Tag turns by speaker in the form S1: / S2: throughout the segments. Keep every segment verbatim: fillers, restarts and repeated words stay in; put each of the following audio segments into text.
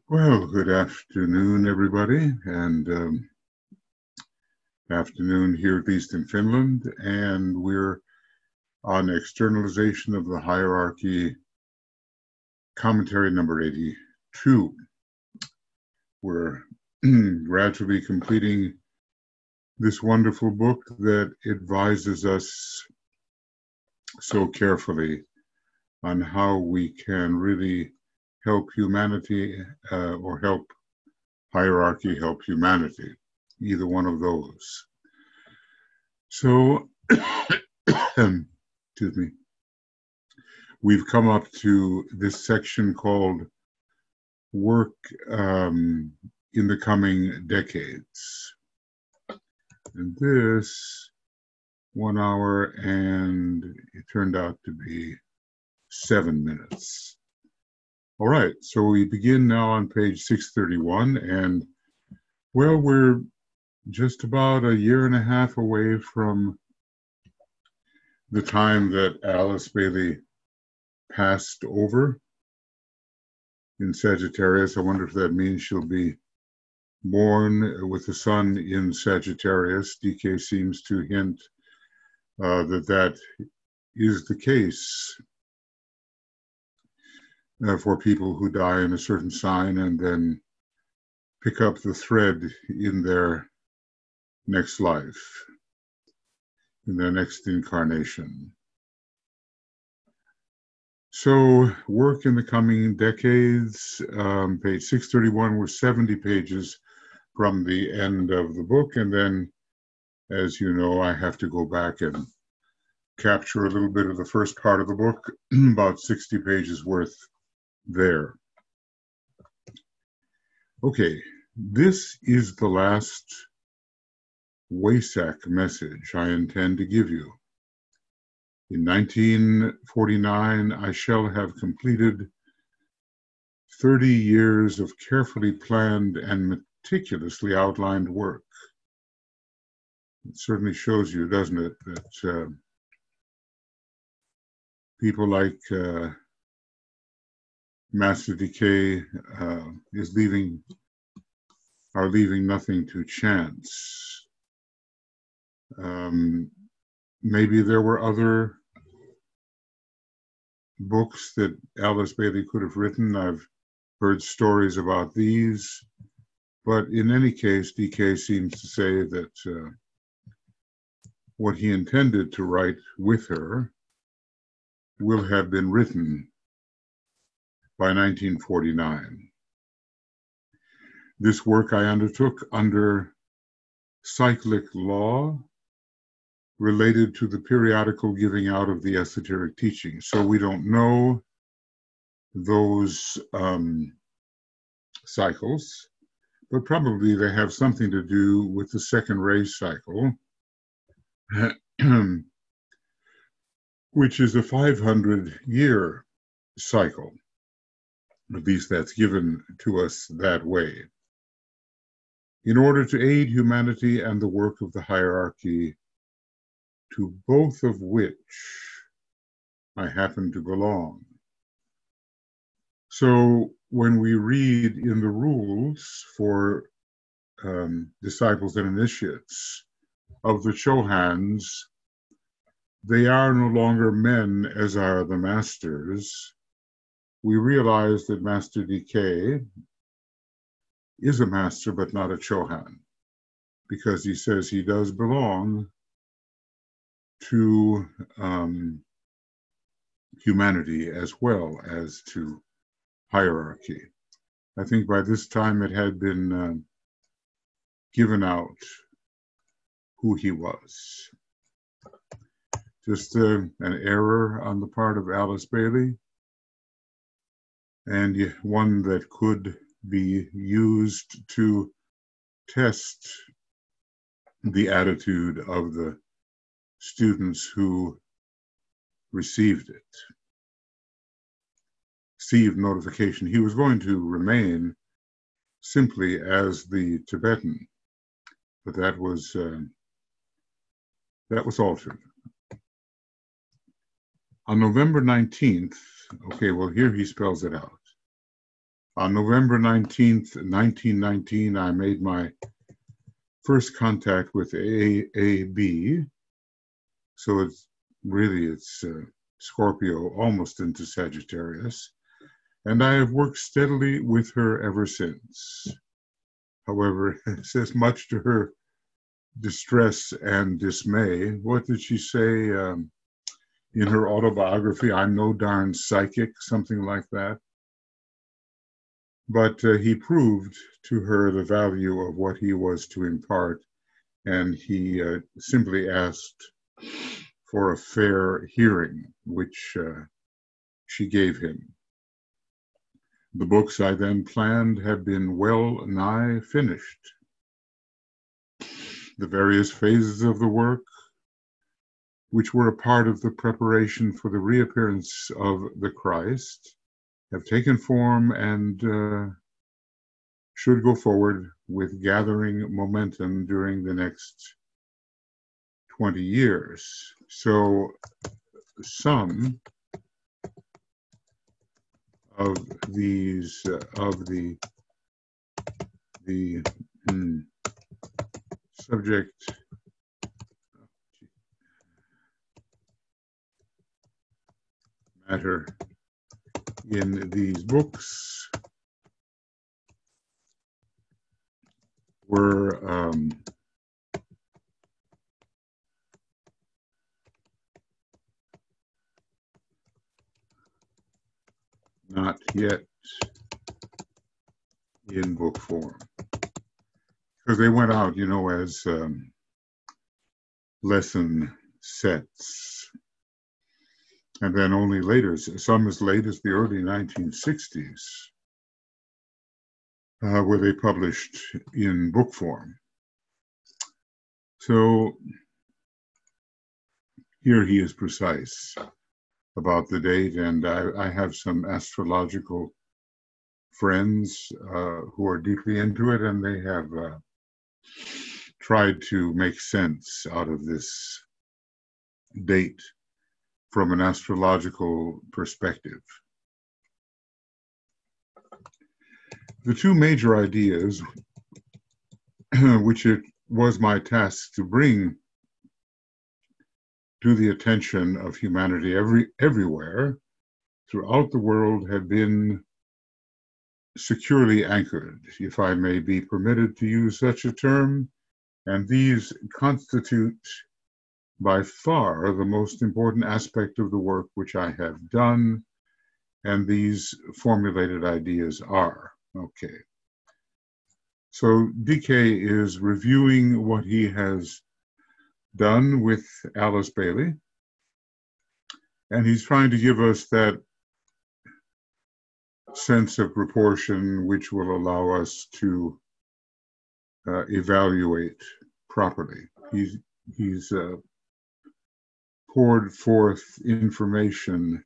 S1: Well, good afternoon, everybody, and um, afternoon here, at least in Finland, and we're on externalization of the hierarchy, commentary number eighty-two. We're gradually completing this wonderful book that advises us so carefully on how we can really help humanity uh, or help hierarchy help humanity, either one of those. So, excuse me, we've come up to this section called Work um, in the Coming Decades. And this one hour and it turned out to be seven minutes. All right, so we begin now on page six thirty-one, and well, we're just about a year and a half away from the time that Alice Bailey passed over in Sagittarius. I wonder if that means she'll be born with the sun in Sagittarius. D K seems to hint uh, that that is the case uh, for people who die in a certain sign and then pick up the thread in their next life, in their next incarnation. So, work in the coming decades, um, page six thirty-one, we're seventy pages from the end of the book, and then, as you know, I have to go back and capture a little bit of the first part of the book, about sixty pages worth there. Okay, this is the last Wesak message I intend to give you. In nineteen forty-nine, I shall have completed thirty years of carefully planned and meticulously outlined work. It certainly shows you, doesn't it, that uh, people like uh, Master D K uh, is leaving, are leaving nothing to chance. Um, maybe there were other books that Alice Bailey could have written. I've heard stories about these, but in any case, D K seems to say that uh, what he intended to write with her will have been written by nineteen forty-nine. This work I undertook under cyclic law related to the periodical giving out of the esoteric teachings. So we don't know those um, cycles, but probably they have something to do with the second race cycle, which is a five hundred year cycle. At least that's given to us that way. In order to aid humanity and the work of the hierarchy, to both of which I happen to belong. So when we read in the rules for um, disciples and initiates of the Chohans, they are no longer men as are the masters. We realize that Master D K is a master but not a Chohan, because he says he does belong to um, humanity as well as to hierarchy. I think by this time it had been uh, given out who he was. Just uh, an error on the part of Alice Bailey, and one that could be used to test the attitude of the students who received it, received notification. He was going to remain simply as the Tibetan, but that was uh, that was altered. On November nineteenth, okay, well, here he spells it out. On November nineteenth, nineteen nineteen, I made my first contact with A A B. So it's really, it's uh, Scorpio, almost into Sagittarius. And I have worked steadily with her ever since. However, it says much to her distress and dismay. What did she say um, in her autobiography? I'm no darn psychic, something like that. But uh, he proved to her the value of what he was to impart, and he uh, simply asked for a fair hearing, which uh, she gave him. The books I then planned had been well nigh finished. The various phases of the work, which were a part of the preparation for the reappearance of the Christ, have taken form and uh, should go forward with gathering momentum during the next twenty years. So some of these, uh, of the, the hmm, subject matter in these books were um, not yet in book form, because they went out, you know, as um, lesson sets, and then only later, some as late as the early nineteen sixties, uh, were they published in book form. So here he is precise about the date, and I, I have some astrological friends uh, who are deeply into it, and they have uh, tried to make sense out of this date from an astrological perspective. The two major ideas, which it was my task to bring to the attention of humanity every, everywhere throughout the world, have been securely anchored, if I may be permitted to use such a term, and these constitute by far the most important aspect of the work which I have done, and these formulated ideas are. Okay. So D K is reviewing what he has done with Alice Bailey, and he's trying to give us that sense of proportion which will allow us to uh, evaluate properly. He's, he's uh, poured forth information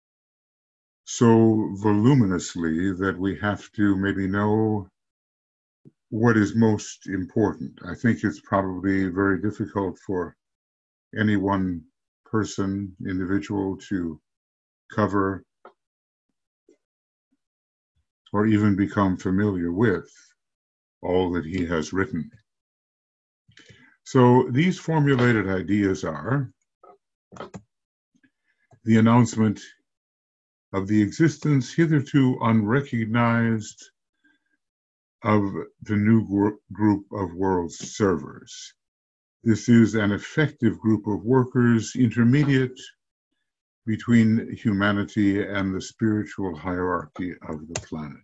S1: so voluminously that we have to maybe know what is most important. I think it's probably very difficult for any one person, individual, to cover or even become familiar with all that he has written. So these formulated ideas are the announcement of the existence hitherto unrecognized of the new gr- group of world servers. This is an effective group of workers intermediate between humanity and the spiritual hierarchy of the planet.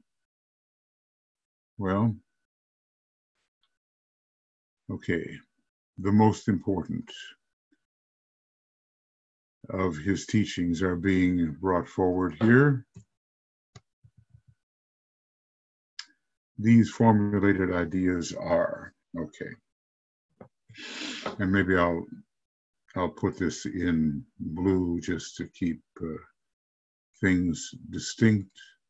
S1: Well, okay, the most important of his teachings are being brought forward here. These formulated ideas are, okay, and maybe I'll I'll put this in blue just to keep uh, things distinct.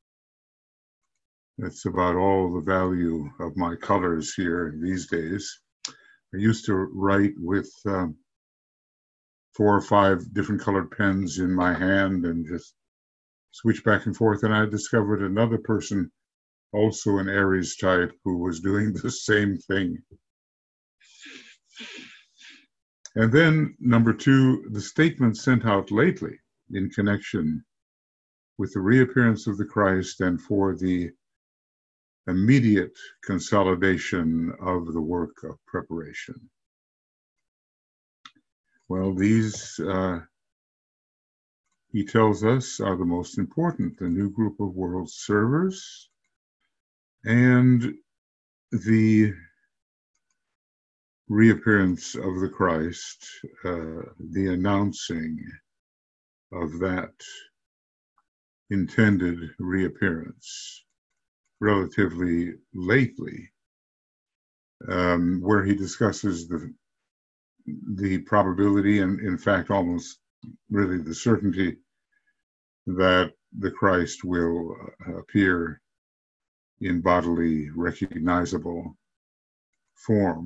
S1: That's about all the value of my colors here these days. I used to write with um, four or five different colored pens in my hand and just switch back and forth. And I discovered another person also an Aries type who was doing the same thing. And then number two, the statement sent out lately in connection with the reappearance of the Christ and for the immediate consolidation of the work of preparation. Well, these, uh, he tells us, are the most important, the new group of world servers and the reappearance of the Christ, uh, the announcing of that intended reappearance relatively lately, um, where he discusses the the probability and, in fact, almost really the certainty that the Christ will appear in bodily recognizable form.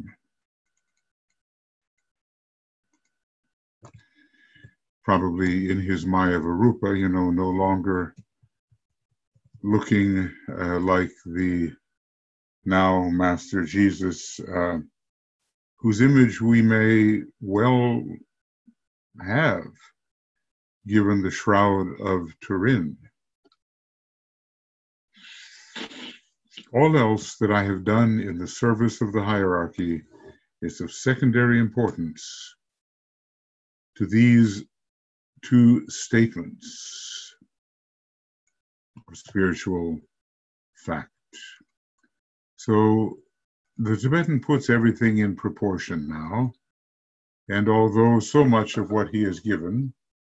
S1: Probably in his Maya Varupa, you know, no longer looking uh, like the now Master Jesus, uh, whose image we may well have, given the shroud of Turin. All else that I have done in the service of the hierarchy is of secondary importance to these two statements of spiritual fact. So the Tibetan puts everything in proportion now, and although so much of what he has given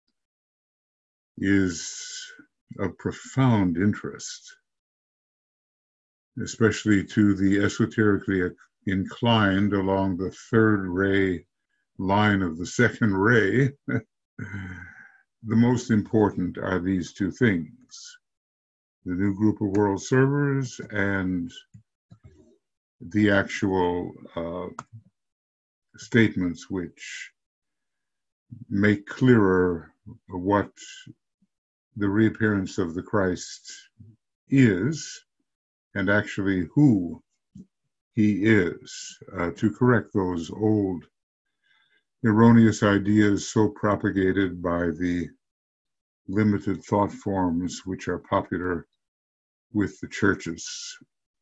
S1: is of profound interest, especially to the esoterically inclined along the third ray line of the second ray, the most important are these two things: the new group of world servers and the actual uh, statements which make clearer what the reappearance of the Christ is and actually who he is, uh, to correct those old erroneous ideas so propagated by the limited thought forms which are popular with the churches.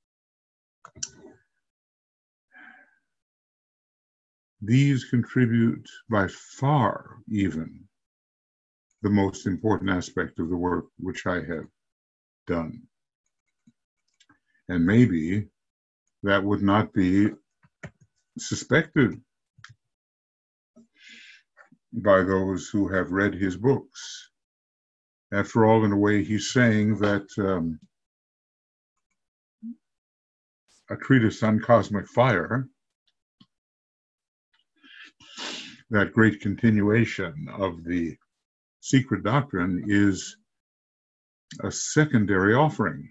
S1: These contribute by far even the most important aspect of the work which I have done. And maybe that would not be suspected by those who have read his books. After all, in a way, he's saying that um, a treatise on cosmic fire, that great continuation of the secret doctrine, is a secondary offering,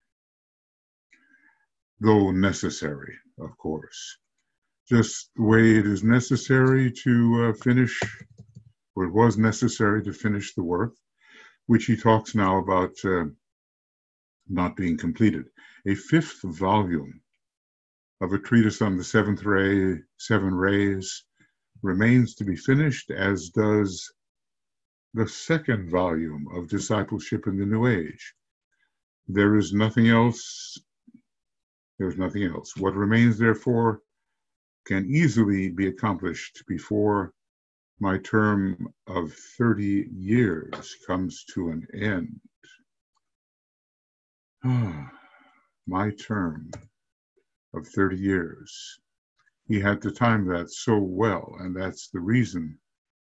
S1: though necessary, of course. Just the way it is necessary to uh, finish, or it was necessary to finish the work, which he talks now about uh, not being completed. A fifth volume of a treatise on the seventh ray, seven rays, remains to be finished, as does the second volume of Discipleship in the New Age. There is nothing else. There's nothing else. What remains, therefore, can easily be accomplished before my term of thirty years comes to an end. Ah, my term of thirty years. He had to time that so well, and that's the reason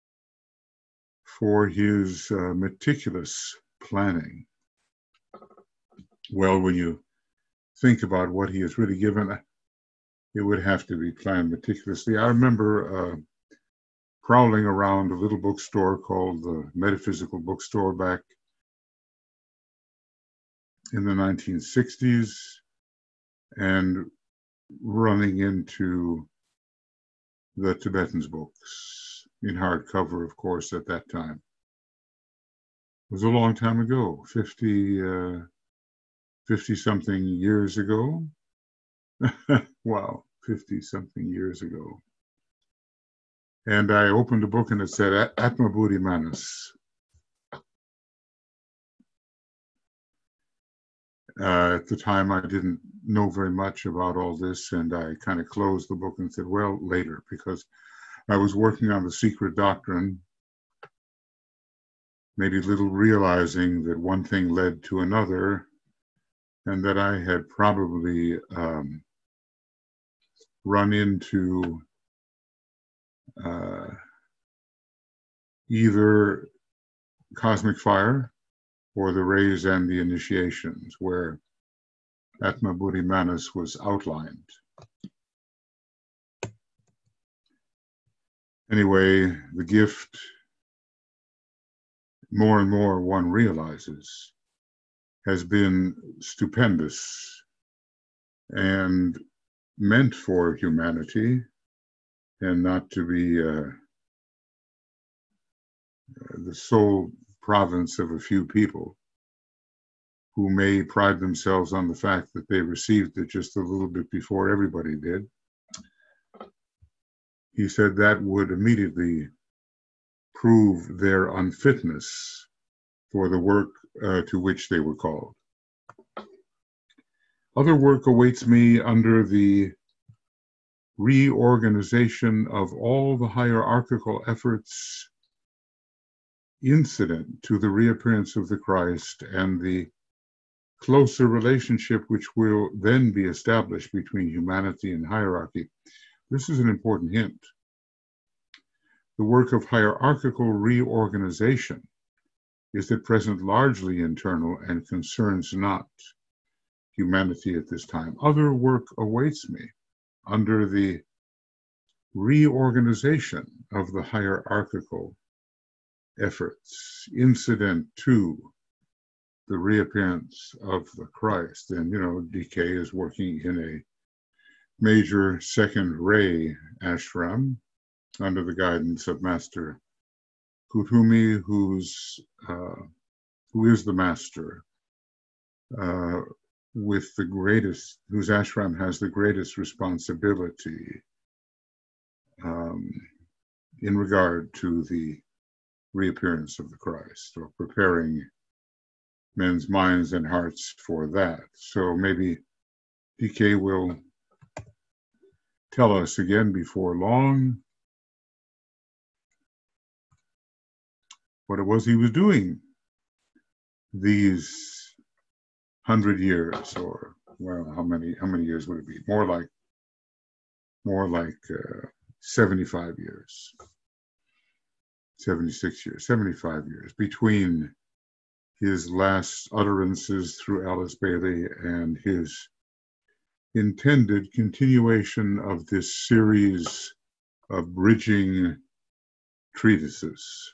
S1: for his uh, meticulous planning. Well, when you think about what he has really given, it would have to be planned meticulously. I remember uh, prowling around a little bookstore called the Metaphysical Bookstore back in the nineteen sixties and running into the Tibetan's books in hardcover, of course, at that time. It was a long time ago, fifty, uh, fifty-something years ago. Wow, fifty-something years ago. And I opened a book and it said Atma Buddhi Manas. Uh, at the time, I didn't know very much about all this, and I kind of closed the book and said, well, later, because I was working on the secret doctrine, maybe little realizing that one thing led to another, and that I had probably um, run into uh, either cosmic fire or the rays and the initiations, where Atma Buddhi Manas was outlined. Anyway, the gift, more and more one realizes, has been stupendous and meant for humanity, and not to be uh, the sole province of a few people who may pride themselves on the fact that they received it just a little bit before everybody did. He said that would immediately prove their unfitness for the work uh, to which they were called. Other work awaits me under the reorganization of all the hierarchical efforts incident to the reappearance of the Christ and the closer relationship which will then be established between humanity and hierarchy. This is an important hint. The work of hierarchical reorganization is at present largely internal and concerns not humanity at this time. Other work awaits me under the reorganization of the hierarchical efforts incident to the reappearance of the Christ. And, you know, D K is working in a major second ray ashram under the guidance of Master Kuthumi, who's, uh, who is the master uh, with the greatest, whose ashram has the greatest responsibility um, in regard to the reappearance of the Christ, or preparing men's minds and hearts for that. So maybe D K will tell us again before long what it was he was doing these hundred years, or well, how many how many years would it be? More like more like uh, seventy-five years, seventy-six years, seventy-five years between his last utterances through Alice Bailey and his intended continuation of this series of bridging treatises.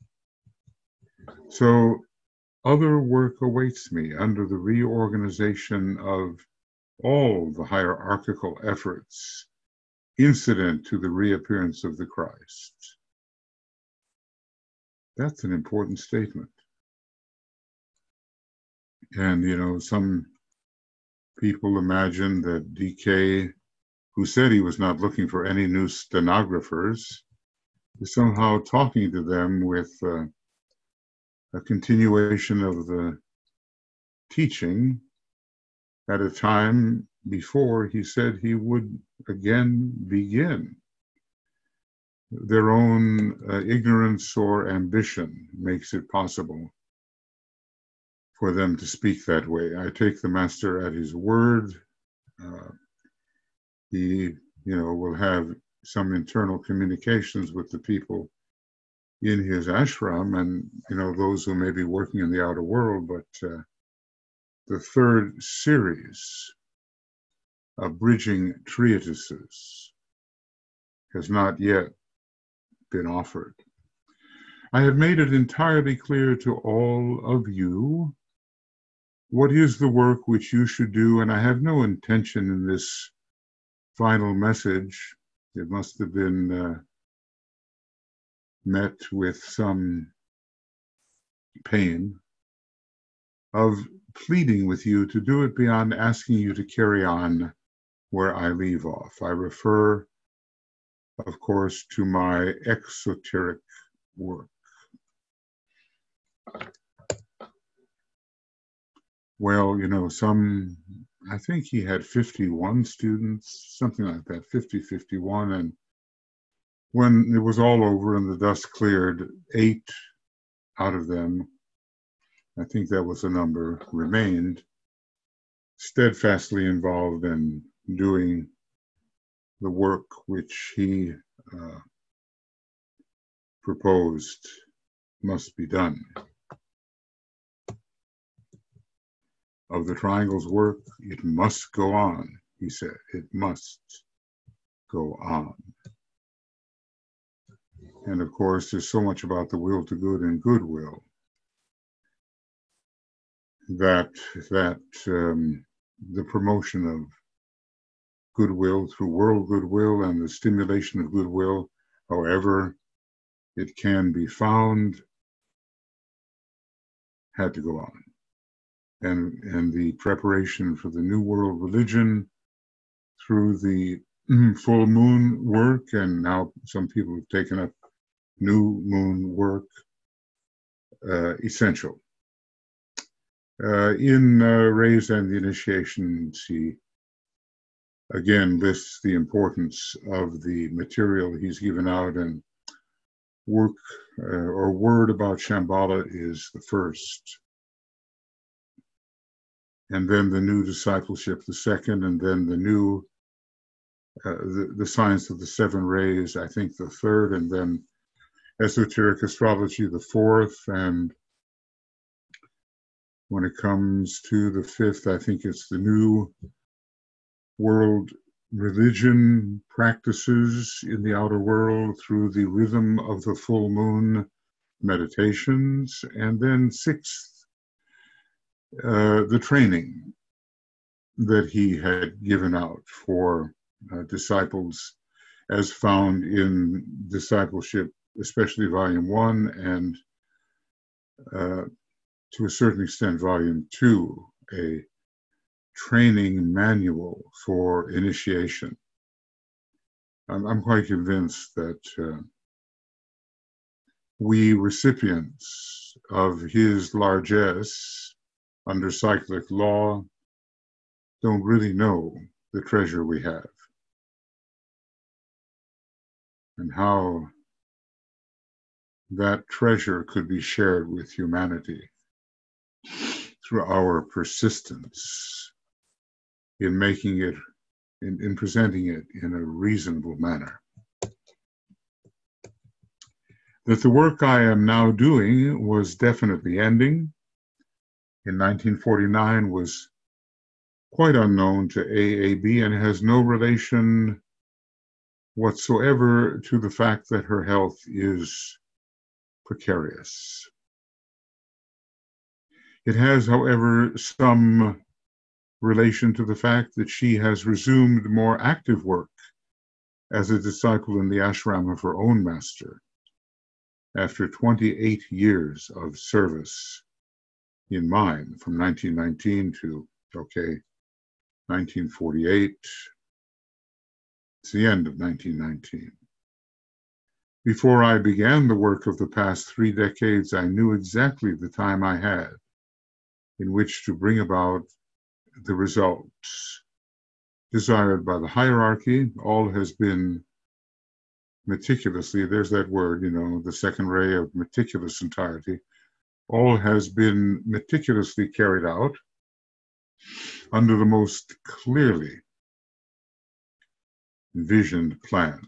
S1: So other work awaits me under the reorganization of all the hierarchical efforts incident to the reappearance of the Christ. That's an important statement. And, you know, some people imagine that D K, who said he was not looking for any new stenographers, is somehow talking to them with uh, a continuation of the teaching at a time before he said he would again begin. Their own uh, ignorance or ambition makes it possible for them to speak that way. I take the master at his word. Uh, he, you know, will have some internal communications with the people in his ashram, and, you know, those who may be working in the outer world, but uh, the third series of bridging treatises has not yet been offered. I have made it entirely clear to all of you what is the work which you should do, and I have no intention in this final message, it must have been uh, met with some pain, of pleading with you to do it beyond asking you to carry on where I leave off. I refer, of course, to my exoteric work. Well, you know, some, I think he had fifty-one students, something like that, fifty, fifty-one. And when it was all over and the dust cleared, eight out of them, I think that was the number, remained steadfastly involved in doing the work which he uh, proposed must be done. Of the triangle's work, it must go on, he said. It must go on. And of course, there's so much about the will to good and goodwill that that um, the promotion of goodwill through world goodwill and the stimulation of goodwill, however it can be found, had to go on. And, and the preparation for the New World religion through the full moon work, and now some people have taken up new moon work, uh, essential. Uh, in uh, Rays and the Initiations, he again lists the importance of the material he's given out, and work uh, or word about Shambhala is the first. And then the new discipleship, the second, and then the new, uh, the, the science of the seven rays, I think the third, and then esoteric astrology, the fourth, and when it comes to the fifth, I think it's the new world religion practices in the outer world through the rhythm of the full moon meditations, and then sixth, Uh, the training that he had given out for uh, disciples as found in Discipleship, especially Volume one, and uh, to a certain extent Volume two, a training manual for initiation. I'm, I'm quite convinced that uh, we recipients of his largesse under cyclic law don't really know the treasure we have and how that treasure could be shared with humanity through our persistence in making it, in, in presenting it in a reasonable manner. That the work I am now doing was definitely ending in nineteen forty-nine was quite unknown to A A B and has no relation whatsoever to the fact that her health is precarious. It has, however, some relation to the fact that she has resumed more active work as a disciple in the ashram of her own master after twenty-eight years of service in mine, from nineteen nineteen to, okay, nineteen forty-eight. It's the end of nineteen nineteen. Before I began the work of the past three decades, I knew exactly the time I had in which to bring about the results desired by the hierarchy. All has been meticulously, there's that word, you know, the second ray of meticulous entirety. All has been meticulously carried out under the most clearly envisioned plan.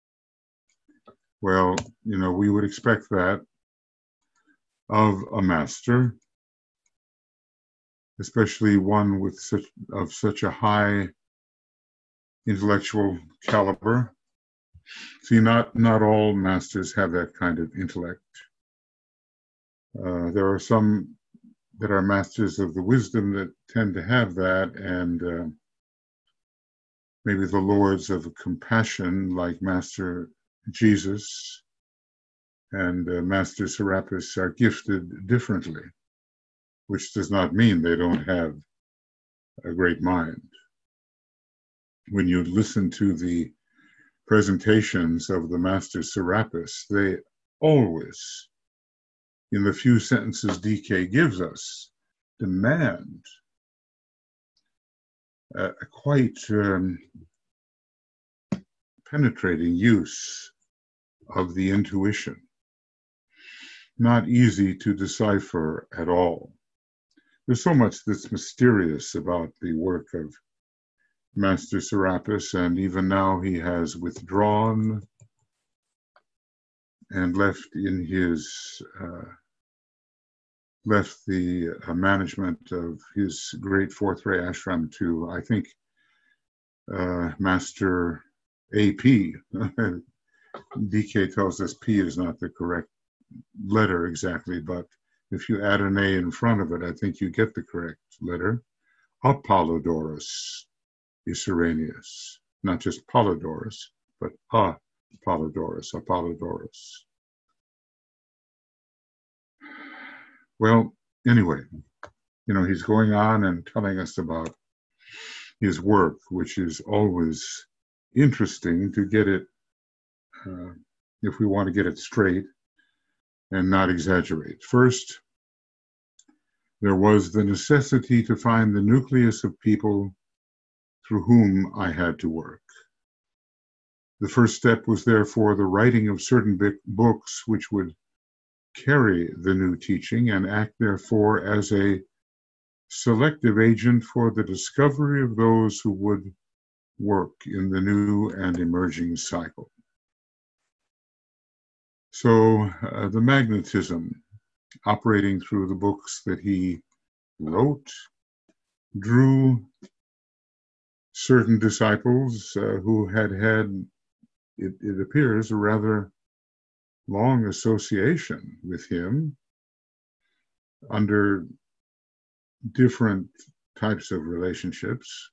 S1: Well, you know, we would expect that of a master, especially one with such of such a high intellectual caliber. See, not not all masters have that kind of intellect. Uh, there are some that are masters of the wisdom that tend to have that, and uh, maybe the lords of compassion like Master Jesus and uh, Master Serapis are gifted differently. which does not mean they don't have a great mind. When you listen to the presentations of the Master Serapis, they always, in the few sentences D K gives us, demand a, a quite um, penetrating use of the intuition. Not easy to decipher at all. There's so much that's mysterious about the work of Master Serapis, and even now he has withdrawn and left in his uh, left the uh, management of his great fourth ray ashram to, I think, uh, Master A P. D K tells us P is not the correct letter exactly, but if you add an A in front of it, I think you get the correct letter. Apollodorus Irenaeus, not just Polydorus, but Apollodorus, Apollodorus. Well, anyway, you know, he's going on and telling us about his work, which is always interesting to get it, uh, if we want to get it straight and not exaggerate. First, there was the necessity to find the nucleus of people through whom I had to work. The first step was therefore the writing of certain books which would carry the new teaching and act therefore as a selective agent for the discovery of those who would work in the new and emerging cycle. So uh, the magnetism operating through the books that he wrote drew certain disciples uh, who had had, it, it appears, a rather long association with him under different types of relationships.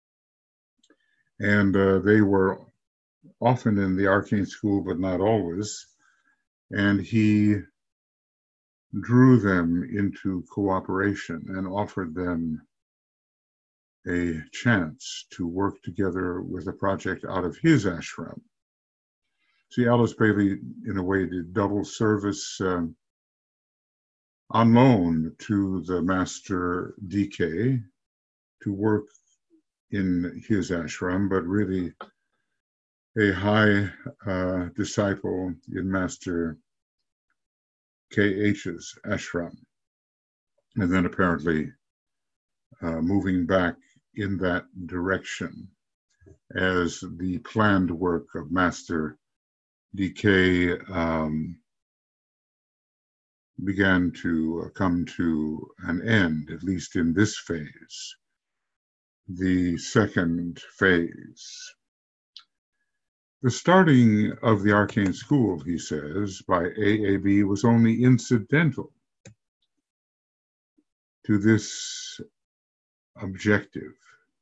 S1: And uh, they were often in the arcane school, but not always. And he drew them into cooperation and offered them a chance to work together with a project out of his ashram. See, Alice Bailey, in a way, did double service um, on loan to the Master D K to work in his ashram, but really a high uh, disciple in Master K H's ashram. And then apparently uh, moving back in that direction as the planned work of Master D K um, began to come to an end, at least in this phase, the second phase. The starting of the arcane school, he says, by A A B was only incidental to this objective.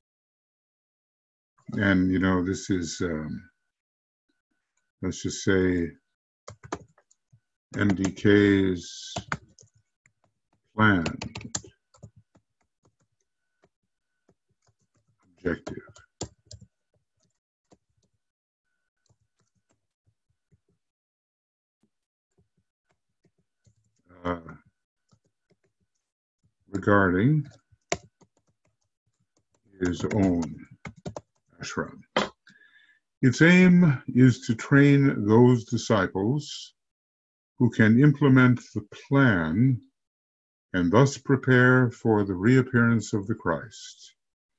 S1: And, you know, this is, um, let's just say, M D K's plan, objective. Uh, regarding his own ashram. Its aim is to train those disciples who can implement the plan and thus prepare for the reappearance of the Christ.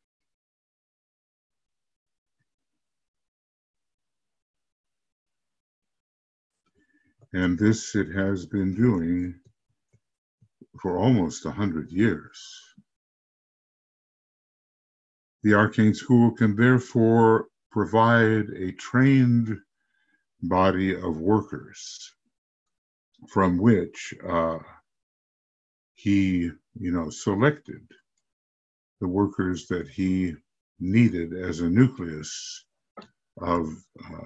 S1: And this it has been doing for almost a hundred years. The arcane school can therefore provide a trained body of workers from which uh, he, you know, selected the workers that he needed as a nucleus of uh,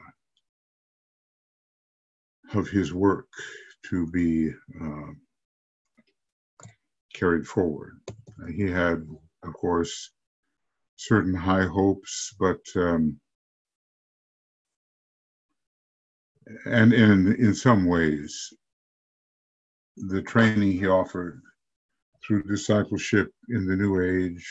S1: of his work to be uh, carried forward. He had, of course, certain high hopes, but um, and in in some ways, the training he offered through discipleship in the New Age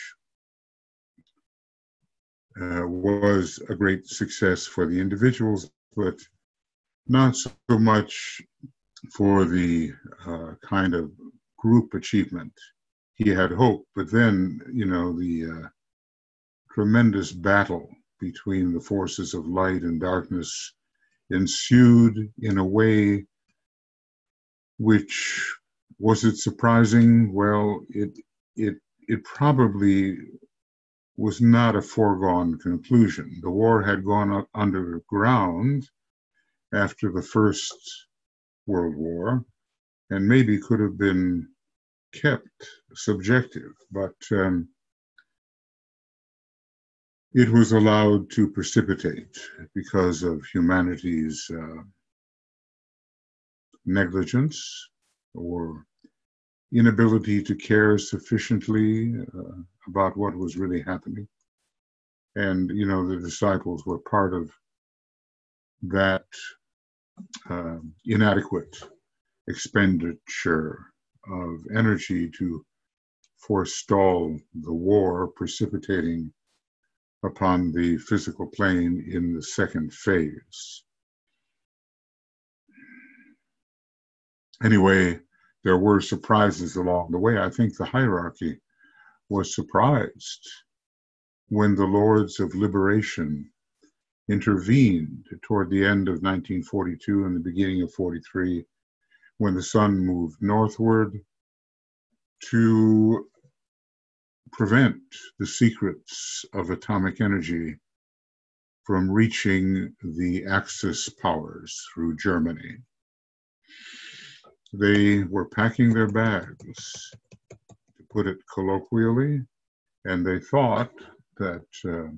S1: uh, was a great success for the individuals, but not so much for the uh, kind of group achievement he had hoped. But then, you know, the uh, tremendous battle between the forces of light and darkness ensued in a way which, was it surprising? Well, it it it probably was not a foregone conclusion. The war had gone up underground after the First World War, and maybe could have been kept subjective, but um, it was allowed to precipitate because of humanity's uh, negligence or inability to care sufficiently uh, about what was really happening. And, you know, the disciples were part of that uh, inadequate expenditure of energy to forestall the war precipitating upon the physical plane in the second phase. Anyway, there were surprises along the way. I think the hierarchy was surprised when the Lords of Liberation intervened toward the end of nineteen forty-two and the beginning of forty-three, when the sun moved northward, to prevent the secrets of atomic energy from reaching the Axis powers through Germany. They were packing their bags, to put it colloquially, and they thought that uh,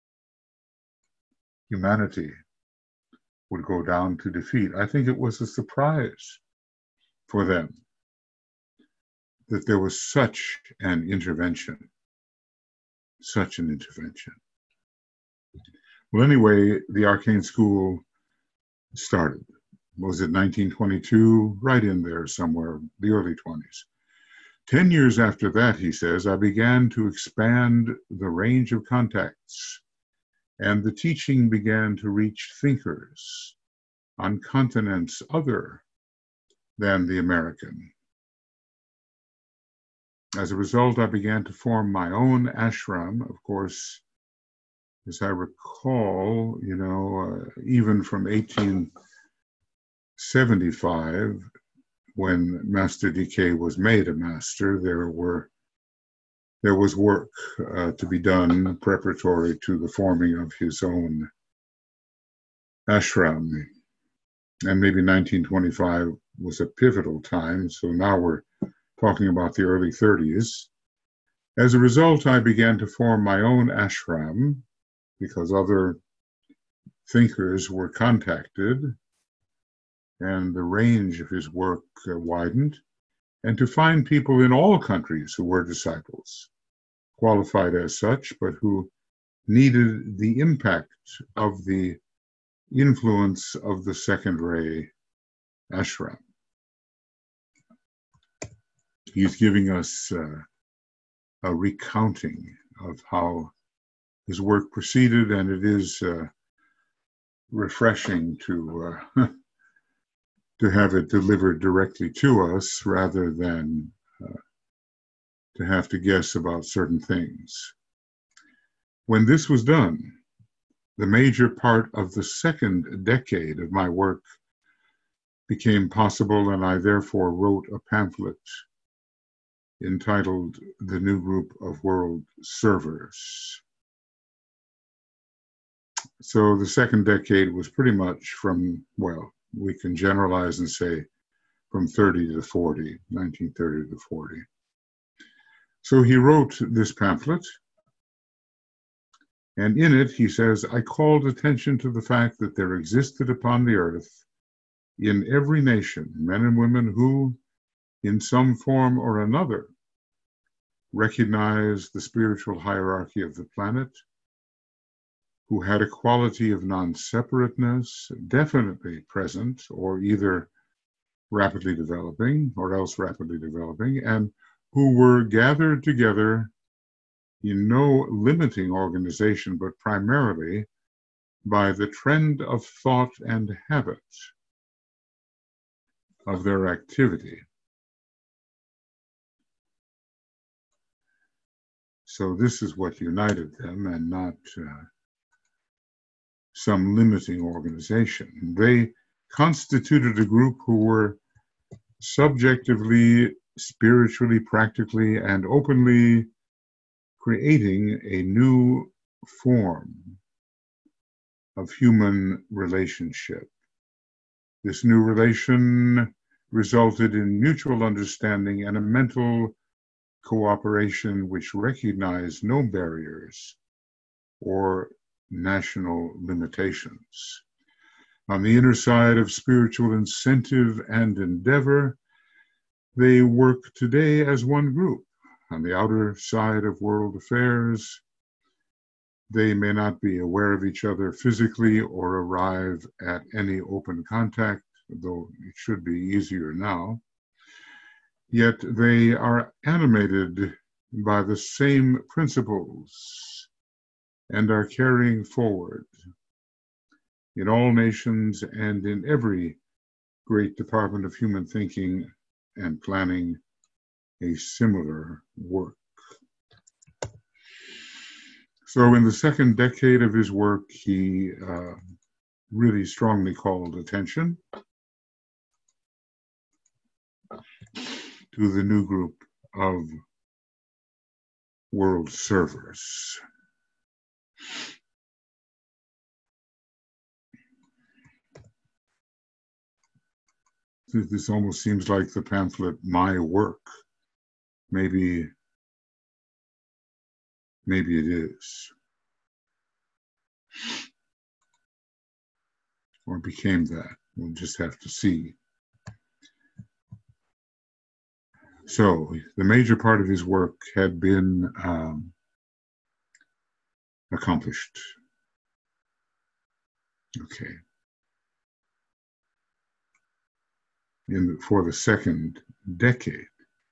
S1: humanity would go down to defeat. I think it was a surprise for them that there was such an intervention, such an intervention. Well, anyway, the Arcane School started. Was it nineteen twenty-two? Right in there somewhere, the early twenties. Ten years after that, he says, I began to expand the range of contacts, and the teaching began to reach thinkers on continents other than the American. As a result, I began to form my own ashram. Of course, as I recall, you know, uh, even from eighteen seventy-five, when Master D K was made a master, there were there was work uh, to be done preparatory to the forming of his own ashram. And maybe nineteen twenty-five was a pivotal time, so now we're talking about the early thirties. As a result, I began to form my own ashram because other thinkers were contacted and the range of his work uh, widened, and to find people in all countries who were disciples, qualified as such, but who needed the impact of the influence of the second ray ashram. He's giving us uh, a recounting of how his work proceeded, and it is uh, refreshing to uh, to have it delivered directly to us rather than uh, to have to guess about certain things. When this was done, the major part of the second decade of my work became possible, and I therefore wrote a pamphlet entitled The New Group of World Servers. So the second decade was pretty much from, well, we can generalize and say from thirty to forty, nineteen thirty to forty. So he wrote this pamphlet, and in it he says, I called attention to the fact that there existed upon the earth, in every nation, men and women who, in some form or another, recognized the spiritual hierarchy of the planet, who had a quality of non-separateness definitely present, or either rapidly developing or else rapidly developing, and who were gathered together in no limiting organization, but primarily by the trend of thought and habit of their activity. So this is what united them, and not uh, some limiting organization. They constituted a group who were subjectively, spiritually, practically, and openly creating a new form of human relationship. This new relation resulted in mutual understanding and a mental cooperation which recognized no barriers or national limitations. On the inner side of spiritual incentive and endeavor, they work today as one group. On the outer side of world affairs, they may not be aware of each other physically or arrive at any open contact, though it should be easier now. Yet they are animated by the same principles and are carrying forward in all nations and in every great department of human thinking and planning a similar work. So in the second decade of his work, he uh, really strongly called attention to the new group of world servers. This almost seems like the pamphlet, My Work. Maybe, maybe it is. Or became that. We'll just have to see. So the major part of his work had been um, accomplished. Okay. In, for the second decade.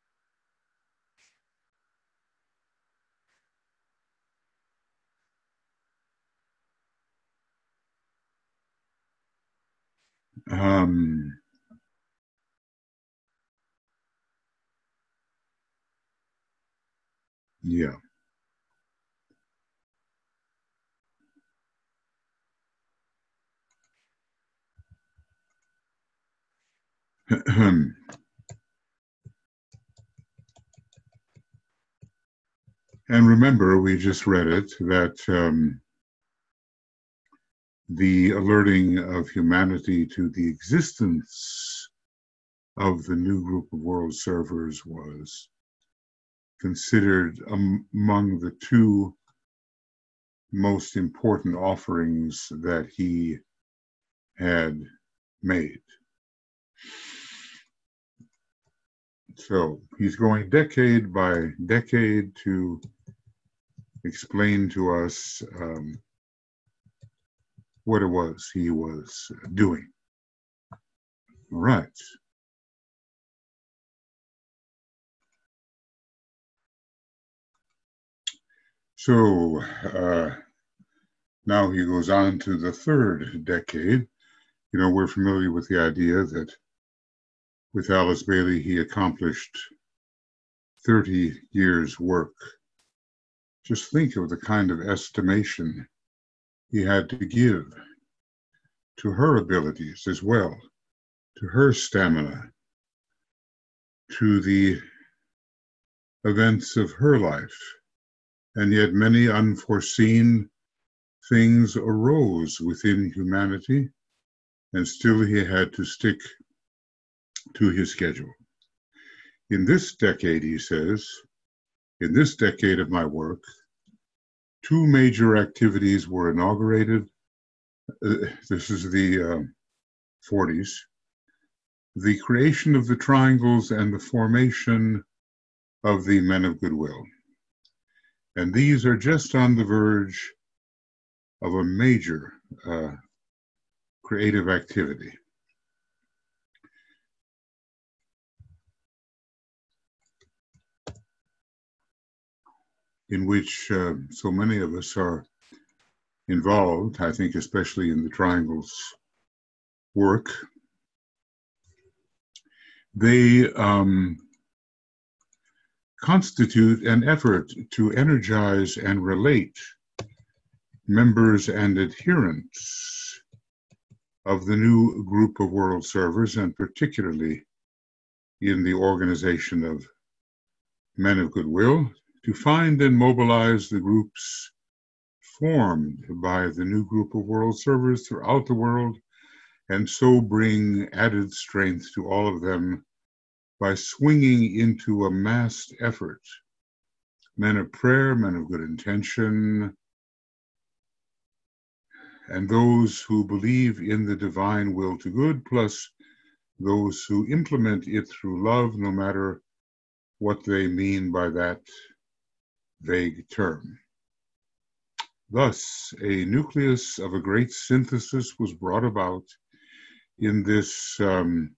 S1: Um, yeah. And remember, we just read it, that um, the alerting of humanity to the existence of the new group of world servers was considered um, among the two most important offerings that he had made. So he's going decade by decade to explain to us um, what it was he was doing. All right. So uh, now he goes on to the third decade. You know, we're familiar with the idea that with Alice Bailey, he accomplished thirty years' work. Just think of the kind of estimation he had to give to her abilities as well, to her stamina, to the events of her life. And yet many unforeseen things arose within humanity, and still he had to stick to his schedule. In this decade, he says, in this decade of my work, two major activities were inaugurated. Uh, this is the uh, forties. The creation of the triangles and the formation of the men of goodwill. And these are just on the verge of a major uh, creative activity. In which uh, so many of us are involved, I think especially in the Triangle's work. They um, constitute an effort to energize and relate members and adherents of the new group of world servers, and particularly in the organization of Men of Goodwill, to find and mobilize the groups formed by the new group of world servers throughout the world, and so bring added strength to all of them by swinging into a massed effort. Men of prayer, men of good intention, and those who believe in the divine will to good, plus those who implement it through love, no matter what they mean by that vague term. Thus, a nucleus of a great synthesis was brought about in this um,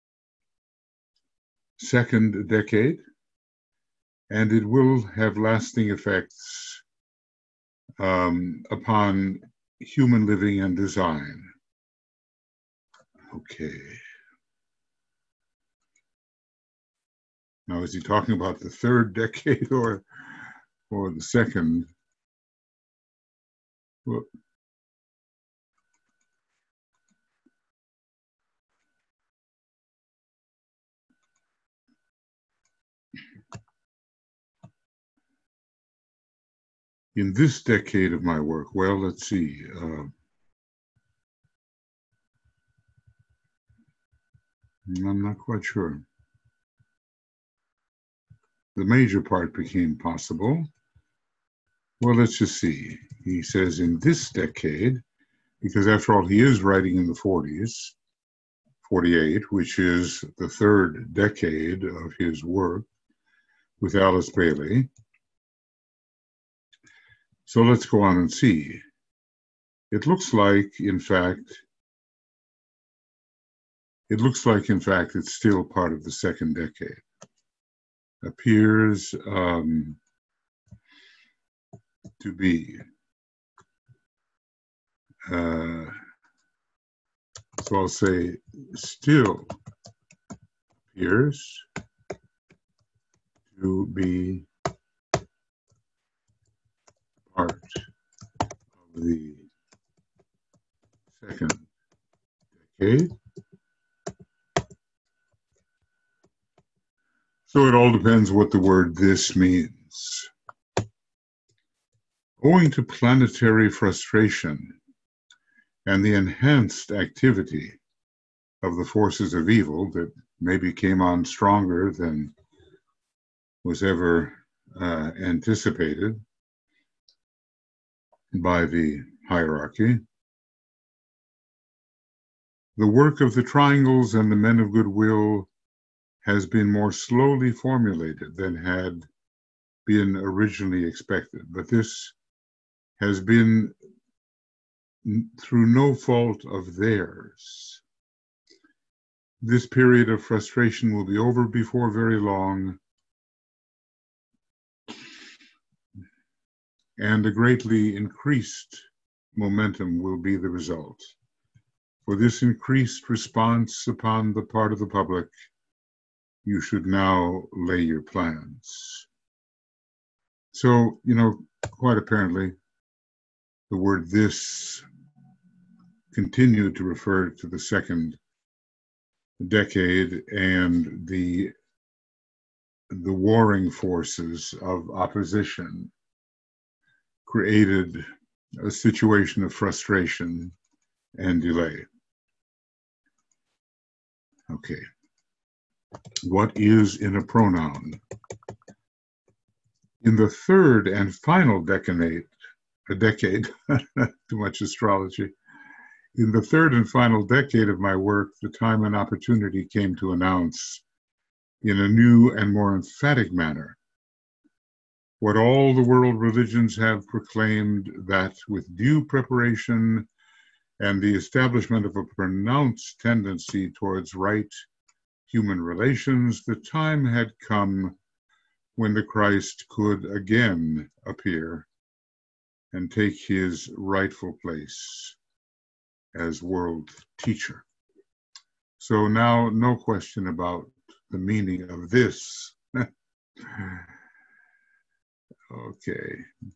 S1: second decade, and it will have lasting effects um, upon human living and design. Okay. Now, is he talking about the third decade or, or the second? Well, in this decade of my work, well, let's see. Uh, I'm not quite sure. The major part became possible. Well, let's just see. He says in this decade, because after all, he is writing in the forties, forty-eight, which is the third decade of his work with Alice Bailey. So let's go on and see. It looks like, in fact, it looks like, in fact, it's still part of the second decade. Appears um, to be. Uh, so I'll say still appears to be part of the second decade. So it all depends what the word "this" means. Owing to planetary frustration and the enhanced activity of the forces of evil that maybe came on stronger than was ever uh, anticipated by the hierarchy, the work of the Triangles and the Men of Goodwill has been more slowly formulated than had been originally expected. But this has been through no fault of theirs. This period of frustration will be over before very long, and a greatly increased momentum will be the result. For this increased response upon the part of the public, you should now lay your plans. So, you know, quite apparently, the word "this" continued to refer to the second decade and the, the warring forces of opposition created a situation of frustration and delay. Okay. What is in a pronoun? In the third and final decade, a decade, too much astrology. In the third and final decade of my work, the time and opportunity came to announce in a new and more emphatic manner what all the world religions have proclaimed, that with due preparation and the establishment of a pronounced tendency towards right human relations, the time had come when the Christ could again appear and take his rightful place as world teacher. So now, no question about the meaning of this. Okay.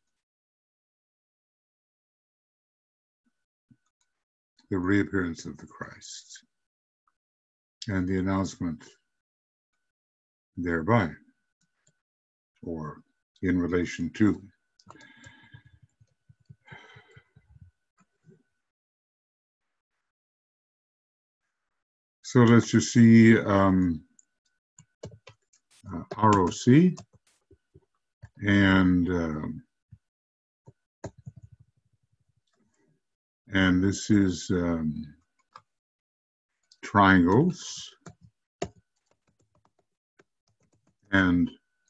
S1: The reappearance of the Christ and the announcement thereby, or in relation to. So let's just see um, uh, R O C and um, and this is um, triangles and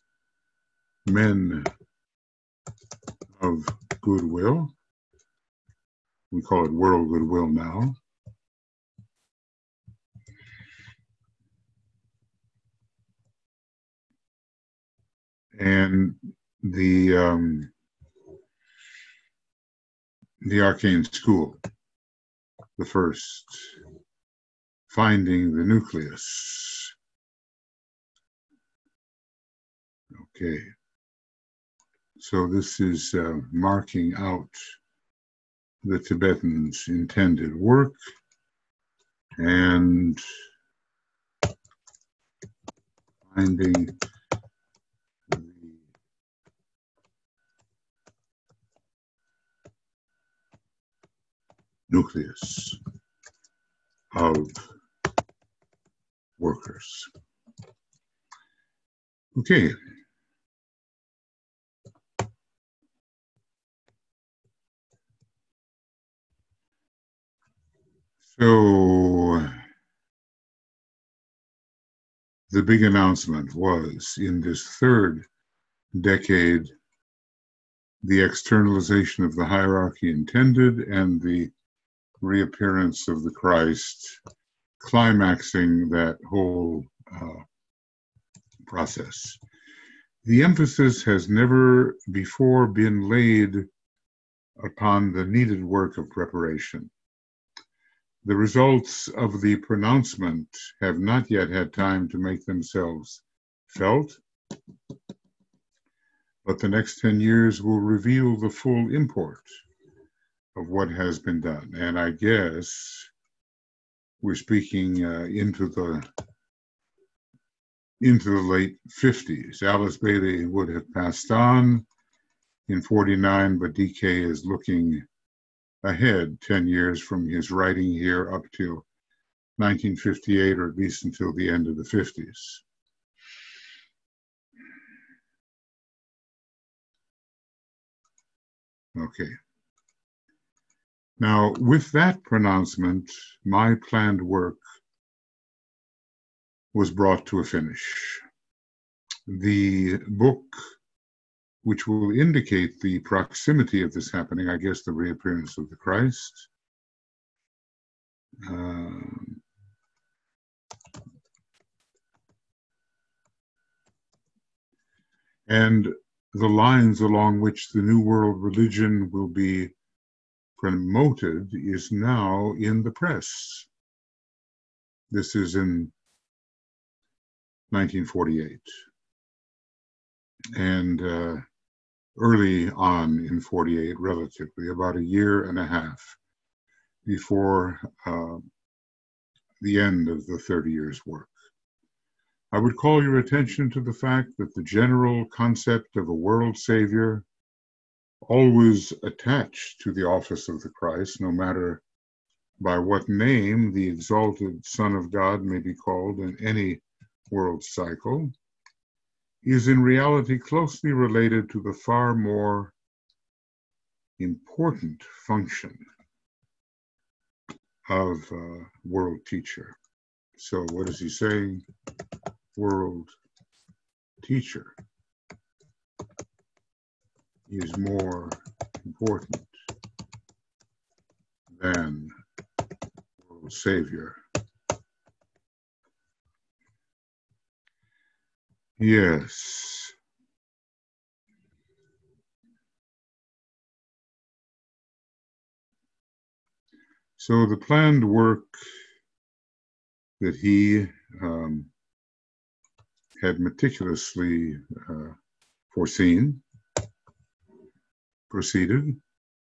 S1: men of goodwill. We call it world goodwill now. And the um, the arcane school, the first, finding the nucleus. Okay, so this is uh, marking out the Tibetans' intended work and finding the nucleus of workers. Okay. So the big announcement was, in this third decade, the externalization of the hierarchy intended and the reappearance of the Christ, climaxing that whole uh, process. The emphasis has never before been laid upon the needed work of preparation. The results of the pronouncement have not yet had time to make themselves felt, but the next ten years will reveal the full import of what has been done. And I guess we're speaking uh, into the into the late fifties. Alice Bailey would have passed on in forty-nine, but D K is looking ahead ten years from his writing here up till nineteen fifty-eight, or at least until the end of the fifties. Okay. Now, with that pronouncement, my planned work was brought to a finish. The book, which will indicate the proximity of this happening, I guess the reappearance of the Christ, um, and the lines along which the New World religion will be promoted is now in the press. This is in nineteen forty-eight. And uh, early on in forty-eight, relatively, about a year and a half before uh, the end of the thirty years' work. I would call your attention to the fact that the general concept of a world savior, always attached to the office of the Christ, no matter by what name the exalted Son of God may be called in any world cycle, is in reality closely related to the far more important function of uh, world teacher. So what is he saying? world teacher is more important than world savior. Yes. So the planned work that he um, had meticulously uh, foreseen proceeded.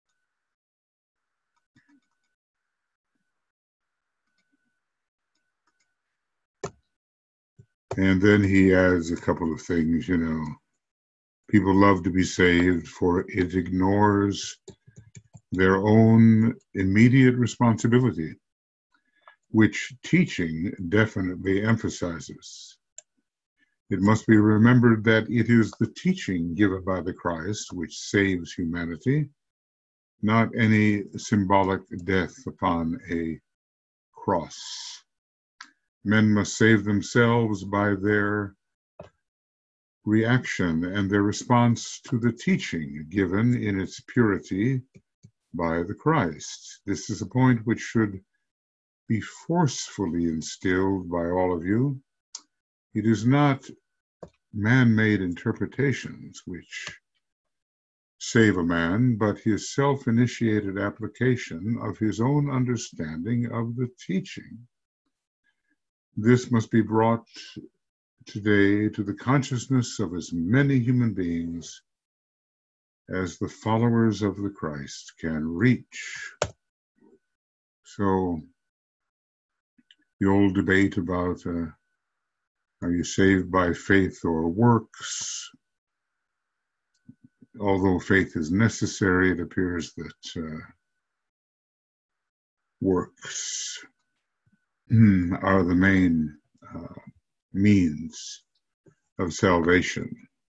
S1: And then he adds a couple of things, you know. People love to be saved, for it ignores their own immediate responsibility, which teaching definitely emphasizes. It must be remembered that it is the teaching given by the Christ which saves humanity, not any symbolic death upon a cross. Men must save themselves by their reaction and their response to the teaching given in its purity by the Christ. This is a point which should be forcefully instilled by all of you. It is not man-made interpretations which save a man, but his self-initiated application of his own understanding of the teaching. This must be brought today to the consciousness of as many human beings as the followers of the Christ can reach. So the old debate about uh, are you saved by faith or works? Although faith is necessary, it appears that uh, works are the main uh, means of salvation.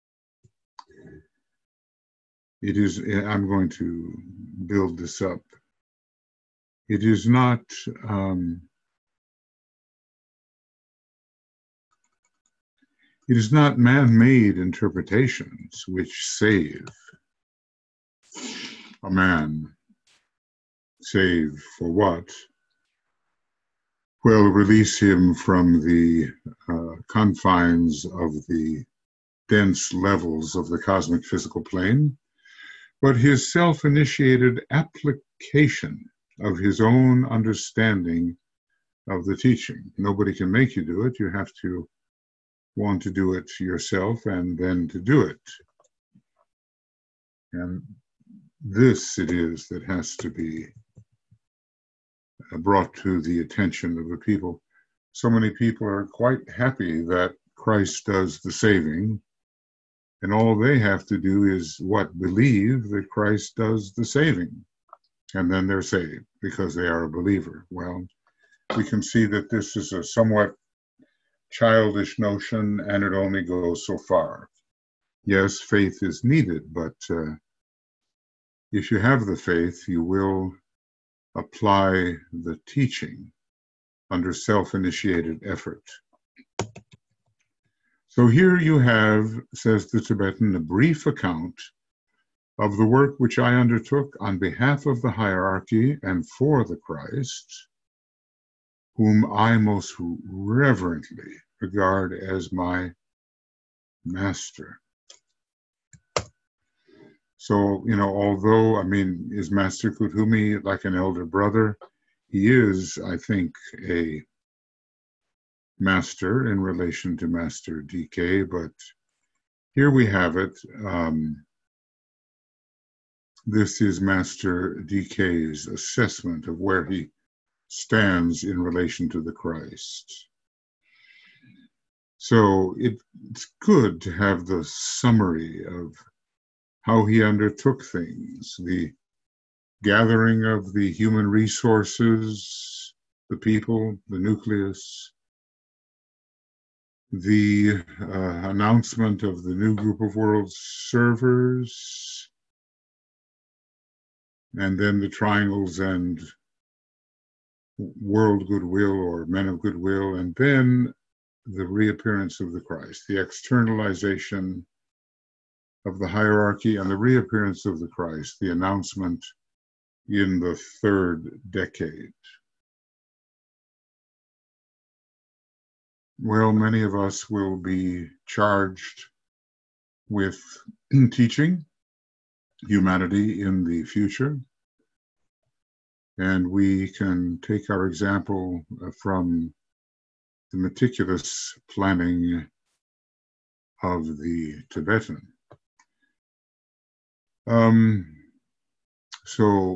S1: It is, I'm going to build this up. It is not um, it is not man-made interpretations which save a man. Save for what? Well, release him from the uh, confines of the dense levels of the cosmic physical plane, but his self-initiated application of his own understanding of the teaching. Nobody can make you do it. You have to want to do it yourself and then to do it. And this it is that has to be brought to the attention of the people. So many people are quite happy that Christ does the saving, and all they have to do is what? Believe that Christ does the saving, and then they're saved because they are a believer. Well, we can see that this is a somewhat childish notion, and it only goes so far. Yes, faith is needed, but uh, if you have the faith, you will apply the teaching under self-initiated effort. So here you have, says the Tibetan, a brief account of the work which I undertook on behalf of the hierarchy and for the Christ, whom I most reverently regard as my master. So, you know, although, I mean, is Master Kuthumi like an elder brother? He is, I think, a master in relation to Master D K, but here we have it. Um, this is Master D K's assessment of where he stands in relation to the Christ. So it, it's good to have the summary of how he undertook things, the gathering of the human resources, the people, the nucleus, the uh, announcement of the new group of world servers, and then the triangles and world goodwill or men of goodwill, and then the reappearance of the Christ, the externalization of the hierarchy and the reappearance of the Christ, the announcement in the third decade. Well, many of us will be charged with teaching humanity in the future, and we can take our example from the meticulous planning of the Tibetan. Um, so,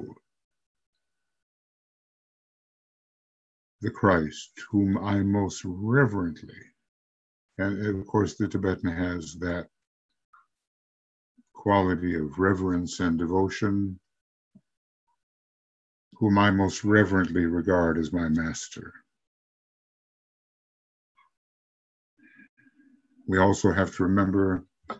S1: the Christ, whom I most reverently, and of course the Tibetan has that quality of reverence and devotion, whom I most reverently regard as my master. We also have to remember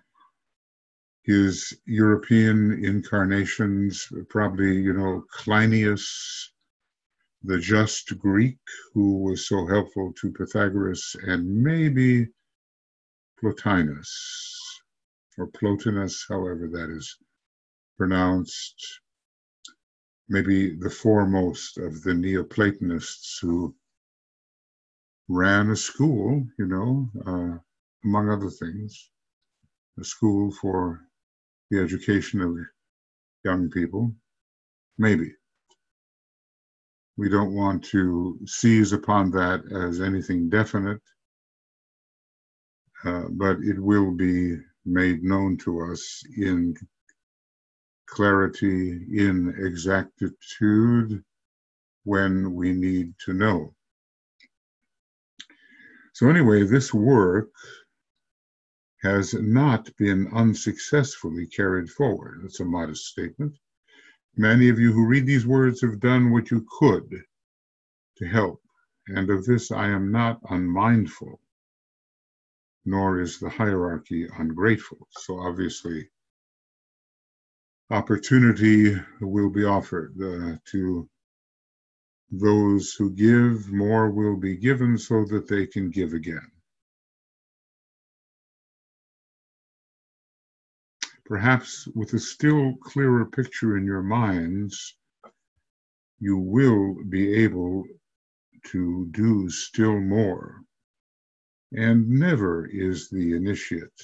S1: his European incarnations, probably, you know, Cleinias, the just Greek, who was so helpful to Pythagoras, and maybe Plotinus, or Plotinus, however that is pronounced, maybe the foremost of the Neoplatonists who ran a school, you know, uh, among other things, a school for the education of young people. Maybe. We don't want to seize upon that as anything definite, uh, but it will be made known to us in clarity, in exactitude, when we need to know. So anyway, this work has not been unsuccessfully carried forward. That's a modest statement. Many of you who read these words have done what you could to help, and of this I am not unmindful, nor is the hierarchy ungrateful. So obviously, opportunity will be offered uh, to those who give. More will be given so that they can give again. Perhaps with a still clearer picture in your minds, you will be able to do still more. And never is the initiate,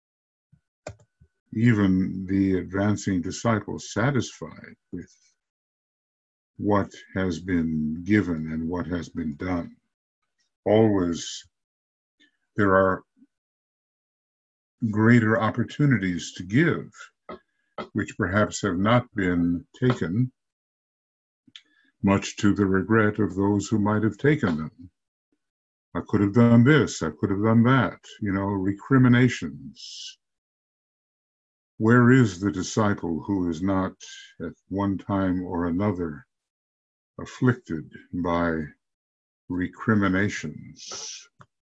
S1: even the advancing disciple, satisfied with what has been given and what has been done. Always there are greater opportunities to give, which perhaps have not been taken, much to the regret of those who might have taken them. I could have done this, I could have done that, you know, recriminations. Where is the disciple who is not at one time or another afflicted by recriminations?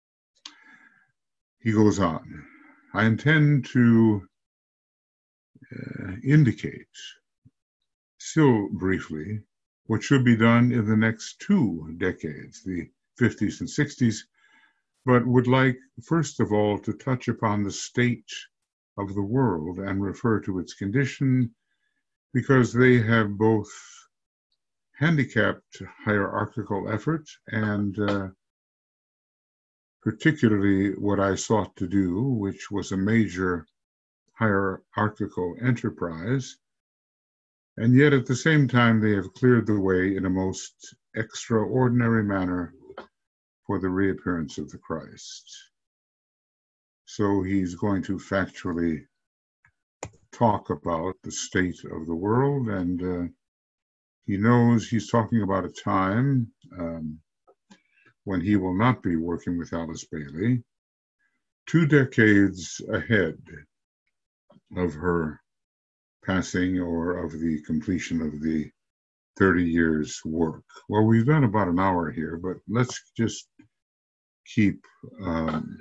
S1: He goes on. I intend to uh, indicate, still briefly, what should be done in the next two decades, the fifties and sixties, but would like, first of all, to touch upon the state of the world and refer to its condition, because they have both handicapped hierarchical effort and uh, particularly what I sought to do, which was a major hierarchical enterprise, and yet at the same time they have cleared the way in a most extraordinary manner for the reappearance of the Christ. So he's going to factually talk about the state of the world, and uh, he knows he's talking about a time um, when he will not be working with Alice Bailey, two decades ahead of her passing or of the completion of the thirty years work. Well, we've done about an hour here, but let's just keep um,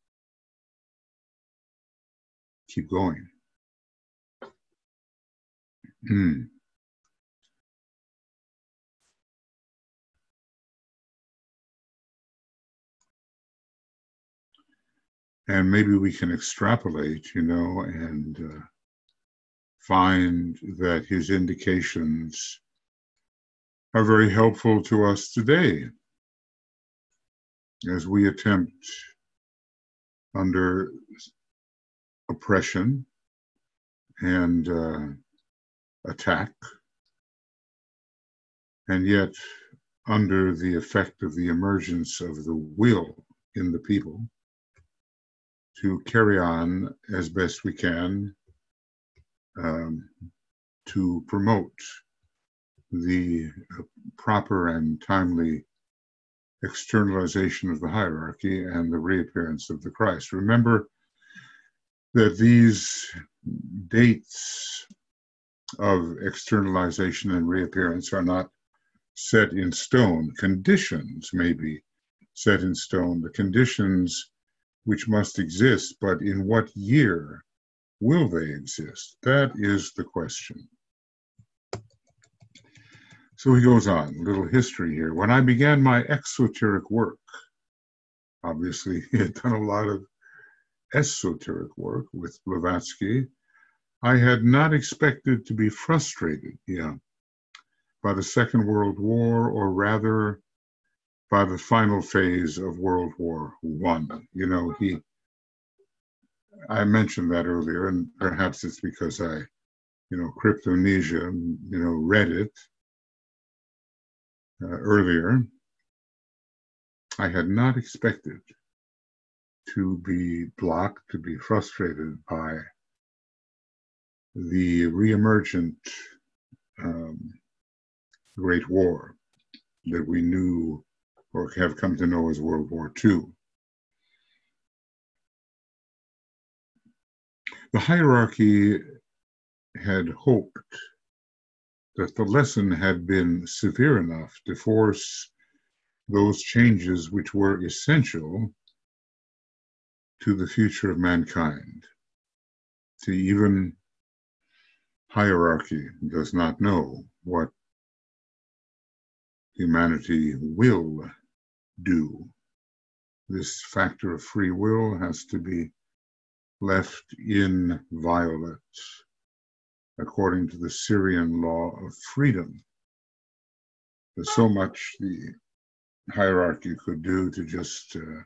S1: keep going. Mm. And maybe we can extrapolate, you know, and uh, find that his indications are very helpful to us today as we attempt under oppression and uh, attack, and yet under the effect of the emergence of the will in the people to carry on as best we can um, to promote the proper and timely externalization of the hierarchy and the reappearance of the Christ. Remember that these dates of externalization and reappearance are not set in stone. Conditions may be set in stone, the conditions which must exist, but in what year will they exist? That is the question. So he goes on, a little history here. When I began my exoteric work, obviously he had done a lot of esoteric work with Blavatsky, I had not expected to be frustrated, yeah, by the Second World War, or rather by the final phase of World War One. You know, he, I mentioned that earlier, and perhaps it's because I, you know, Cryptomnesia, you know, read it uh, earlier. I had not expected to be blocked, to be frustrated by the reemergent um, Great War that we knew or have come to know as World War Two. The hierarchy had hoped that the lesson had been severe enough to force those changes which were essential to the future of mankind. To even hierarchy does not know what humanity will do. This factor of free will has to be left inviolate according to the Syrian law of freedom. There's so much the hierarchy could do to just uh,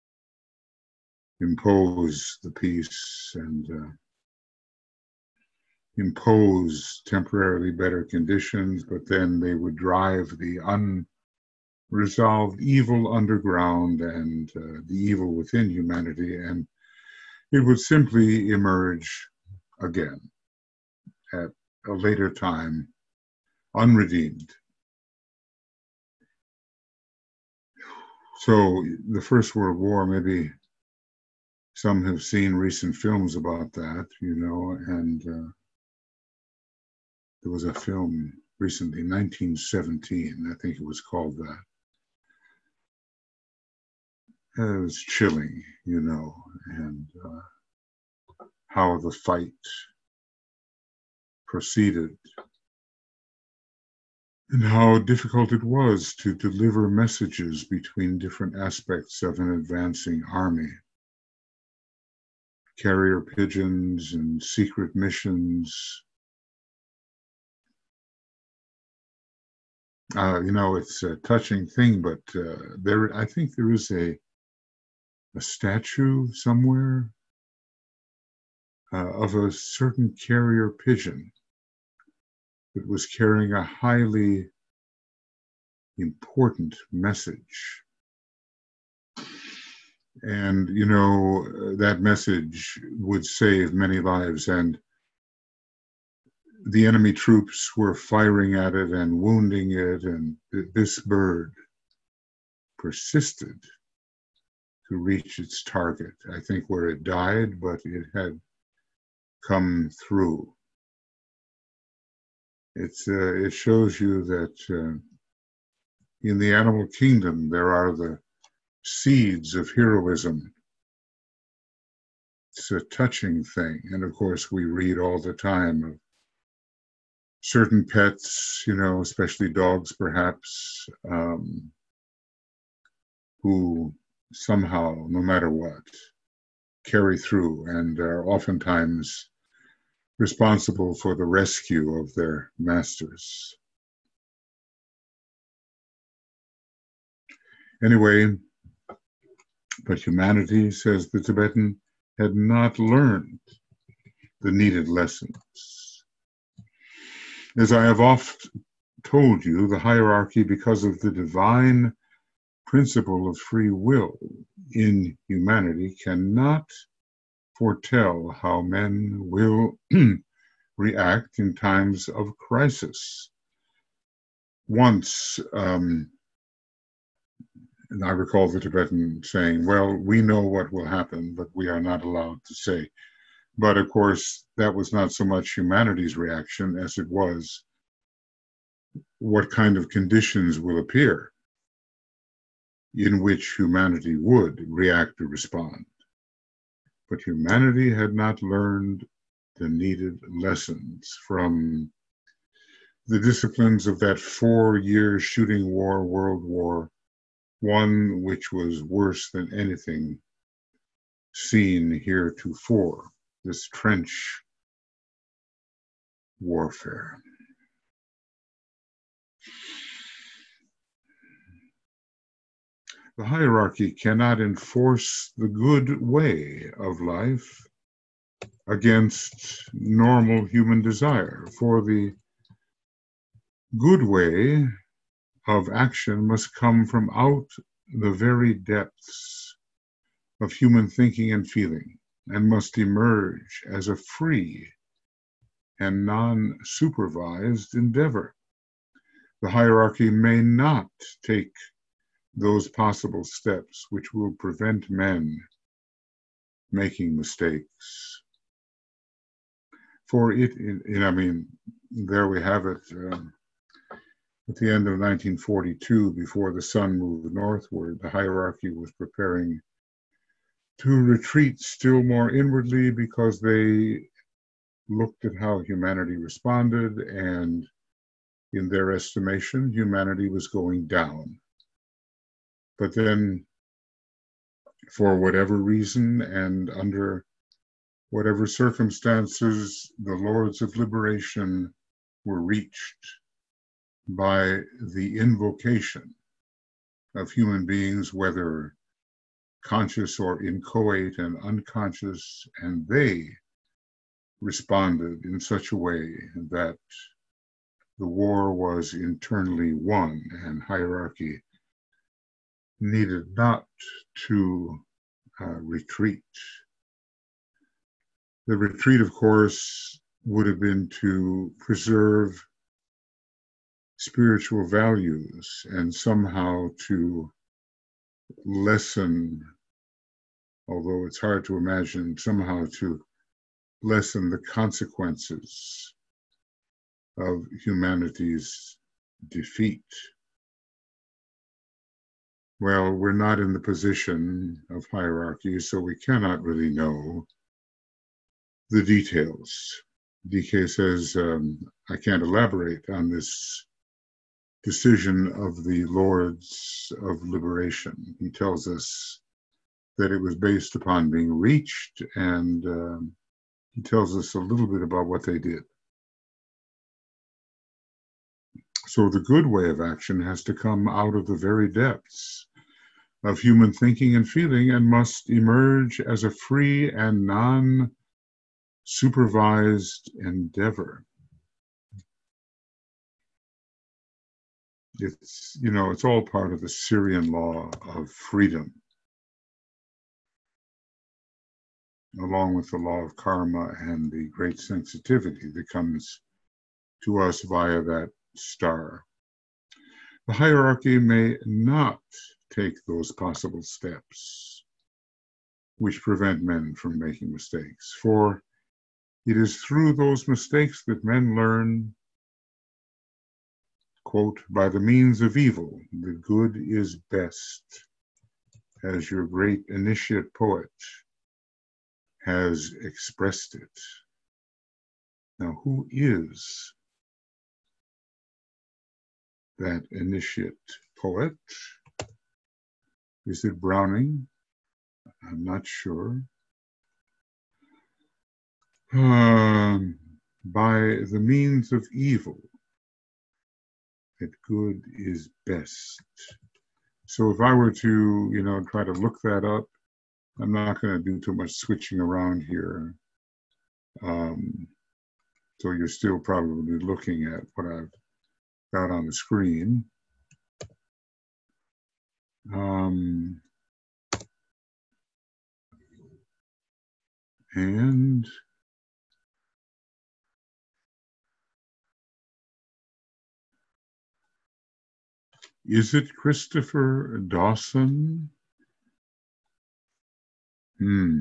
S1: impose the peace and uh, impose temporarily better conditions, but then they would drive the unresolved evil underground and uh, the evil within humanity, and it would simply emerge again at a later time, unredeemed. So the First World War, maybe some have seen recent films about that, you know, and uh, there was a film recently, nineteen seventeen, I think it was called that. It was chilling, you know, and uh, how the fight proceeded and how difficult it was to deliver messages between different aspects of an advancing army. Carrier pigeons and secret missions. Uh, you know, it's a touching thing, but uh, there, I think there is a a statue somewhere uh, of a certain carrier pigeon that was carrying a highly important message. And, you know, that message would save many lives, and the enemy troops were firing at it and wounding it, and this bird persisted to reach its target. I think where it died, but it had come through. It's uh, it shows you that uh, in the animal kingdom there are the seeds of heroism. It's a touching thing, and of course we read all the time of certain pets, you know, especially dogs perhaps, um, who somehow, no matter what, carry through and are oftentimes responsible for the rescue of their masters. Anyway, but humanity, says the Tibetan, had not learned the needed lessons. As I have oft told you, the hierarchy, because of the divine principle of free will in humanity, cannot foretell how men will react in times of crisis. Once, um, and I recall the Tibetan saying, well, we know what will happen, but we are not allowed to say. But of course, that was not so much humanity's reaction as it was what kind of conditions will appear in which humanity would react or respond. But humanity had not learned the needed lessons from the disciplines of that four-year shooting war, World War One, which was worse than anything seen heretofore, this trench warfare. The hierarchy cannot enforce the good way of life against normal human desire, for the good way of action must come from out the very depths of human thinking and feeling, and must emerge as a free and non-supervised endeavor. The hierarchy may not take those possible steps which will prevent men making mistakes. For it, it I mean, there we have it. Uh, at the end of nineteen forty-two, before the sun moved northward, the hierarchy was preparing to retreat still more inwardly because they looked at how humanity responded, and in their estimation, humanity was going down. But then, for whatever reason and under whatever circumstances, the Lords of Liberation were reached by the invocation of human beings, whether conscious or inchoate and unconscious, and they responded in such a way that the war was internally won and hierarchy needed not to uh, retreat. The retreat, of course, would have been to preserve spiritual values and somehow to lessen, although it's hard to imagine, somehow to lessen the consequences of humanity's defeat. Well, we're not in the position of hierarchy, so we cannot really know the details. D K says, um, I can't elaborate on this decision of the Lords of Liberation. He tells us that it was based upon being reached, and um, he tells us a little bit about what they did. So the good way of action has to come out of the very depths of human thinking and feeling and must emerge as a free and non-supervised endeavor. It's, you know, it's all part of the Syrian law of freedom, along with the law of karma and the great sensitivity that comes to us via that star. The hierarchy may not take those possible steps which prevent men from making mistakes, for it is through those mistakes that men learn, quote, by the means of evil, the good is best, as your great initiate poet has expressed it. Now, who is that initiate poet? Is it Browning? I'm not sure. Um, by the means of evil, that good is best. So if I were to, you know, try to look that up, I'm not going to do too much switching around here. Um, so you're still probably looking at what I've got on the screen. Um, and is it Christopher Dawson? Hmm.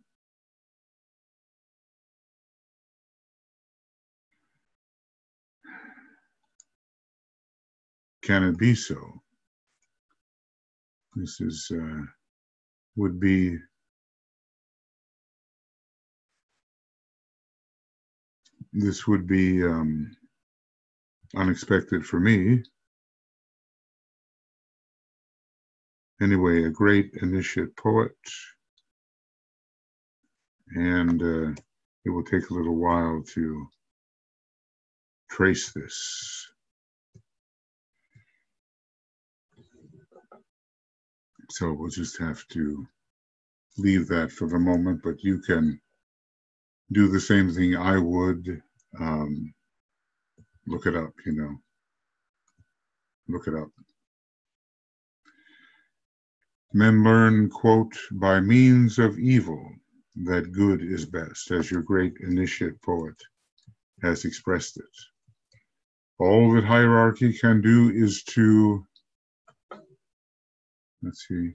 S1: Can it be so? This is uh, would be this would be um, unexpected for me. Anyway, a great initiate poet, and uh, it will take a little while to trace this. So we'll just have to leave that for the moment, but you can do the same thing I would. Um, look it up, you know. Look it up. Men learn, quote, by means of evil, that good is best, as your great initiate poet has expressed it. All that hierarchy can do is to, let's see,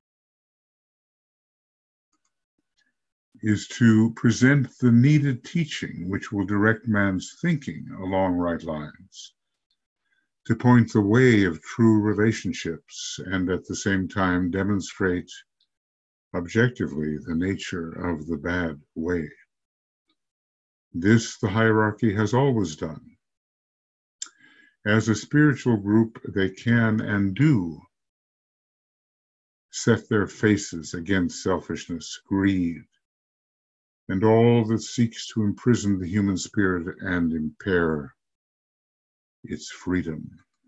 S1: is to present the needed teaching which will direct man's thinking along right lines, to point the way of true relationships, and at the same time demonstrate objectively the nature of the bad way. This the hierarchy has always done. As a spiritual group, they can and do set their faces against selfishness, greed, and all that seeks to imprison the human spirit and impair its freedom.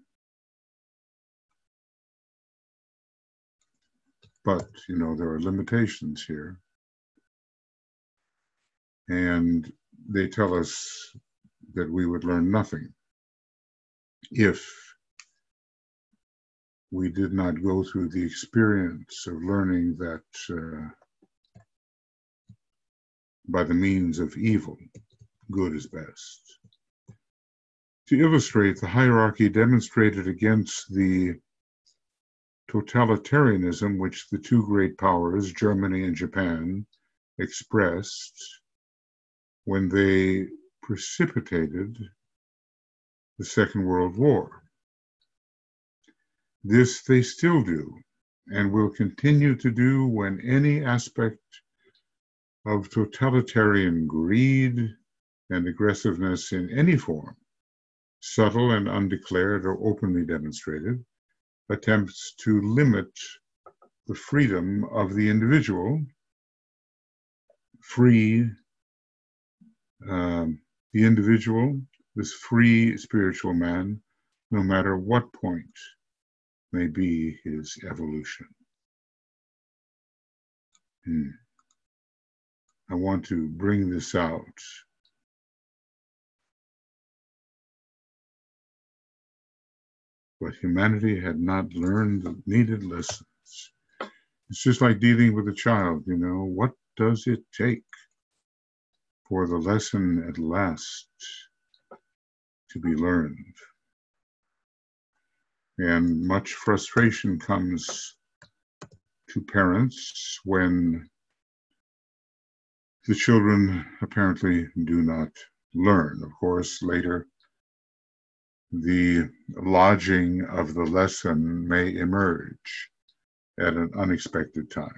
S1: But, you know, there are limitations here. And they tell us that we would learn nothing if we did not go through the experience of learning that uh, by the means of evil, good is best. To illustrate, the hierarchy demonstrated against the totalitarianism which the two great powers, Germany and Japan, expressed when they precipitated the Second World War. This they still do and will continue to do when any aspect of totalitarian greed and aggressiveness in any form, subtle and undeclared or openly demonstrated, attempts to limit the freedom of the individual, free um, the individual, this free spiritual man, no matter what point may be his evolution. Hmm. I want to bring this out. But humanity had not learned the needed lessons. It's just like dealing with a child, you know, what does it take for the lesson at last to be learned? And much frustration comes to parents when the children apparently do not learn. Of course, later, the lodging of the lesson may emerge at an unexpected time.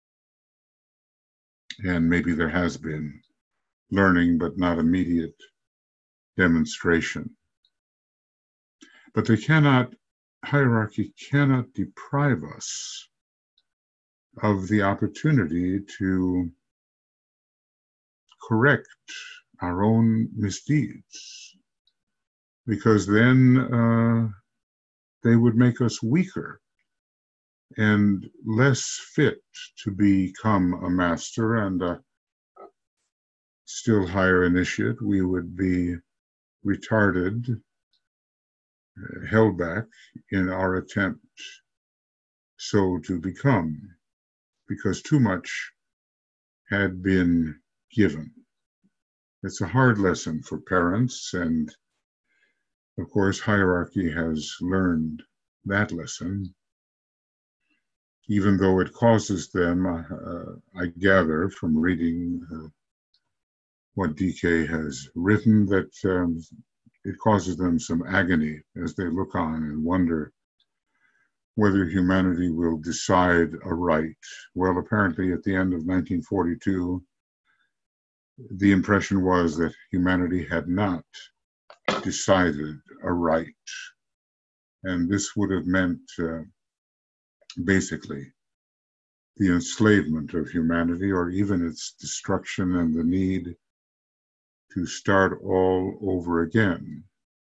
S1: And maybe there has been learning, but not immediate demonstration. But they cannot, hierarchy cannot deprive us of the opportunity to correct our own misdeeds, because then uh, they would make us weaker and less fit to become a master and a still higher initiate. We would be retarded, uh, held back in our attempt so to become, because too much had been given. It's a hard lesson for parents, and of course, hierarchy has learned that lesson, even though it causes them, uh, I gather from reading uh, what D K has written, that um, it causes them some agony as they look on and wonder whether humanity will decide aright. Well, apparently at the end of nineteen forty-two, the impression was that humanity had not decided aright. And this would have meant uh, basically the enslavement of humanity, or even its destruction and the need to start all over again.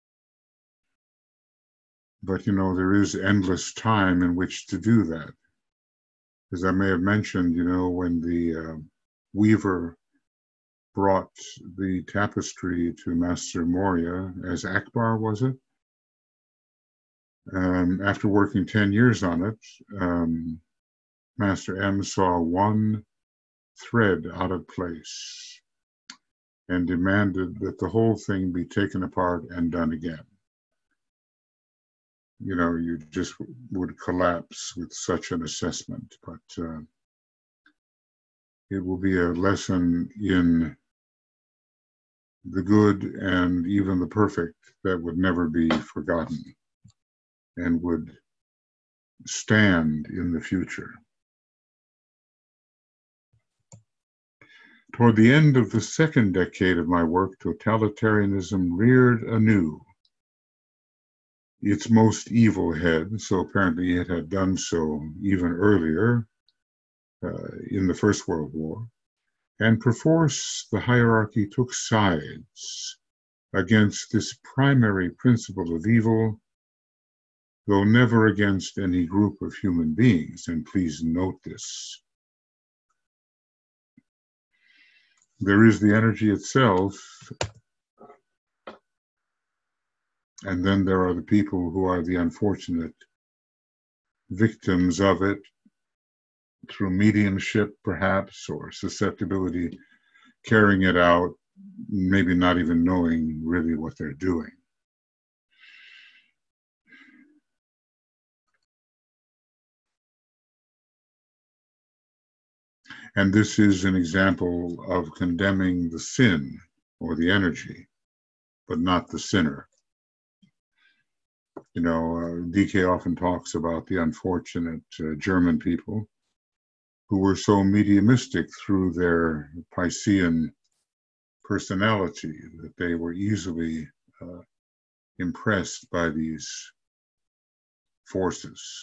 S1: But, you know, there is endless time in which to do that. As I may have mentioned, you know, when the uh, weaver brought the tapestry to Master Morya, as Akbar, was it? Um, after working ten years on it, um, Master M saw one thread out of place and demanded that the whole thing be taken apart and done again. You know, you just would collapse with such an assessment, but uh, it will be a lesson in the good and even the perfect that would never be forgotten and would stand in the future. Toward the end of the second decade of my work, totalitarianism reared anew its most evil head. So apparently it had done so even earlier uh, in the First World War. And perforce the hierarchy took sides against this primary principle of evil, though never against any group of human beings. And please note this. There is the energy itself, and then there are the people who are the unfortunate victims of it through mediumship, perhaps, or susceptibility, carrying it out, maybe not even knowing really what they're doing. And this is an example of condemning the sin or the energy, but not the sinner. You know, uh, D K often talks about the unfortunate uh, German people who were so mediumistic through their Piscean personality that they were easily uh, impressed by these forces.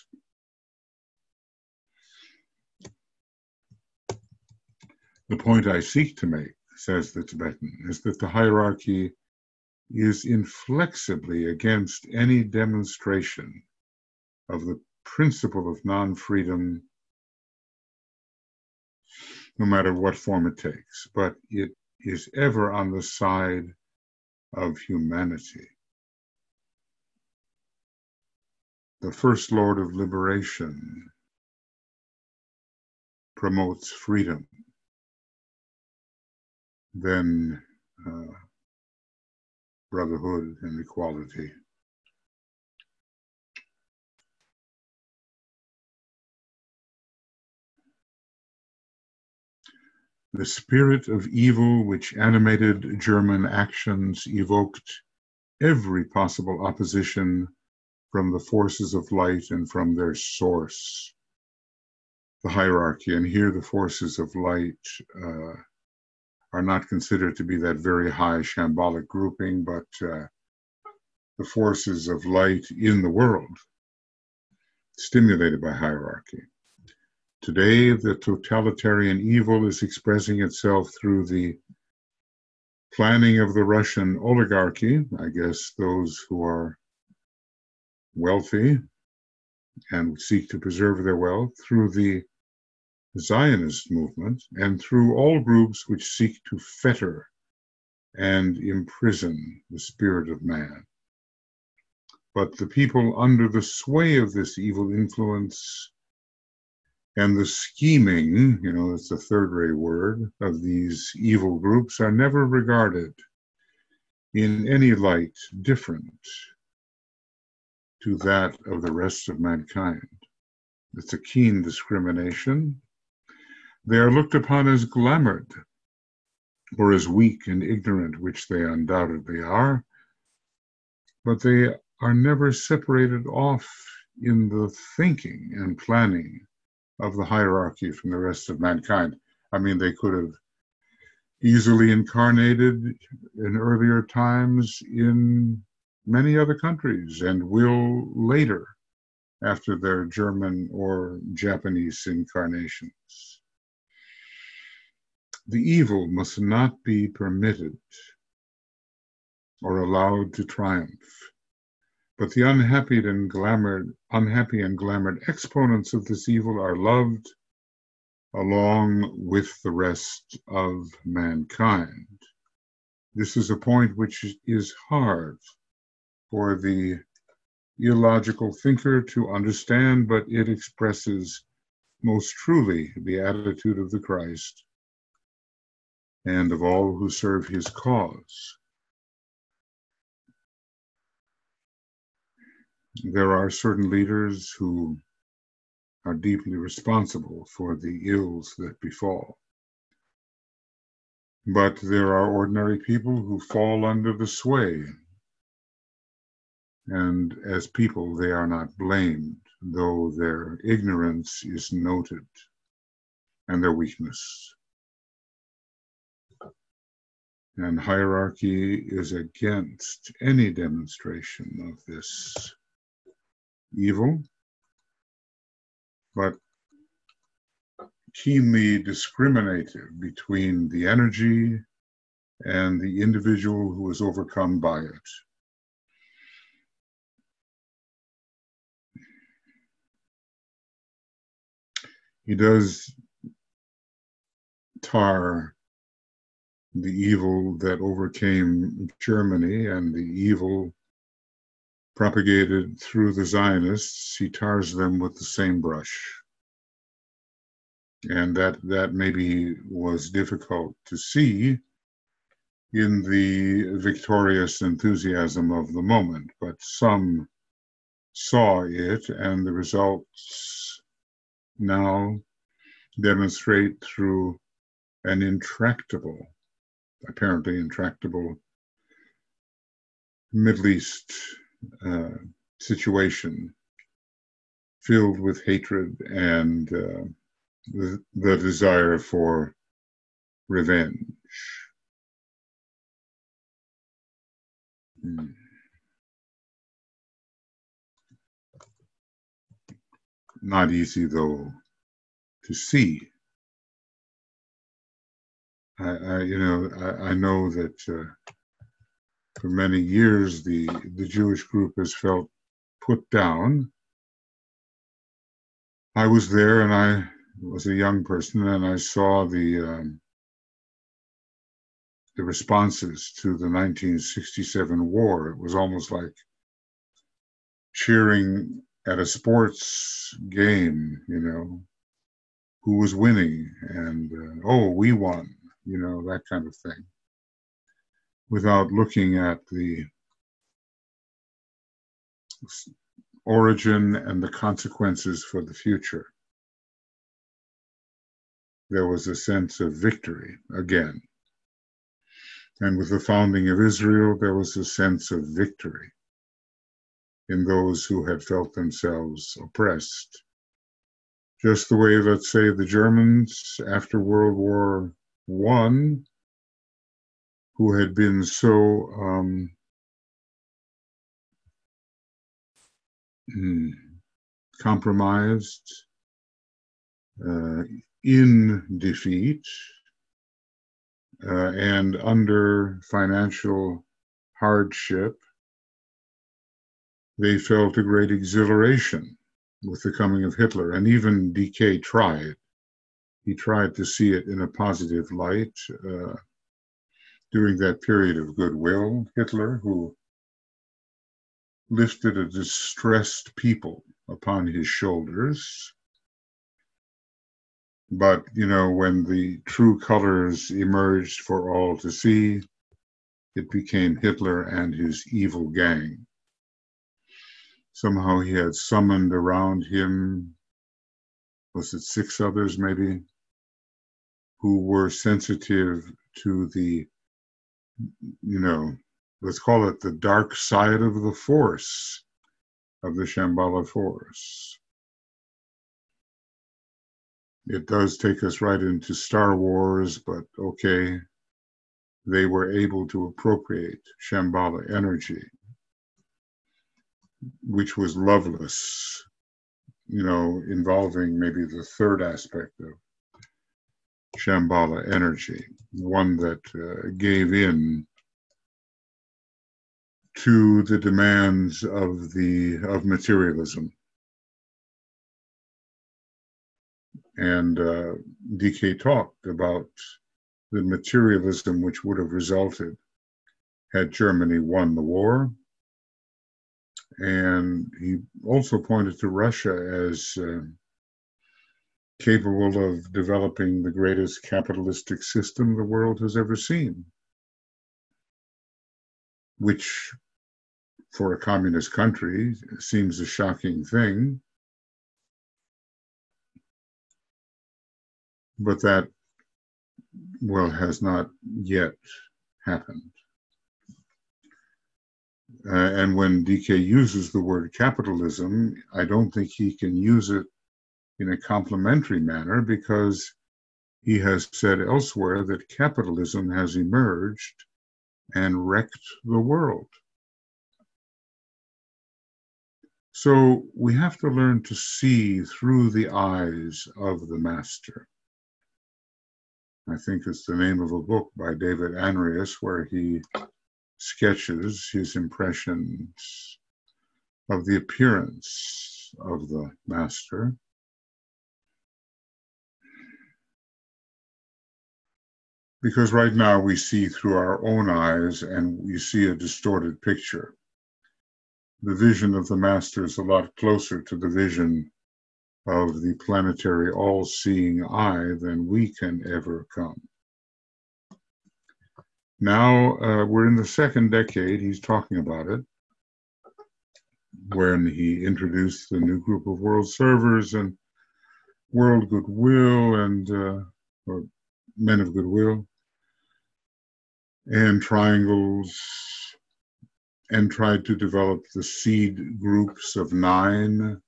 S1: The point I seek to make, says the Tibetan, is that the hierarchy is inflexibly against any demonstration of the principle of non-freedom, no matter what form it takes, but it is ever on the side of humanity. The First Lord of Liberation promotes freedom, then uh, brotherhood and equality. The spirit of evil which animated German actions evoked every possible opposition from the forces of light and from their source, the hierarchy. And here the forces of light uh, are not considered to be that very high shambolic grouping, but uh, the forces of light in the world, stimulated by hierarchy. Today, the totalitarian evil is expressing itself through the planning of the Russian oligarchy, I guess those who are wealthy and seek to preserve their wealth, through the Zionist movement, and through all groups which seek to fetter and imprison the spirit of man. But the people under the sway of this evil influence and the scheming, you know, it's a third-rate word, of these evil groups are never regarded in any light different to that of the rest of mankind. It's a keen discrimination. They are looked upon as glamoured or as weak and ignorant, which they undoubtedly are, but they are never separated off in the thinking and planning of the hierarchy from the rest of mankind. I mean, they could have easily incarnated in earlier times in many other countries and will later after their German or Japanese incarnations. The evil must not be permitted or allowed to triumph, but the unhappy and glamoured, unhappy and glamoured exponents of this evil are loved along with the rest of mankind. This is a point which is hard for the illogical thinker to understand, but it expresses most truly the attitude of the Christ and of all who serve his cause. There are certain leaders who are deeply responsible for the ills that befall. But there are ordinary people who fall under the sway, and as people they are not blamed, though their ignorance is noted and their weakness. And hierarchy is against any demonstration of this evil, but keenly discriminative between the energy and the individual who is overcome by it. He does tar the evil that overcame Germany and the evil propagated through the Zionists. He tars them with the same brush. And that, that maybe was difficult to see in the victorious enthusiasm of the moment, but some saw it, and the results now demonstrate through an intractable, apparently intractable Middle East uh, situation filled with hatred and uh, the, the desire for revenge. Hmm. Not easy, though, to see. I, I you know, I, I know that uh, for many years the the Jewish group has felt put down. I was there, and I was a young person, and I saw the um, the responses to the nineteen sixty-seven war. It was almost like cheering at a sports game, you know, who was winning, and uh, oh, we won, you know, that kind of thing, without looking at the origin and the consequences for the future. There was a sense of victory again. And with the founding of Israel, there was a sense of victory in those who had felt themselves oppressed. Just the way, let's say, the Germans after World War One, who had been so um, compromised, uh, in defeat, uh, and under financial hardship, they felt a great exhilaration with the coming of Hitler. And even D K tried. He tried to see it in a positive light uh, during that period of goodwill. Hitler, who lifted a distressed people upon his shoulders. But, you know, when the true colors emerged for all to see, it became Hitler and his evil gang. Somehow he had summoned around him, was it six others maybe, who were sensitive to the, you know, let's call it the dark side of the force, of the Shambhala force. It does take us right into Star Wars, but okay, they were able to appropriate Shambhala energy, which was loveless, you know, involving maybe the third aspect of Shambhala energy, one that uh, gave in to the demands of the of materialism. And uh, D K talked about the materialism which would have resulted had Germany won the war. And he also pointed to Russia as uh, capable of developing the greatest capitalistic system the world has ever seen, which for a communist country seems a shocking thing. But that, well, has not yet happened. Uh, and when D K uses the word capitalism, I don't think he can use it in a complimentary manner, because he has said elsewhere that capitalism has emerged and wrecked the world. So we have to learn to see through the eyes of the master. I think it's the name of a book by David Anrius, where he sketches his impressions of the appearance of the master. Because right now we see through our own eyes and we see a distorted picture. The vision of the master is a lot closer to the vision of the planetary all-seeing eye than we can ever come. Now uh, we're in the second decade, he's talking about it, when he introduced the new group of world servers and world goodwill and uh, or men of goodwill and triangles, and tried to develop the seed groups of nine.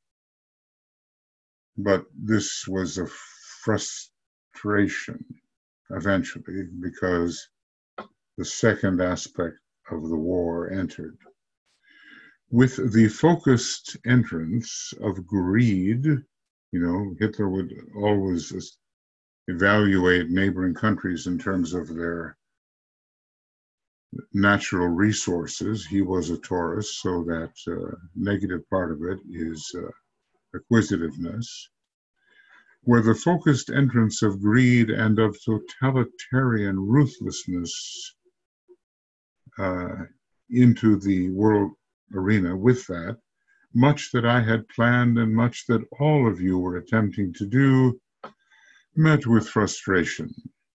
S1: But this was a frustration eventually, because the second aspect of the war entered. With the focused entrance of greed, you know, Hitler would always evaluate neighboring countries in terms of their natural resources. He was a Taurus, so that uh, negative part of it is uh, acquisitiveness. Where the focused entrance of greed and of totalitarian ruthlessness uh, into the world arena, with that, much that I had planned and much that all of you were attempting to do met with frustration.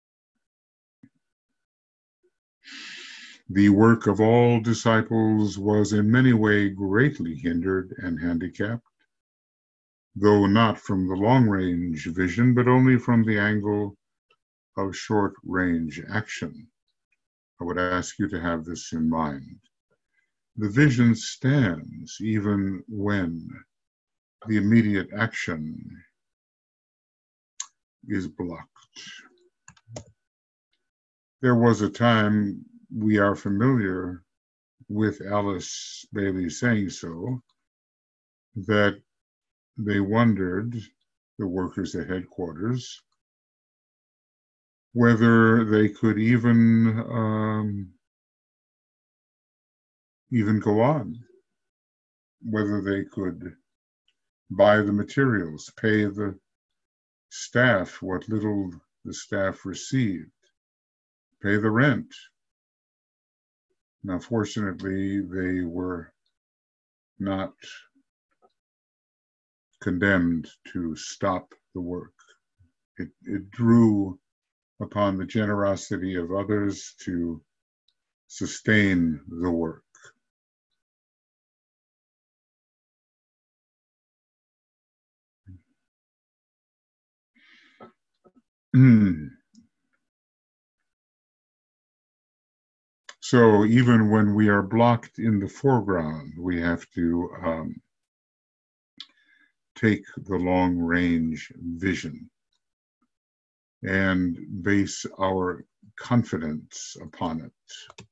S1: The work of all disciples was in many ways greatly hindered and handicapped, though not from the long-range vision, but only from the angle of short-range action. I would ask you to have this in mind. The vision stands even when the immediate action is blocked. There was a time, we are familiar with Alice Bailey saying so, that they wondered, the workers at headquarters, whether they could even um, even go on, whether they could buy the materials, pay the staff what little the staff received, pay the rent. Now, fortunately, they were not condemned to stop the work. It, it drew upon the generosity of others to sustain the work. So even when we are blocked in the foreground, we have to um, take the long-range vision and base our confidence upon it.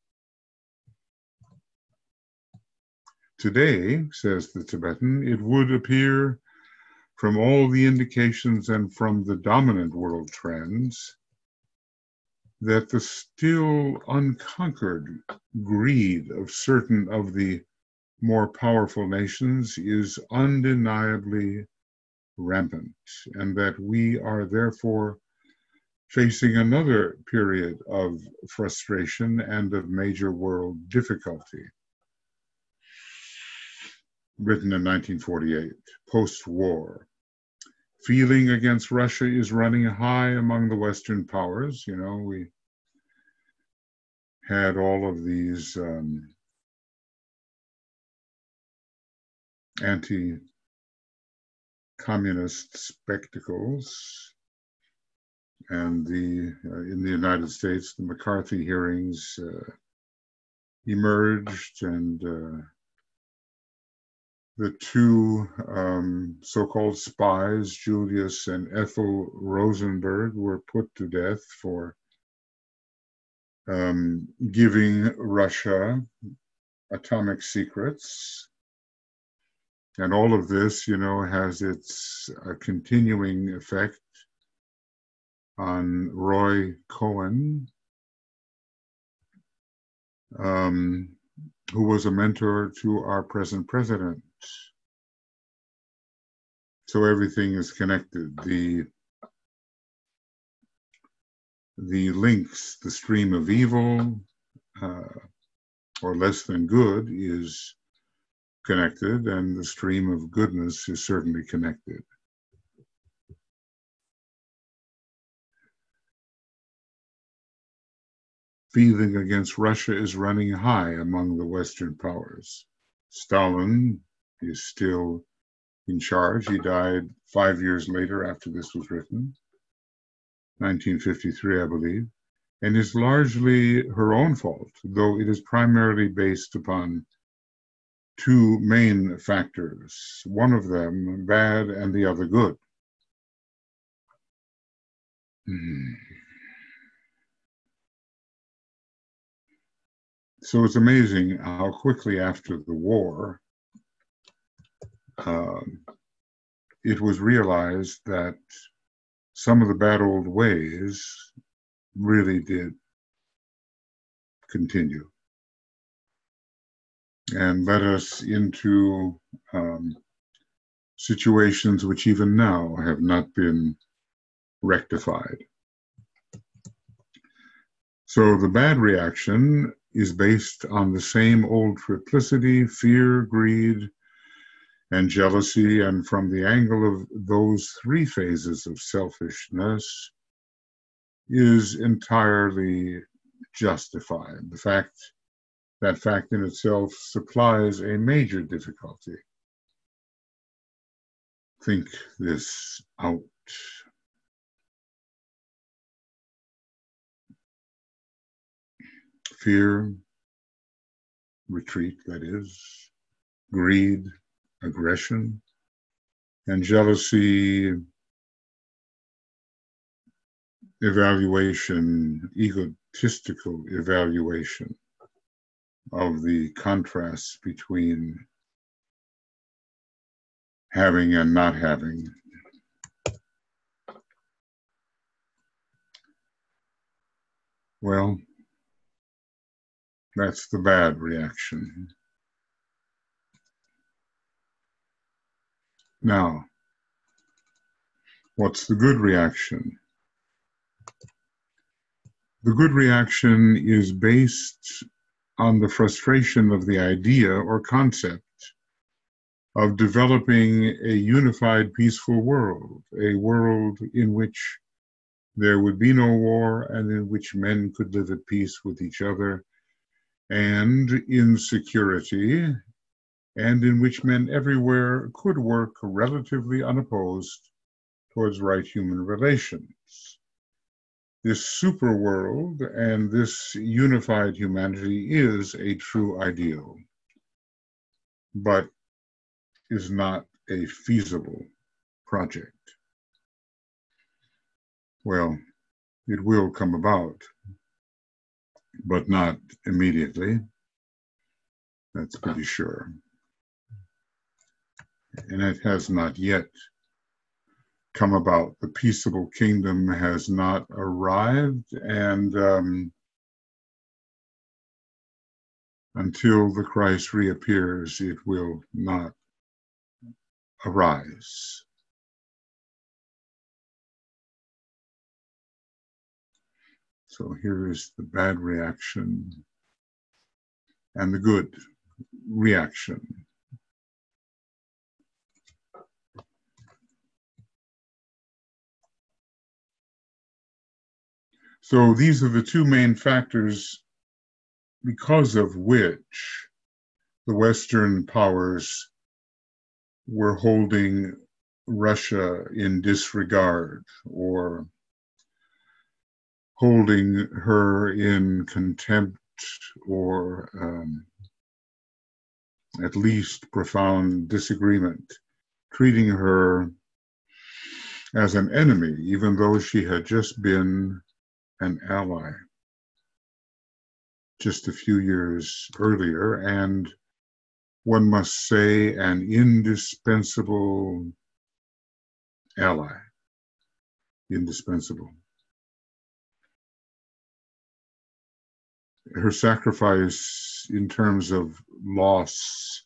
S1: Today, says the Tibetan, it would appear from all the indications and from the dominant world trends that the still unconquered greed of certain of the more powerful nations is undeniably rampant, and that we are therefore facing another period of frustration and of major world difficulty. Written in nineteen forty-eight, post-war. Feeling against Russia is running high among the Western powers. You know, we had all of these um, anti-communist spectacles, and the uh, in the United States, the McCarthy hearings uh, emerged, and uh, the two um, so-called spies, Julius and Ethel Rosenberg, were put to death for um, giving Russia atomic secrets. And all of this, you know, has its uh, continuing effect on Roy Cohen, um, who was a mentor to our present president. So everything is connected. The, the links, the stream of evil, uh, or less than good, is connected, and the stream of goodness is certainly connected. Feeling against Russia is running high among the Western powers. Stalin is still in charge. He died five years later after this was written, nineteen fifty-three, I believe, and is largely her own fault, though it is primarily based upon two main factors, one of them bad and the other good. Hmm. So it's amazing how quickly after the war, um, it was realized that some of the bad old ways really did continue and led us into um, situations which even now have not been rectified. So the bad reaction is based on the same old triplicity: fear, greed, and jealousy. And from the angle of those three phases of selfishness is entirely justified. The fact, that fact in itself supplies a major difficulty. Think this out. Fear, retreat, that is, greed, aggression, and jealousy, evaluation, egotistical evaluation of the contrasts between having and not having. Well, that's the bad reaction. Now, what's the good reaction? The good reaction is based on the frustration of the idea or concept of developing a unified, peaceful world, a world in which there would be no war and in which men could live at peace with each other and in security, and in which men everywhere could work relatively unopposed towards right human relations. This super world and this unified humanity is a true ideal, but is not a feasible project. Well, it will come about, but not immediately. That's pretty sure. And it has not yet come about. The peaceable kingdom has not arrived, and um, until the Christ reappears, it will not arise. So here is the bad reaction and the good reaction. So these are the two main factors because of which the Western powers were holding Russia in disregard or holding her in contempt or um, at least profound disagreement, treating her as an enemy, even though she had just been an ally just a few years earlier, and one must say an indispensable ally, indispensable. Her sacrifice in terms of loss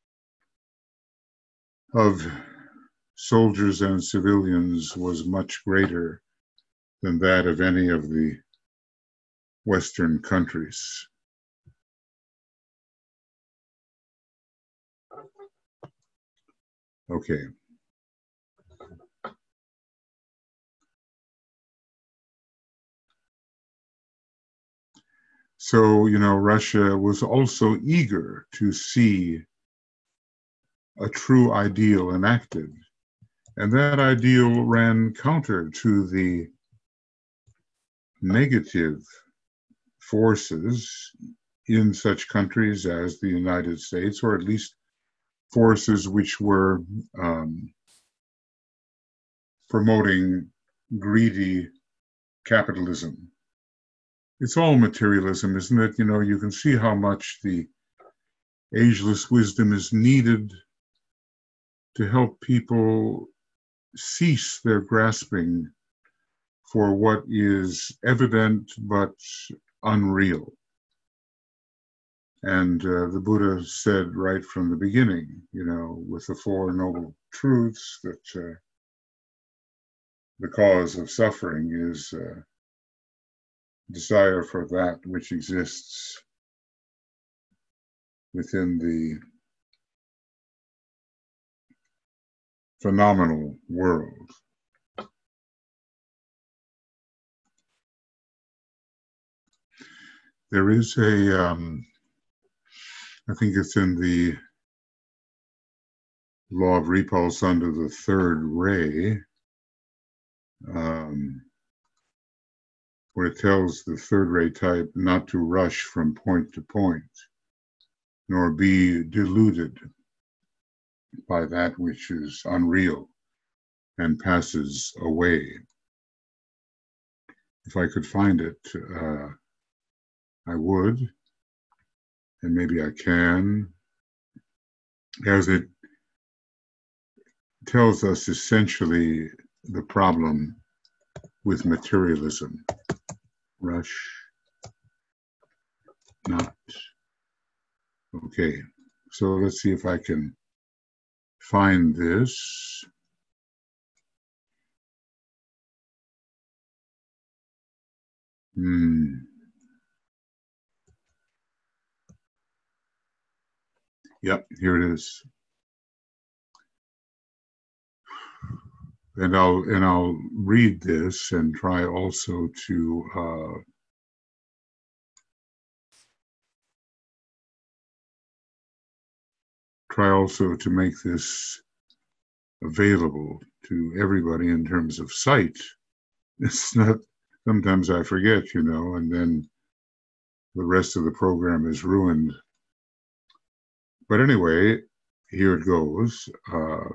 S1: of soldiers and civilians was much greater than that of any of the Western countries. Okay. So, you know, Russia was also eager to see a true ideal enacted. And that ideal ran counter to the negative forces in such countries as the United States, or at least forces which were um, promoting greedy capitalism. It's all materialism, isn't it? You know, you can see how much the ageless wisdom is needed to help people cease their grasping for what is evident but unreal. And uh, the Buddha said right from the beginning, you know, with the Four Noble Truths, that uh, the cause of suffering is uh, desire for that which exists within the phenomenal world. There is a, um, I think it's in the law of repulse under the third ray, um, where it tells the third ray type not to rush from point to point, nor be deluded by that which is unreal and passes away. If I could find it, uh, I would, and maybe I can, as it tells us essentially the problem with materialism. Rush not. Okay, so let's see if I can find this. Hmm. Yep, here it is. And I'll and I'll read this and try also to uh, try also to make this available to everybody in terms of sight. It's not, sometimes I forget, you know, and then the rest of the program is ruined. But anyway, here it goes. Uh,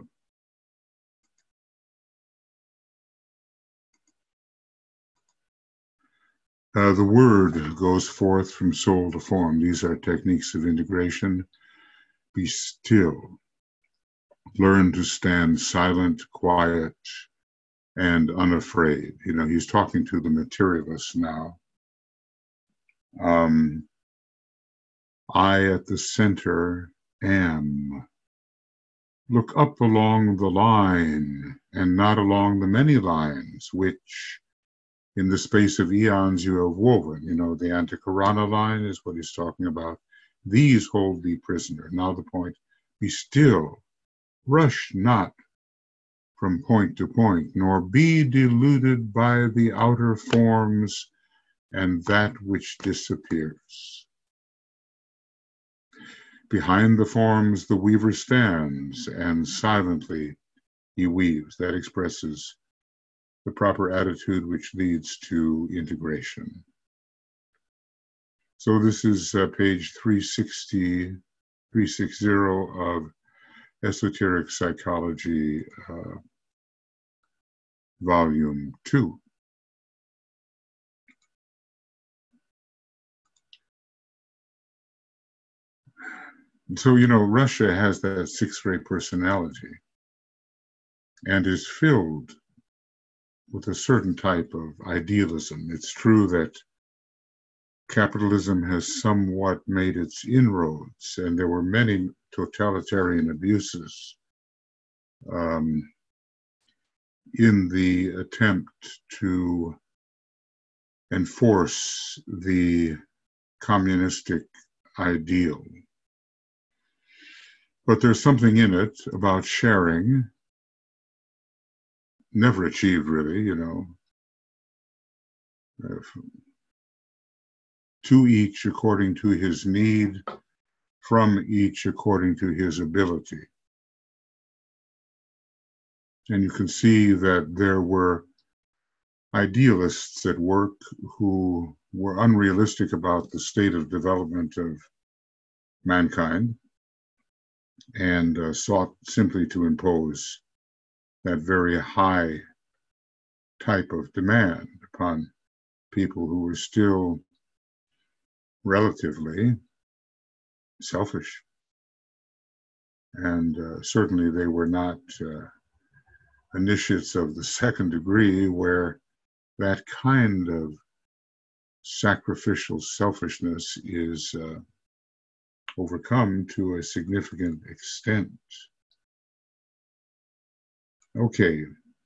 S1: uh, the word goes forth from soul to form. These are techniques of integration. Be still. Learn to stand silent, quiet, and unafraid. You know, he's talking to the materialists now. Um, I at the center am. Look up along the line and not along the many lines which in the space of eons you have woven. You know, the Antakarana line is what he's talking about. These hold thee prisoner. Now the point, be still, rush not from point to point, nor be deluded by the outer forms and that which disappears. Behind the forms the weaver stands, and silently he weaves. That expresses the proper attitude which leads to integration. So this is uh, page three sixty, three sixty of Esoteric Psychology, uh, Volume two. So, you know, Russia has that six-ray personality and is filled with a certain type of idealism. It's true that capitalism has somewhat made its inroads, and there were many totalitarian abuses um, in the attempt to enforce the communistic ideal. But there's something in it about sharing, never achieved really, you know, uh, to each according to his need, from each according to his ability. And you can see that there were idealists at work who were unrealistic about the state of development of mankind and uh, sought simply to impose that very high type of demand upon people who were still relatively selfish. And uh, certainly they were not uh, initiates of the second degree where that kind of sacrificial selfishness is uh, overcome to a significant extent. Okay,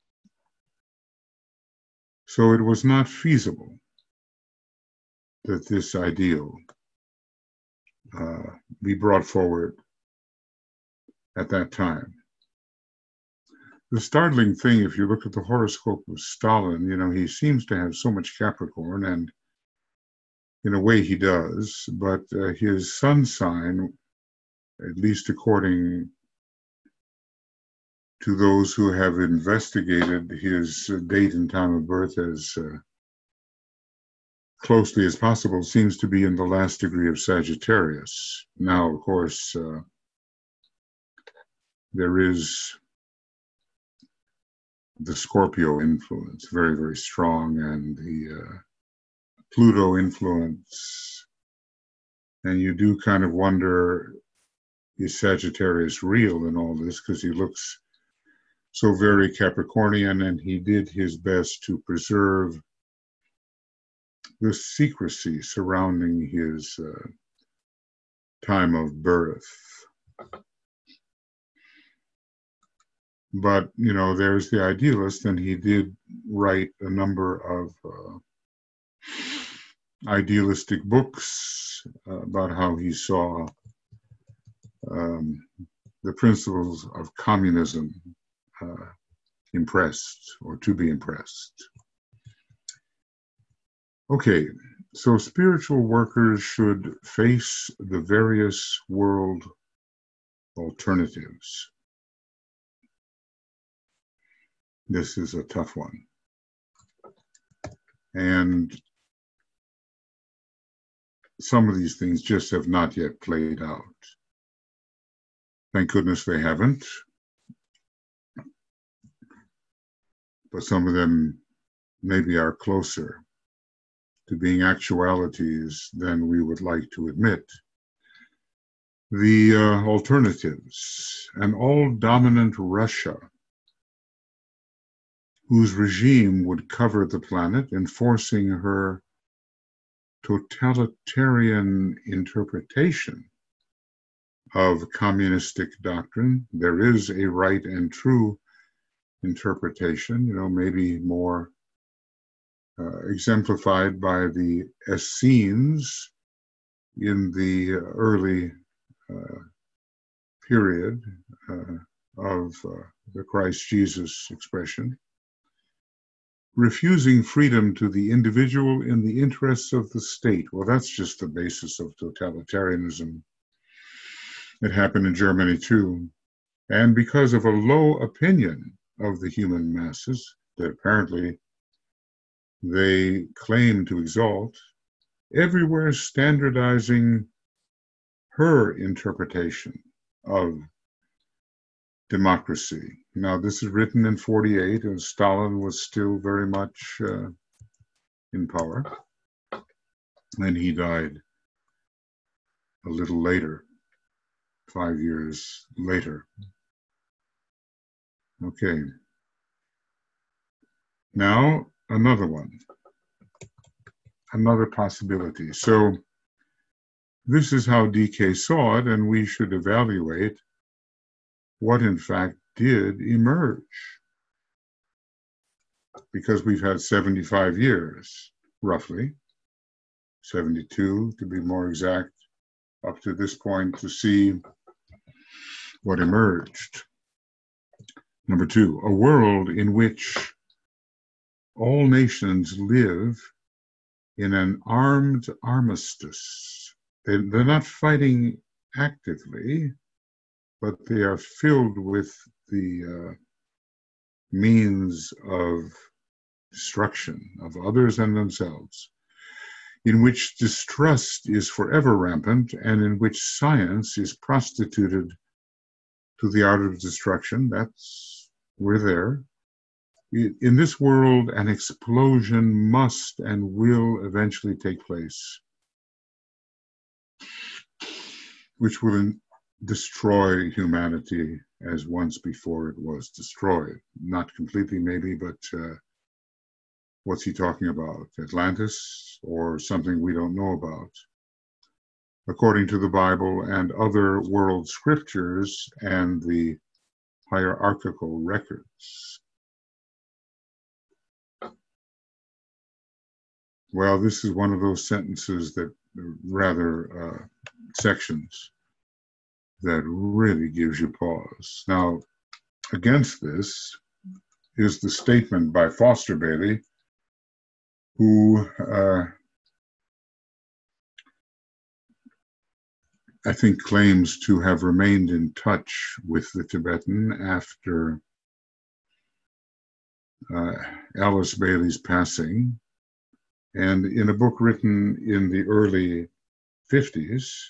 S1: so it was not feasible that this ideal uh, be brought forward at that time. The startling thing, if you look at the horoscope of Stalin, you know, he seems to have so much Capricorn, and in a way he does, but uh, his sun sign, at least according to those who have investigated his date and time of birth as uh, closely as possible, seems to be in the last degree of Sagittarius. Now, of course, uh, there is the Scorpio influence, very, very strong, and the uh, Pluto influence. And you do kind of wonder, is Sagittarius real in all this? Because he looks so very Capricornian, and he did his best to preserve the secrecy surrounding his uh, time of birth. But, you know, there's the idealist, and he did write a number of uh, idealistic books uh, about how he saw um, the principles of communism uh, impressed or to be impressed. Okay, so spiritual workers should face the various world alternatives. This is a tough one. And some of these things just have not yet played out. Thank goodness they haven't. But some of them maybe are closer to being actualities than we would like to admit. The uh, alternatives: an all-dominant Russia, whose regime would cover the planet, enforcing her totalitarian interpretation of communistic doctrine. There is a right and true interpretation, you know, maybe more uh, exemplified by the Essenes in the early uh, period uh, of uh, the Christ Jesus expression. Refusing freedom to the individual in the interests of the state. Well, that's just the basis of totalitarianism. It happened in Germany too. And because of a low opinion of the human masses that apparently they claim to exalt, everywhere standardizing her interpretation of democracy. Now, this is written in forty-eight, and Stalin was still very much uh, in power. And he died a little later, five years later. Okay. Now, another one, another possibility. So this is how D K saw it, and we should evaluate what in fact did emerge. Because we've had seventy-five years, roughly, seventy-two to be more exact, up to this point to see what emerged. Number two, a world in which all nations live in an armed armistice. They, they're not fighting actively, but they are filled with the uh, means of destruction of others and themselves, in which distrust is forever rampant, and in which science is prostituted to the art of destruction. That's, we're there. In this world, an explosion must and will eventually take place, which will destroy humanity as once before it was destroyed. Not completely, maybe, but uh, what's he talking about? Atlantis or something we don't know about? According to the Bible and other world scriptures and the hierarchical records. Well, this is one of those sentences that, rather uh, sections, that really gives you pause. Now, against this is the statement by Foster Bailey, who uh, I think claims to have remained in touch with the Tibetan after uh, Alice Bailey's passing. And in a book written in the early fifties,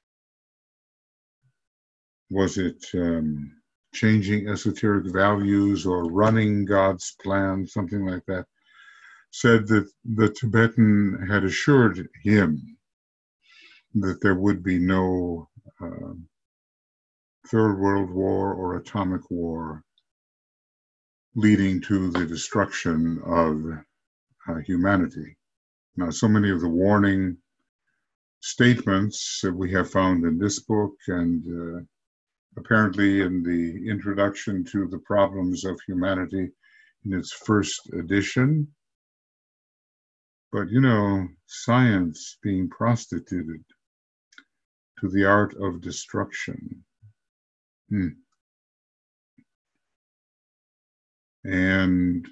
S1: was it um, Changing Esoteric Values or Running God's Plan, something like that, said that the Tibetan had assured him that there would be no uh, Third World War or atomic war leading to the destruction of uh, humanity. Now, so many of the warning statements that we have found in this book and uh, apparently in the introduction to The Problems of Humanity in its first edition. But, you know, science being prostituted to the art of destruction. Hmm. And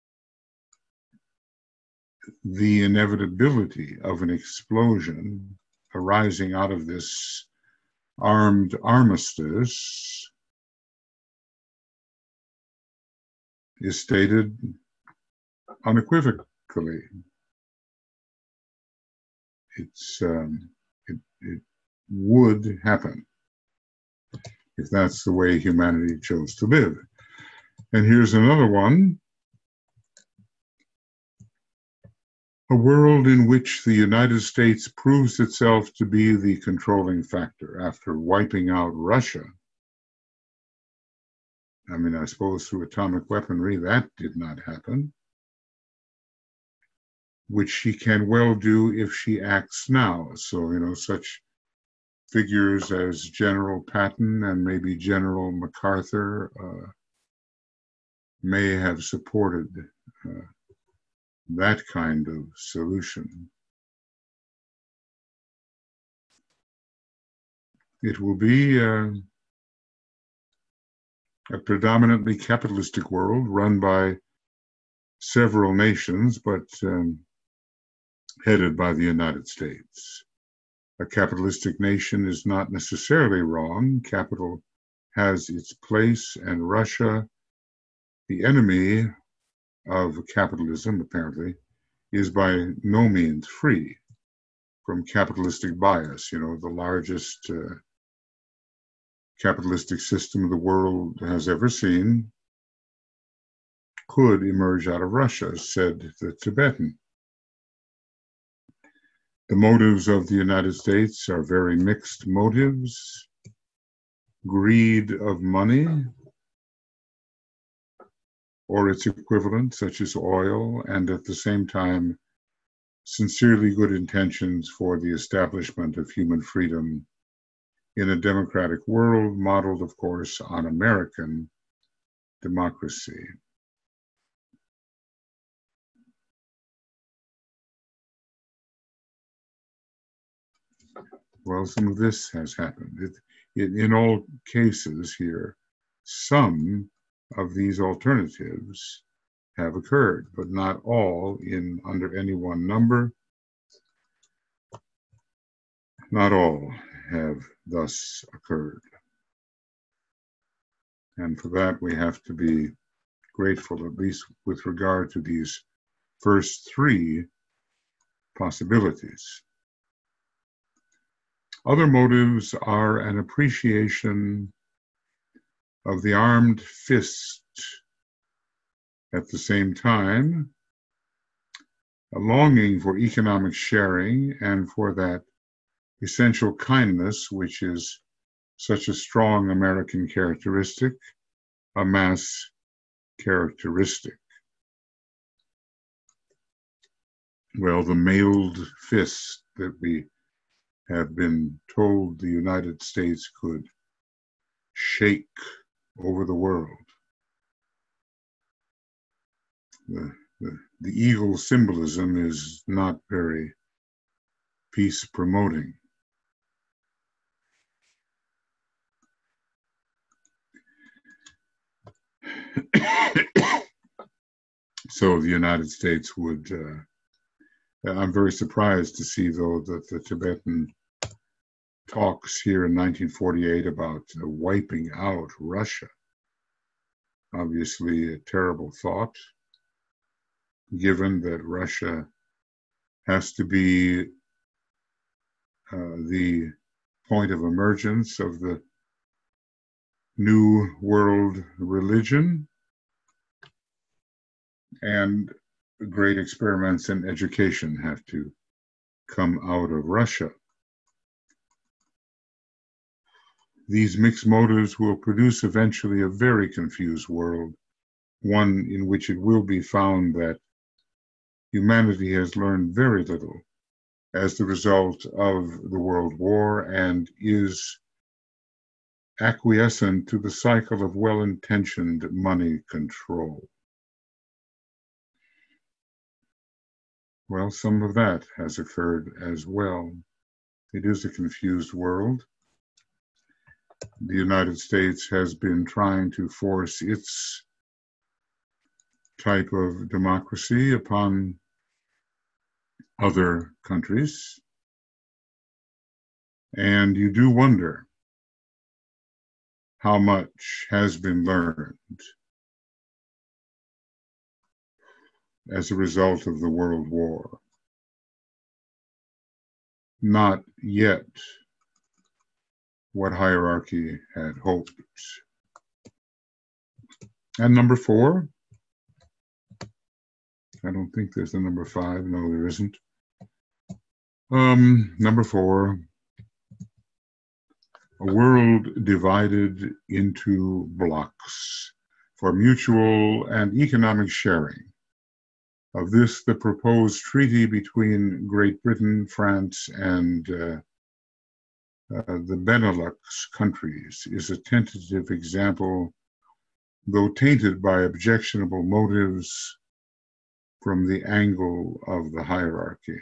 S1: the inevitability of an explosion arising out of this armed armistice is stated unequivocally. It's um, it, it would happen if that's the way humanity chose to live. And here's another one. A world in which the United States proves itself to be the controlling factor after wiping out Russia. I mean, I suppose through atomic weaponry that did not happen, which she can well do if she acts now. So, you know, such figures as General Patton and maybe General MacArthur uh, may have supported uh, that kind of solution. It will be uh, a predominantly capitalistic world run by several nations, but um, headed by the United States. A capitalistic nation is not necessarily wrong. Capital has its place, and Russia, the enemy of capitalism, apparently, is by no means free from capitalistic bias. You know, the largest uh, capitalistic system the world has ever seen could emerge out of Russia, said the Tibetan. The motives of the United States are very mixed motives: greed of money, or its equivalent, such as oil, and at the same time, sincerely good intentions for the establishment of human freedom in a democratic world, modeled, of course, on American democracy. Well, some of this has happened. It, it, in all cases here, some of these alternatives have occurred, but not all in under any one number. Not all have thus occurred. And for that, we have to be grateful, at least with regard to these first three possibilities. Other motives are an appreciation of the armed fist at the same time, a longing for economic sharing and for that essential kindness, which is such a strong American characteristic, a mass characteristic. Well, the mailed fist that we have been told the United States could shake over the world. The, the, the eagle symbolism is not very peace promoting. So the United States would, uh, I'm very surprised to see, though, that the Tibetan talks here in nineteen forty-eight about uh, wiping out Russia. Obviously a terrible thought, given that Russia has to be uh, the point of emergence of the new world religion, and great experiments in education have to come out of Russia. These mixed motives will produce eventually a very confused world, one in which it will be found that humanity has learned very little as the result of the World War and is acquiescent to the cycle of well-intentioned money control. Well, some of that has occurred as well. It is a confused world. The United States has been trying to force its type of democracy upon other countries. And you do wonder how much has been learned as a result of the World War. Not yet what hierarchy had hoped. And number four, I don't think there's a number five. No, there isn't. Um, number four, a world divided into blocks for mutual and economic sharing. Of this, the proposed treaty between Great Britain, France, and uh, uh, the Benelux countries is a tentative example, though tainted by objectionable motives from the angle of the hierarchy.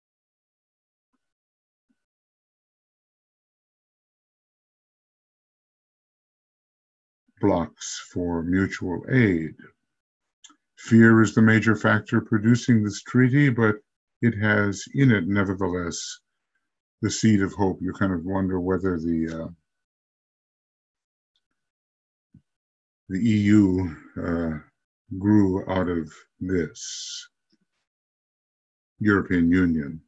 S1: Blocks for mutual aid. Fear is the major factor producing this treaty, but it has in it, nevertheless, the seed of hope. You kind of wonder whether the uh, the E U uh, grew out of this European Union.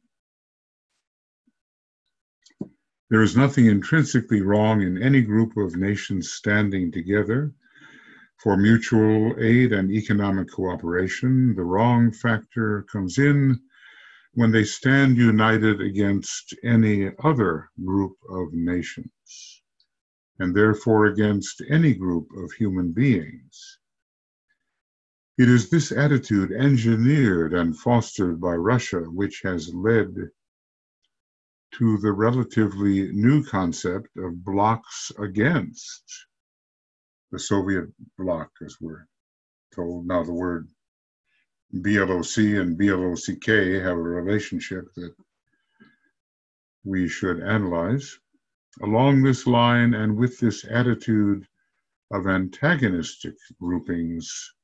S1: There is nothing intrinsically wrong in any group of nations standing together for mutual aid and economic cooperation. The wrong factor comes in when they stand united against any other group of nations, and therefore against any group of human beings. It is this attitude engineered and fostered by Russia which has led to the relatively new concept of blocks against the Soviet bloc, as we're told. Now the word B L O C and B L O C K have a relationship that we should analyze. Along this line and with this attitude of antagonistic groupings,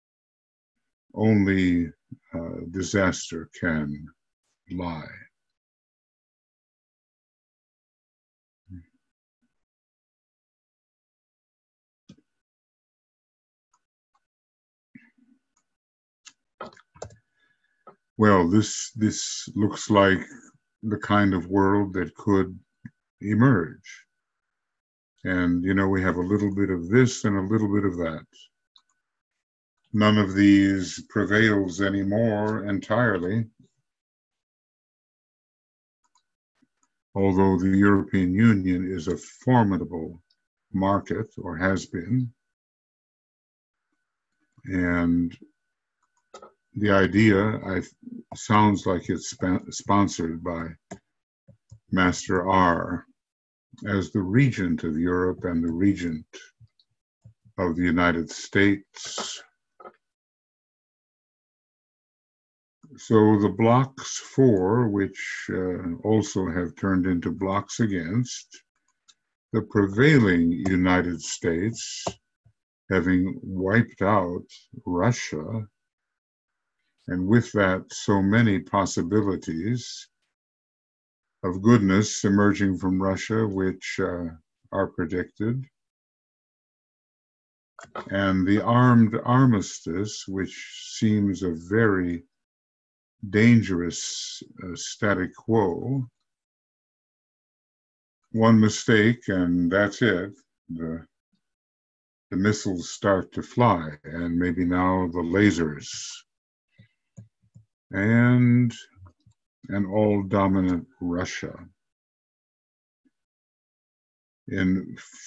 S1: only uh, disaster can lie. Well, this this looks like the kind of world that could emerge. And, you know, we have a little bit of this and a little bit of that. None of these prevails anymore entirely, although the European Union is a formidable market, or has been. And the idea I, sounds like it's sp- sponsored by Master R as the regent of Europe and the regent of the United States. So the blocks for, which uh, also have turned into blocks against, the prevailing United States, having wiped out Russia, and with that so many possibilities of goodness emerging from Russia, which uh, are predicted, and the armed armistice, which seems a very dangerous uh, status quo. One mistake and that's it. The, the missiles start to fly, and maybe now the lasers. And an all-dominant Russia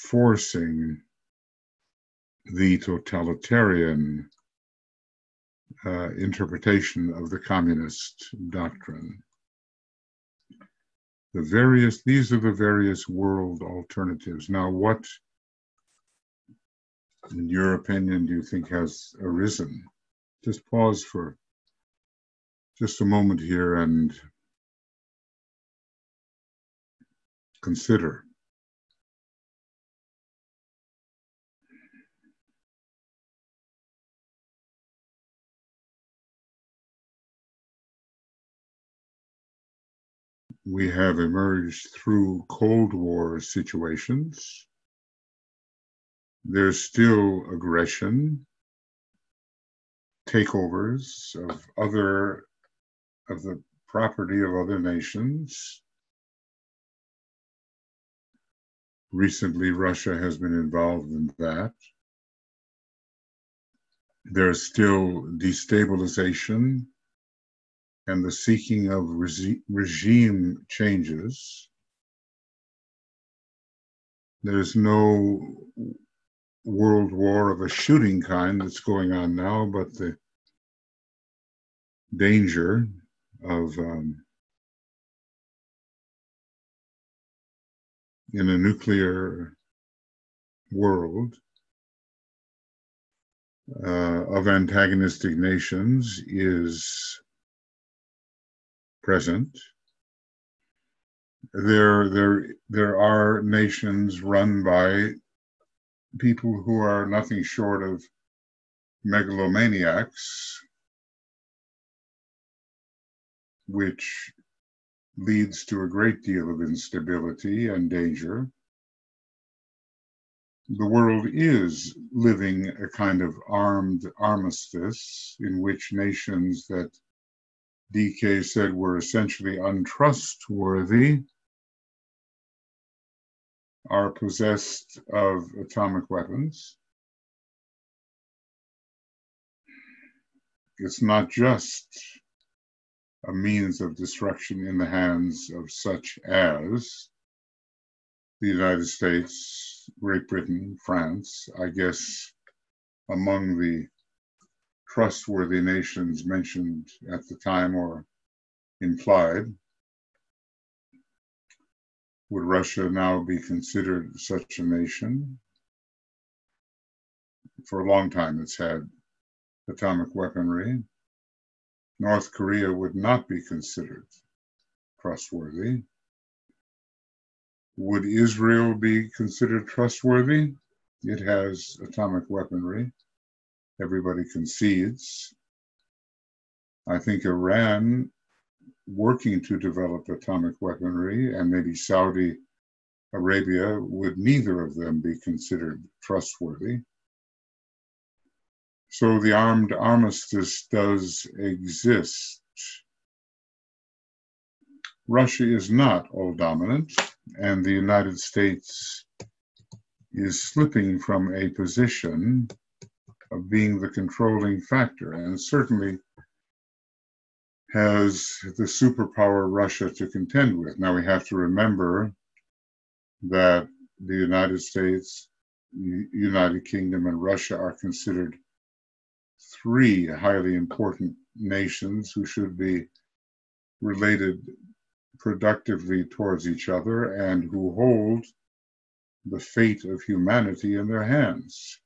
S1: enforcing the totalitarian uh, interpretation of the communist doctrine. The various, these are the various world alternatives. Now, what, in your opinion, do you think has arisen? Just pause for just a moment here and consider. We have emerged through Cold War situations. There's still aggression, takeovers of other, of the property of other nations. Recently, Russia has been involved in that. There's still destabilization and the seeking of regi- regime changes. There's no world war of a shooting kind that's going on now, but the danger of um, in a nuclear world uh, of antagonistic nations is present. There, there, there are nations run by people who are nothing short of megalomaniacs, which leads to a great deal of instability and danger. The world is living a kind of armed armistice in which nations that D K said were essentially untrustworthy are possessed of atomic weapons. It's not just a means of destruction in the hands of such as the United States, Great Britain, France, I guess among the trustworthy nations mentioned at the time or implied. Would Russia now be considered such a nation? For a long time it's had atomic weaponry. North Korea would not be considered trustworthy. Would Israel be considered trustworthy? It has atomic weaponry. Everybody concedes. I think Iran, working to develop atomic weaponry, and maybe Saudi Arabia, would neither of them be considered trustworthy. So the armed armistice does exist. Russia is not all dominant, and the United States is slipping from a position of being the controlling factor, and certainly has the superpower Russia to contend with. Now we have to remember that the United States, United Kingdom, and Russia are considered three highly important nations who should be related productively towards each other and who hold the fate of humanity in their hands.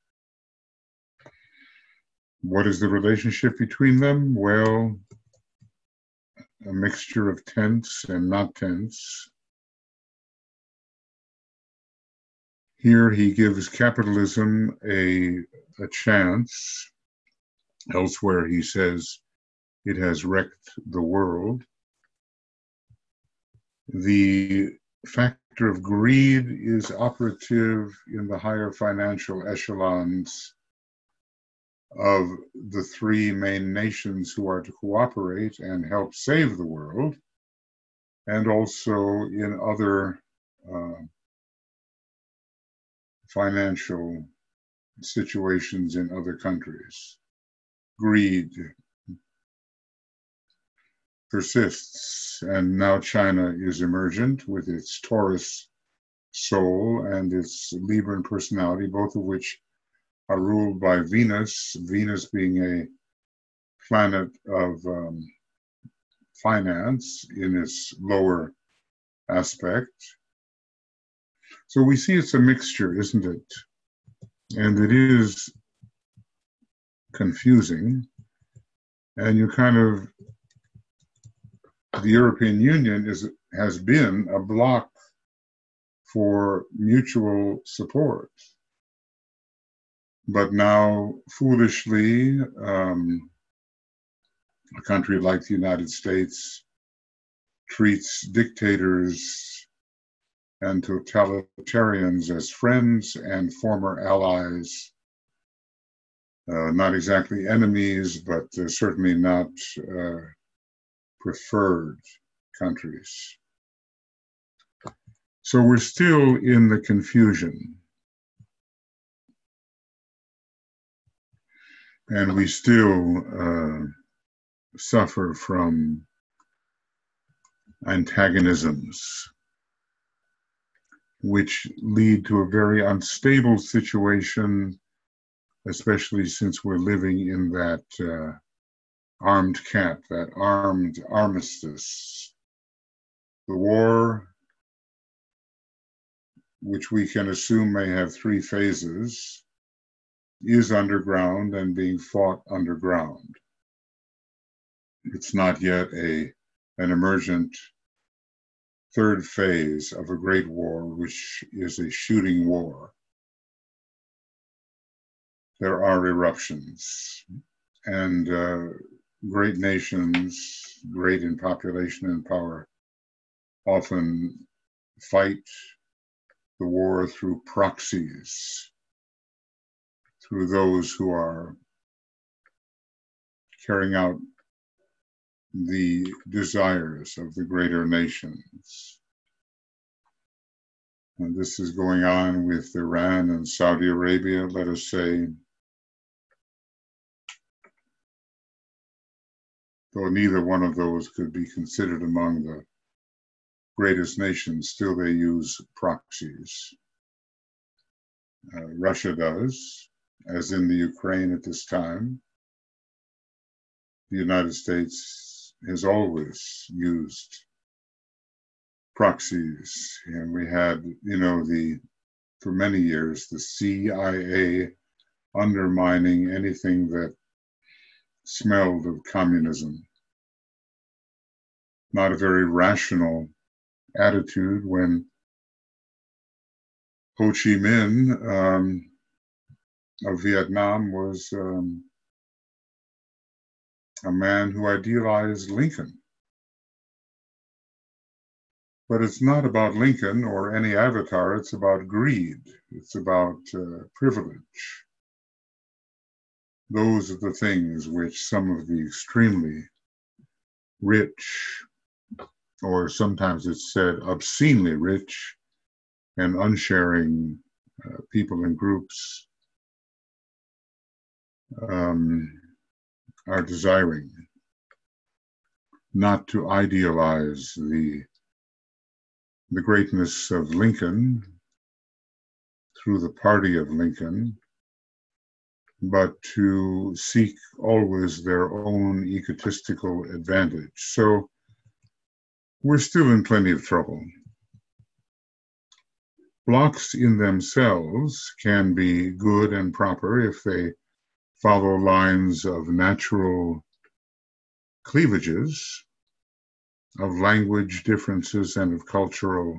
S1: What is the relationship between them? Well, a mixture of tense and not tense. Here he gives capitalism a, a chance. Elsewhere he says it has wrecked the world. The factor of greed is operative in the higher financial echelons of the three main nations who are to cooperate and help save the world, and also in other uh, financial situations in other countries. Greed persists, and now China is emergent with its Taurus soul and its Libran personality, both of which are ruled by Venus, Venus being a planet of um, finance in its lower aspect. So we see it's a mixture, isn't it? And it is confusing. And you kind of, the European Union is has been a block for mutual support. But now, foolishly, um, a country like the United States treats dictators and totalitarians as friends and former allies, uh, not exactly enemies, but uh, certainly not uh, preferred countries. So we're still in the confusion. And we still uh, suffer from antagonisms, which lead to a very unstable situation, especially since we're living in that uh, armed camp, that armed armistice. The war, which we can assume may have three phases, is underground and being fought underground. It's not yet a, an emergent third phase of a great war, which is a shooting war. There are eruptions, and uh, great nations, great in population and power, often fight the war through proxies, through those who are carrying out the desires of the greater nations. And this is going on with Iran and Saudi Arabia, let us say, though neither one of those could be considered among the greatest nations, still they use proxies. Uh, Russia does, as in the Ukraine at this time. The United States has always used proxies, and we had, you know, the for many years the C I A undermining anything that smelled of communism. Not a very rational attitude when Ho Chi Minh um, of Vietnam was um, a man who idealized Lincoln. But it's not about Lincoln or any avatar, it's about greed, it's about uh, privilege. Those are the things which some of the extremely rich, or sometimes it's said obscenely rich and unsharing uh, people and groups um, are desiring not to idealize the the greatness of Lincoln through the party of Lincoln, but to seek always their own egotistical advantage. So we're still in plenty of trouble. Blocks in themselves can be good and proper if they follow lines of natural cleavages, of language differences, and of cultural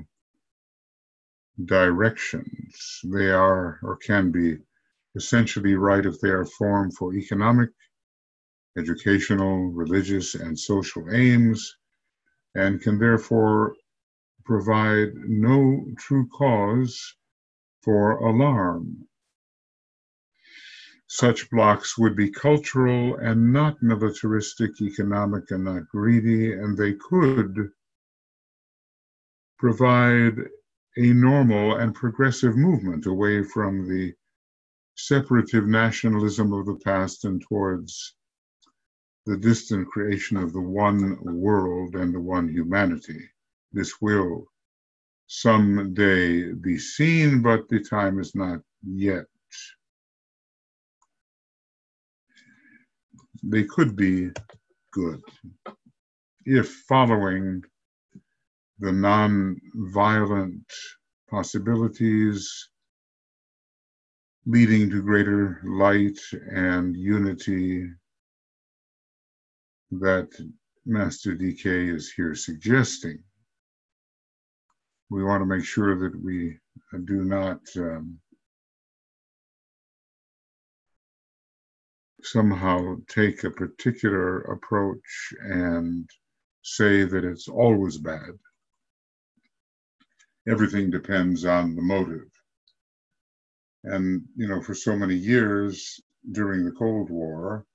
S1: directions. They are or can be essentially right if they are formed for economic, educational, religious, and social aims, and can therefore provide no true cause for alarm. Such blocks would be cultural and not militaristic, economic and not greedy, and they could provide a normal and progressive movement away from the separative nationalism of the past and towards the distant creation of the one world and the one humanity. This will someday be seen, but the time is not yet. they could be good if, following the non-violent possibilities leading to greater light and unity that Master D K is here suggesting. We want to make sure that we do not um, somehow take a particular approach and say that it's always bad. Everything depends on the motive. And, you know, for so many years during the Cold War,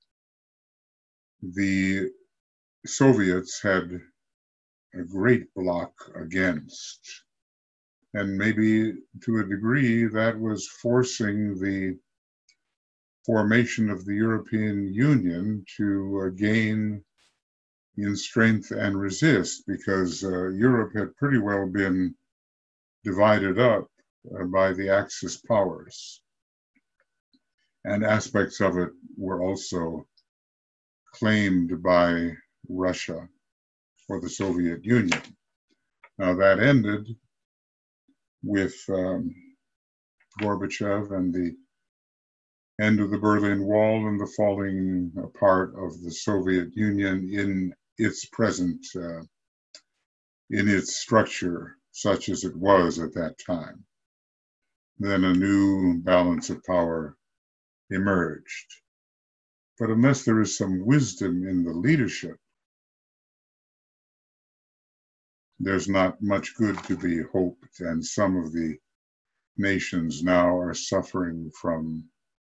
S1: the Soviets had a great block against. And maybe to a degree that was forcing the formation of the European Union to uh, gain in strength and resist, because uh, Europe had pretty well been divided up uh, by the Axis powers. And aspects of it were also claimed by Russia or the Soviet Union. Now that ended with um, Gorbachev and the end of the Berlin Wall and the falling apart of the Soviet Union in its present, uh, in its structure, such as it was at that time. Then a new balance of power emerged. But unless there is some wisdom in the leadership, there's not much good to be hoped, and some of the nations now are suffering from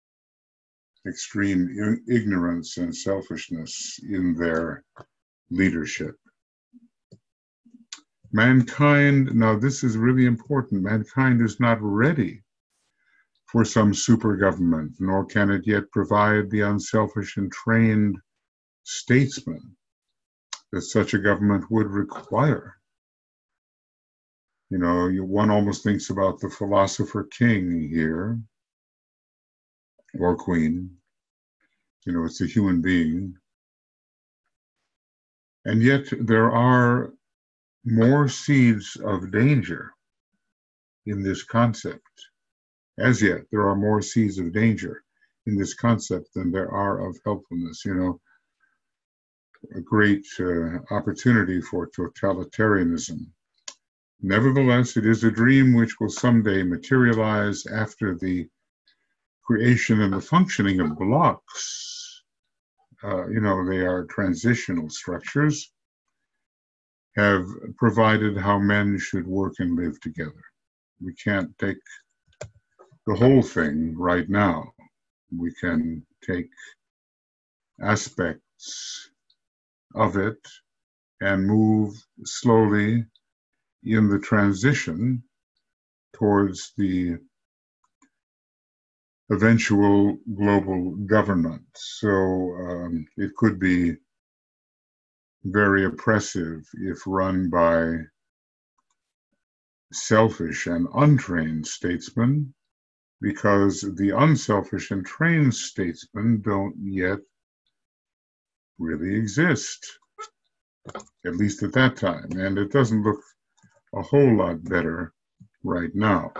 S1: extreme ignorance and selfishness in their leadership. Mankind, now this is really important, mankind is not ready for some super government, nor can it yet provide the unselfish and trained statesman that such a government would require. You know, you, one almost thinks about the philosopher king here, or queen. You know, it's a human being. And yet there are more seeds of danger in this concept. As yet, there are more seeds of danger in this concept than there are of helpfulness. You know, a great uh, opportunity for totalitarianism. Nevertheless, it is a dream which will someday materialize after the creation and the functioning of blocks. Uh, you know, they are transitional structures, have provided how men should work and live together. We can't take the whole thing right now. We can take aspects of it and move slowly in the transition towards the eventual global government. So um, it could be very oppressive if run by selfish and untrained statesmen, because the unselfish and trained statesmen don't yet really exist, at least at that time. And it doesn't look a whole lot better right now.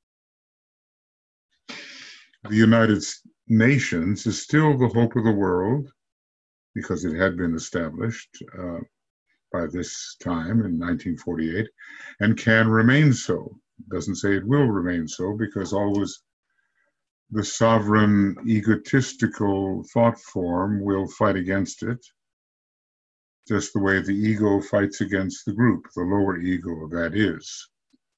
S1: The United Nations is still the hope of the world, because it had been established uh, by this time in nineteen forty-eight, and can remain so. It doesn't say it will remain so, because always the sovereign, egotistical thought form will fight against it, just the way the ego fights against the group, the lower ego, that is.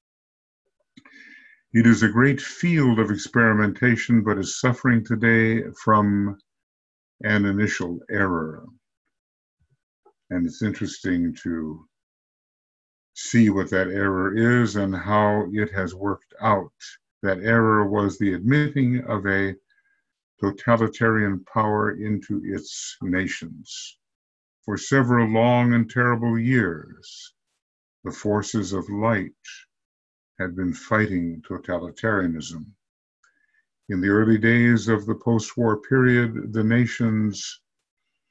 S1: It is a great field of experimentation, but is suffering today from an initial error. And it's interesting to see what that error is and how it has worked out. That error was the admitting of a totalitarian power into its nations. For several long and terrible years, the forces of light had been fighting totalitarianism. In the early days of the post-war period, the nations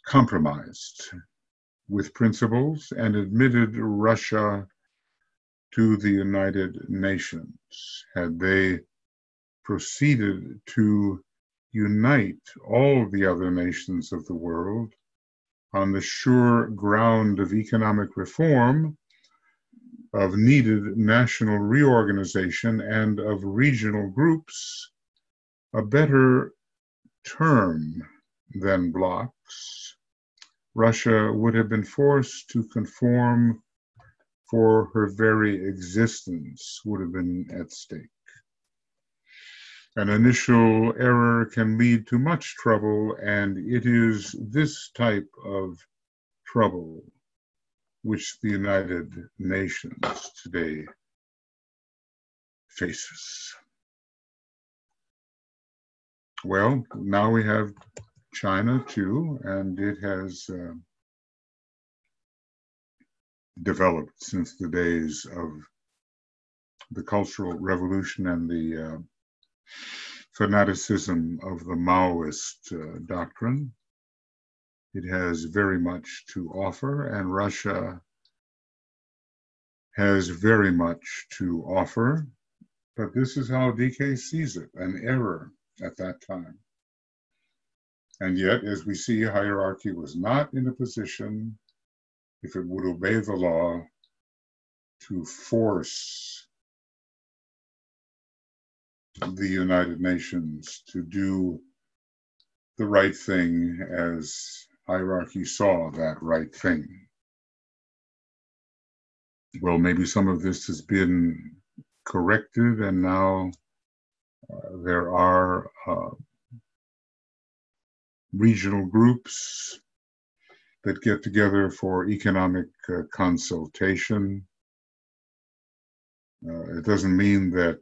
S1: compromised with principles and admitted Russia to the United Nations. Had they proceeded to unite all the other nations of the world on the sure ground of economic reform, of needed national reorganization, and of regional groups, a better term than blocs, Russia would have been forced to conform, for her very existence would have been at stake. An initial error can lead to much trouble, and it is this type of trouble which the United Nations today faces. Well, now we have China too, and it has uh, developed since the days of the Cultural Revolution and the uh, fanaticism of the Maoist uh, doctrine. It has very much to offer, and Russia has very much to offer, but this is how D K sees it, an error at that time. And yet, as we see, hierarchy was not in a position, if it would obey the law, to force the United Nations to do the right thing as hierarchy saw that right thing. Well, maybe some of this has been corrected, and now uh, there are uh, regional groups that get together for economic uh, consultation. Uh, it doesn't mean that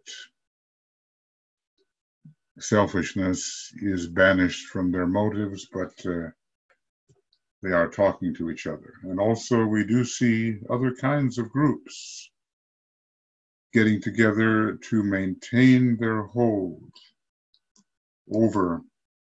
S1: selfishness is banished from their motives, but uh, they are talking to each other. And also we do see other kinds of groups getting together to maintain their hold over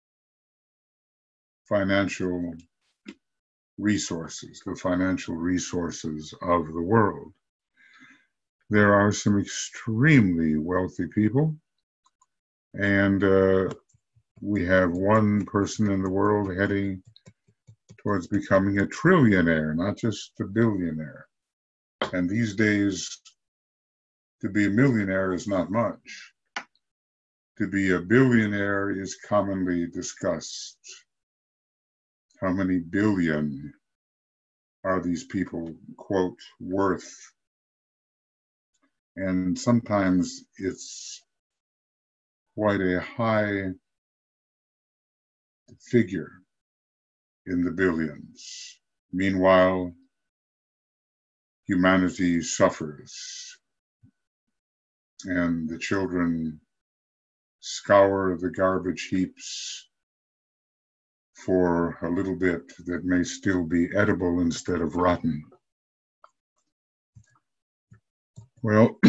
S1: financial resources, the financial resources of the world. There are some extremely wealthy people, and uh, we have one person in the world heading towards becoming a trillionaire, not just a billionaire. And these days, to be a millionaire is not much. To be a billionaire is commonly discussed. How many billion are these people, quote, worth? And sometimes it's quite a high figure in the billions. Meanwhile, humanity suffers, and the children scour the garbage heaps for a little bit that may still be edible instead of rotten. Well,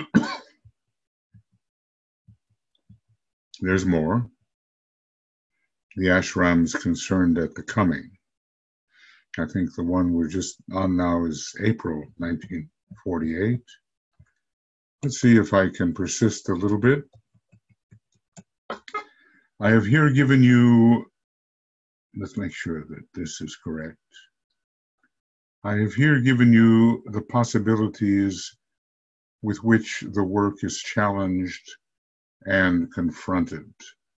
S1: there's more. The ashrams concerned at the coming. I think the one we're just on now is April nineteen forty-eight. Let's see if I can persist a little bit. I have here given you, let's make sure that this is correct. I have here given you the possibilities with which the work is challenged and confronted.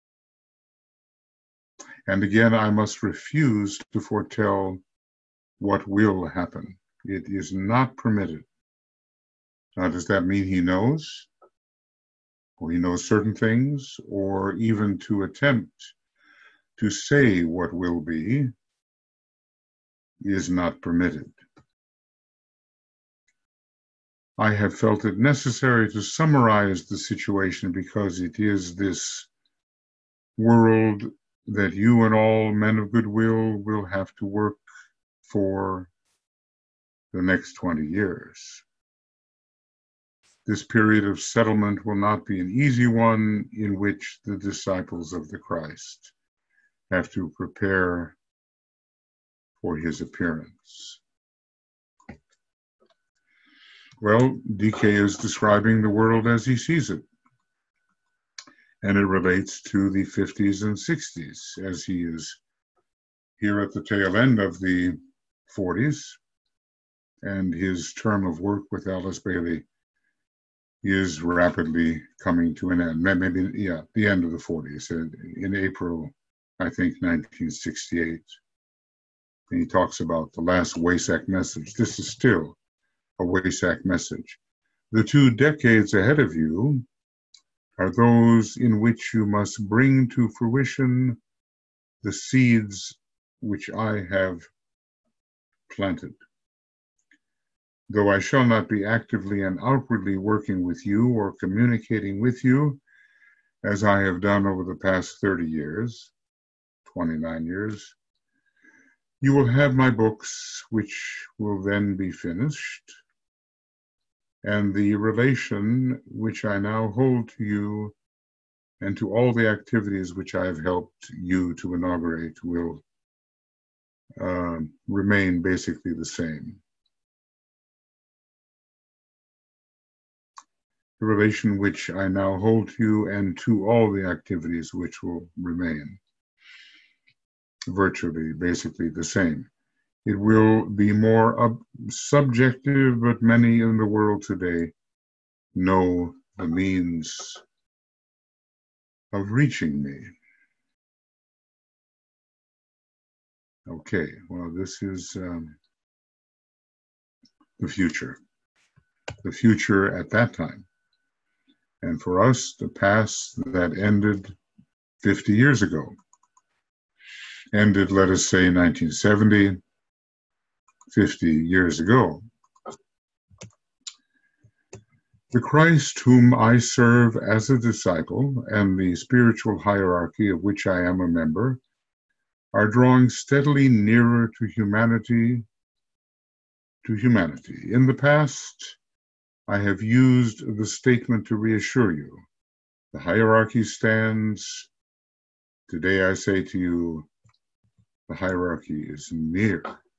S1: And again, I must refuse to foretell what will happen. It is not permitted. Now, does that mean he knows? Or he knows certain things, or even to attempt to say what will be is not permitted. I have felt it necessary to summarize the situation because it is this world that you and all men of goodwill will have to work for the next twenty years. This period of settlement will not be an easy one, in which the disciples of the Christ have to prepare for his appearance. Well, D K is describing the world as he sees it, and it relates to the fifties and sixties, as he is here at the tail end of the forties, and his term of work with Alice Bailey is rapidly coming to an end. Maybe, yeah, the end of the forties, in April, I think, nineteen sixty-eight. And he talks about the last Wesak message. This is still a Wesak message. The two decades ahead of you are those in which you must bring to fruition the seeds which I have planted. Though I shall not be actively and outwardly working with you or communicating with you, as I have done over the past thirty years, twenty-nine years, you will have my books, which will then be finished, and the relation which I now hold to you and to all the activities which I have helped you to inaugurate will uh, remain basically the same. The relation which I now hold to you and to all the activities which will remain virtually basically the same. It will be more uh, subjective, but many in the world today know the means of reaching me. Okay, well, this is um, the future. The future at that time. And for us, the past that ended fifty years ago. Ended, let us say, nineteen seventy, fifty years ago. The Christ whom I serve as a disciple and the spiritual hierarchy of which I am a member are drawing steadily nearer to humanity, to humanity. In the past, I have used the statement to reassure you. The hierarchy stands. Today I say to you, the hierarchy is near.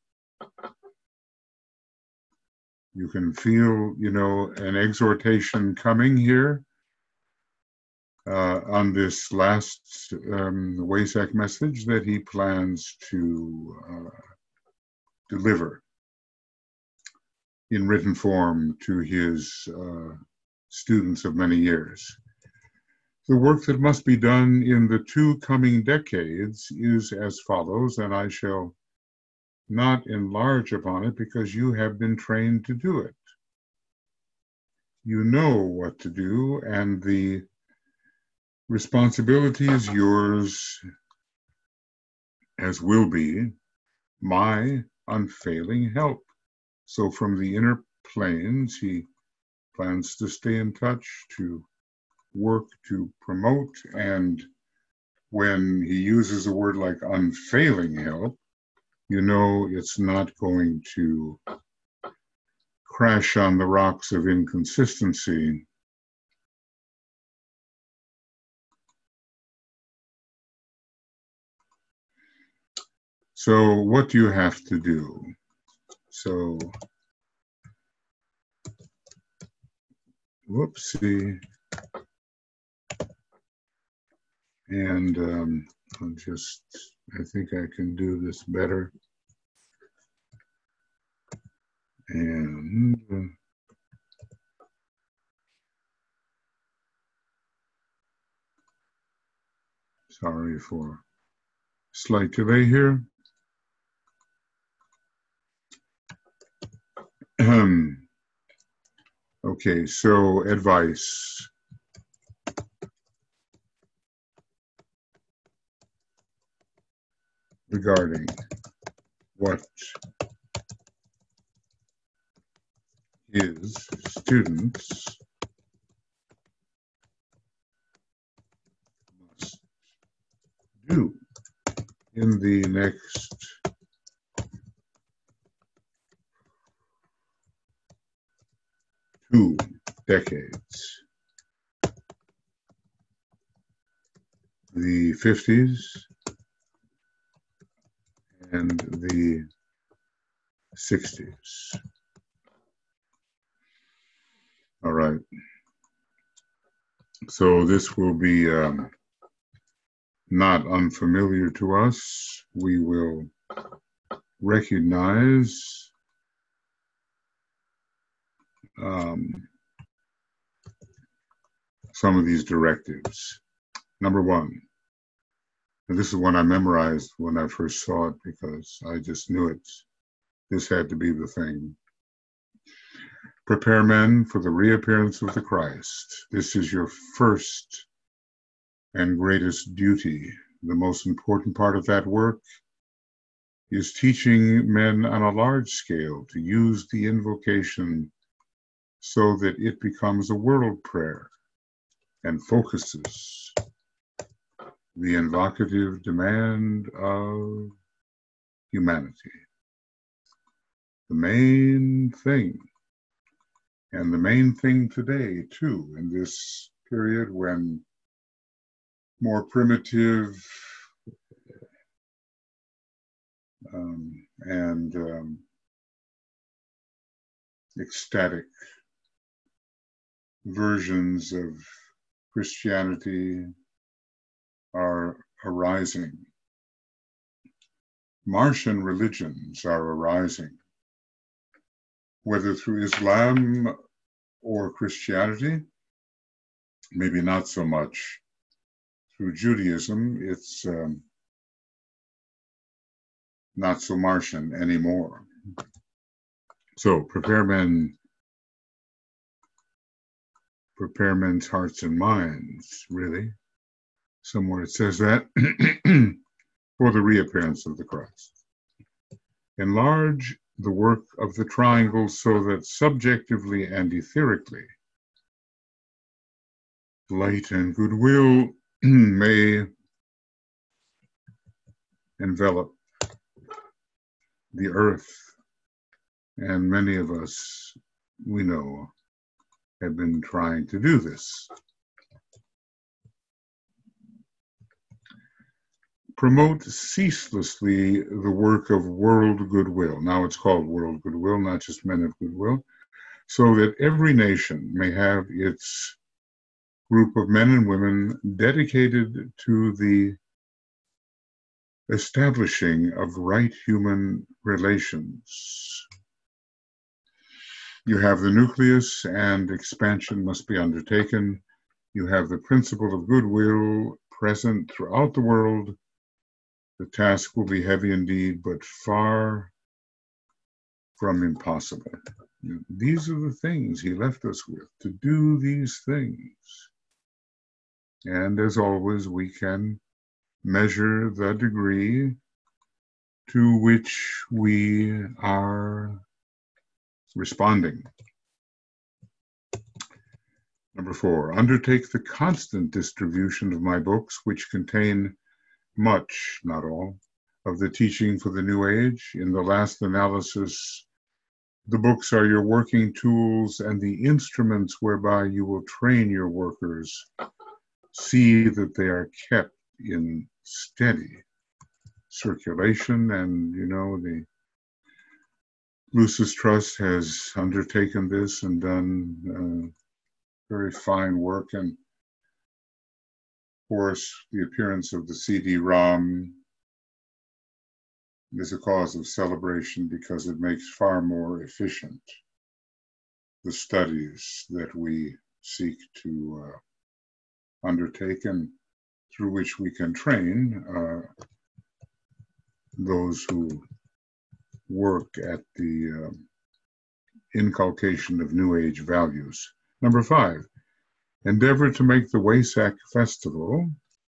S1: You can feel, you know, an exhortation coming here uh, on this last um, Wesak message that he plans to uh, deliver in written form to his uh, students of many years. The work that must be done in the two coming decades is as follows, and I shall not enlarge upon it because you have been trained to do it. You know what to do, and the responsibility is yours, as will be my unfailing help. So from the inner planes, he plans to stay in touch, to work to promote, and when he uses a word like unfailing help, you know it's not going to crash on the rocks of inconsistency. So what do you have to do? So, whoopsie. And um, I'll just, I think I can do this better. And uh, sorry for slight delay here. Okay, so advice. Regarding what his students must do in the next two decades. The fifties and the sixties. All right. So this will be um, not unfamiliar to us. We will recognize um, some of these directives. Number one, and this is one I memorized when I first saw it because I just knew it. This had to be the thing. Prepare men for the reappearance of the Christ. This is your first and greatest duty. The most important part of that work is teaching men on a large scale to use the invocation so that it becomes a world prayer and focuses the invocative demand of humanity. The main thing, and the main thing today, too, in this period when more primitive um, and um, ecstatic versions of Christianity are arising. Martian religions are arising, whether through Islam or Christianity, maybe not so much through Judaism. It's um, not so Martian anymore. So prepare men, prepare men's hearts and minds, really. Somewhere it says that, for the reappearance of the Christ. Enlarge the work of the triangle so that subjectively and etherically, light and goodwill may envelop the earth. And many of us, we know, have been trying to do this. Promote ceaselessly the work of world goodwill. Now it's called world goodwill, not just men of goodwill, so that every nation may have its group of men and women dedicated to the establishing of right human relations. You have the nucleus, and expansion must be undertaken. You have the principle of goodwill present throughout the world. The task will be heavy indeed, but far from impossible. These are the things he left us with, to do these things. And as always, we can measure the degree to which we are responding. Number four, undertake the constant distribution of my books, which contain much, not all, of the teaching for the new age. In the last analysis, the books are your working tools and the instruments whereby you will train your workers. See that they are kept in steady circulation. And, you know, the Lucis Trust has undertaken this and done uh, very fine work. And of course, the appearance of the C D ROM is a cause of celebration because it makes far more efficient the studies that we seek to uh, undertake and through which we can train uh, those who work at the uh, inculcation of New Age values. Number five, endeavor to make the Wesak festival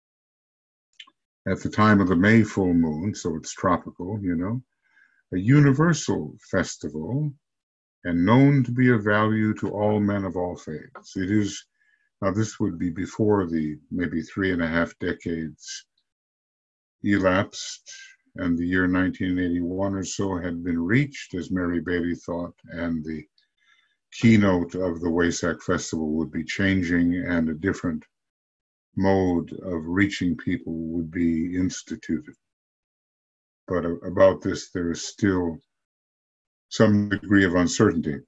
S1: at the time of the May full moon, so it's tropical, you know, a universal festival and known to be of value to all men of all faiths. It is, now this would be before the maybe three and a half decades elapsed and the year nineteen eighty-one or so had been reached, as Mary Bailey thought, and the keynote of the Wesak Festival would be changing and a different mode of reaching people would be instituted. But about this, there is still some degree of uncertainty.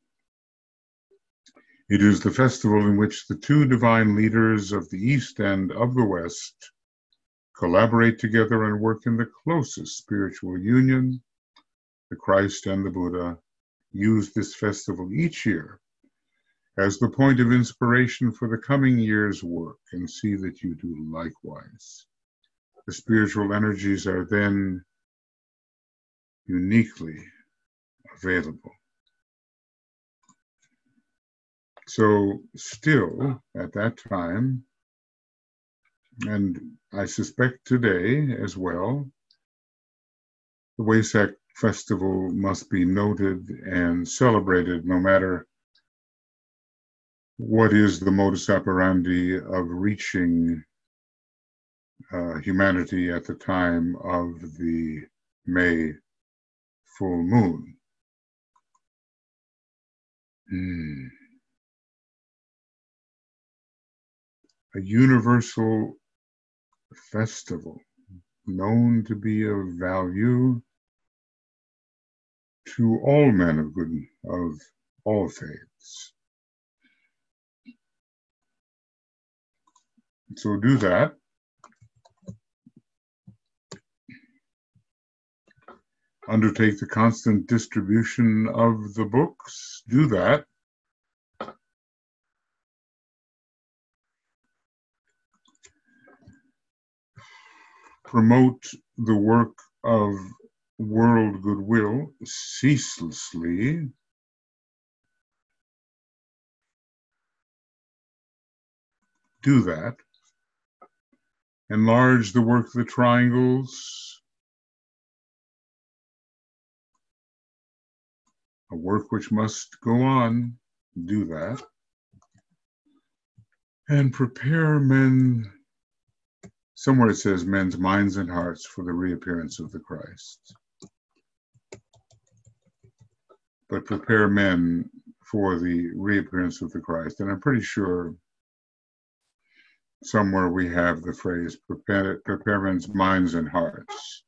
S1: It is the festival in which the two divine leaders of the East and of the West collaborate together and work in the closest spiritual union. The Christ and the Buddha use this festival each year as the point of inspiration for the coming year's work, and see that you do likewise. The spiritual energies are then uniquely available. So still, at that time, and I suspect today as well, the Wesak festival must be noted and celebrated no matter what is the modus operandi of reaching uh, humanity at the time of the May full moon. Mm. A universal festival known to be of value to all men of good, of all faiths. So do that. Undertake the constant distribution of the books. Do that. Promote the work of world goodwill ceaselessly. Do that. Enlarge the work of the triangles, a work which must go on. Do that. And prepare men, somewhere it says men's minds and hearts for the reappearance of the Christ. But prepare men for the reappearance of the Christ. And I'm pretty sure somewhere we have the phrase, prepare, prepare men's minds and hearts.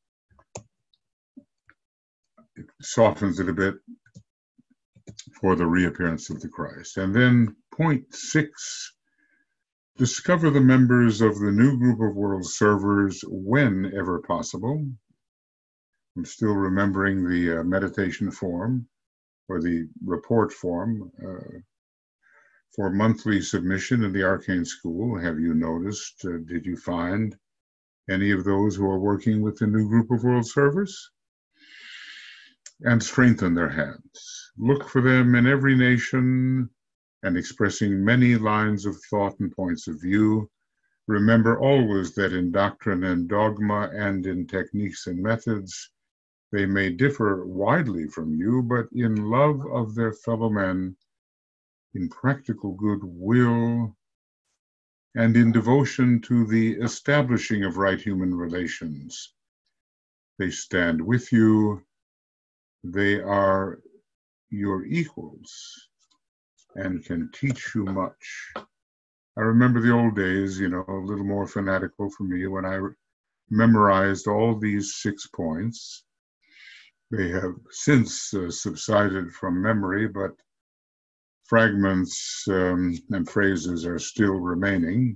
S1: It softens it a bit for the reappearance of the Christ. And then point six, discover the members of the new group of world servers whenever possible. I'm still remembering the uh, meditation form or the report form uh, for monthly submission in the Arcane School. Have you noticed, uh, did you find any of those who are working with the new group of world servers? And strengthen their hands. Look for them in every nation and expressing many lines of thought and points of view. Remember always that in doctrine and dogma and in techniques and methods, they may differ widely from you, but in love of their fellow men, in practical goodwill, and in devotion to the establishing of right human relations, they stand with you. They are your equals and can teach you much. I remember the old days, you know, a little more fanatical for me when I memorized all these six points. They have since uh, subsided from memory, but fragments um, and phrases are still remaining.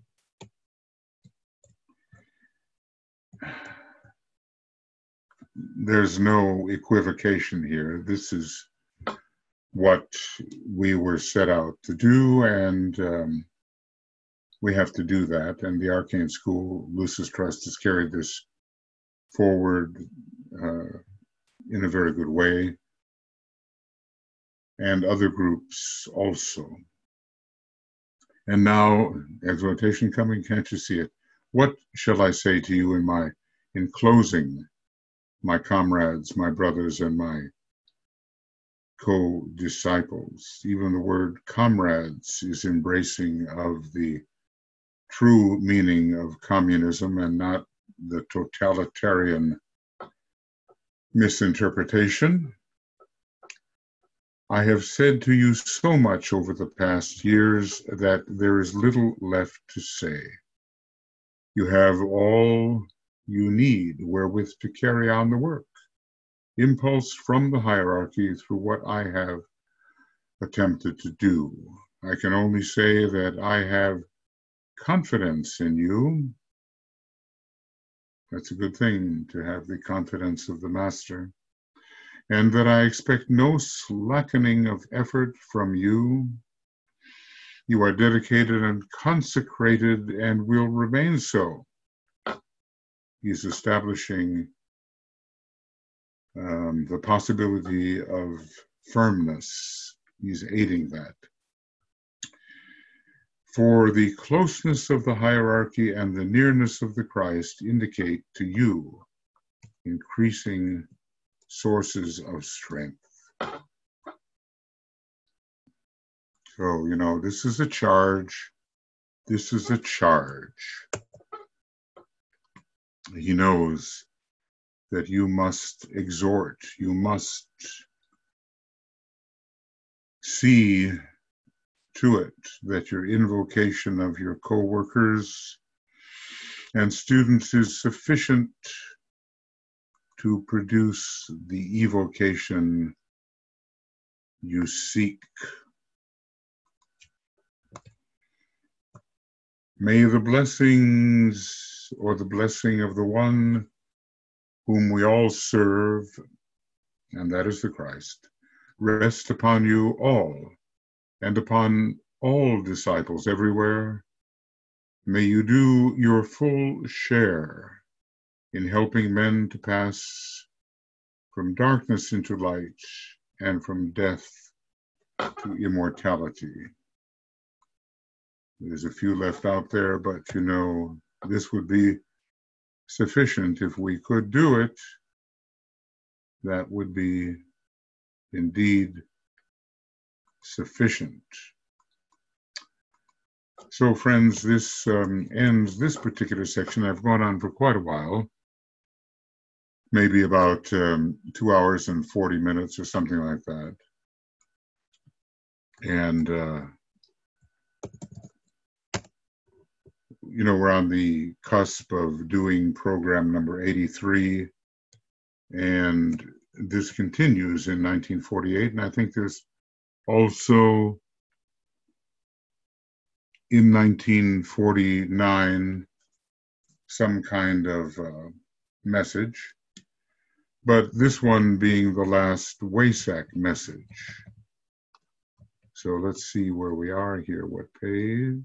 S1: There's no equivocation here. This is what we were set out to do, and um, we have to do that. And the Arcane School, Lucis Trust, has carried this forward uh, in a very good way, and other groups also. And now, exhortation coming, can't you see it? What shall I say to you in my, in closing, my comrades, my brothers, and my co-disciples? Even the word comrades is embracing of the true meaning of communism and not the totalitarian misinterpretation. I have said to you so much over the past years that there is little left to say. You have all you need wherewith to carry on the work. impulse from the hierarchy through what I have attempted to do. I can only say that I have confidence in you. That's a good thing, to have the confidence of the Master. And that I expect no slackening of effort from you. You are dedicated and consecrated and will remain so. He's establishing um, the possibility of firmness. He's aiding that. For the closeness of the hierarchy and the nearness of the Christ indicate to you increasing sources of strength. So, you know, this is a charge. This is a charge. He knows that you must exhort, you must see to it that your invocation of your co-workers and students is sufficient to produce the evocation you seek. May the blessings or the blessing of the one whom we all serve, and that is the Christ, rest upon you all and upon all disciples everywhere. May you do your full share in helping men to pass from darkness into light and from death to immortality. There's a few left out there, but you know, this would be sufficient. If we could do it, that would be indeed sufficient. So friends, this um, ends this particular section. I've gone on for quite a while, maybe about um, two hours and forty minutes or something like that. And, uh, you know, we're on the cusp of doing program number eighty-three, and this continues in nineteen forty-eight. And I think there's also in nineteen forty-nine some kind of uh, message, but this one being the last WASAC message. So let's see where we are here, what page.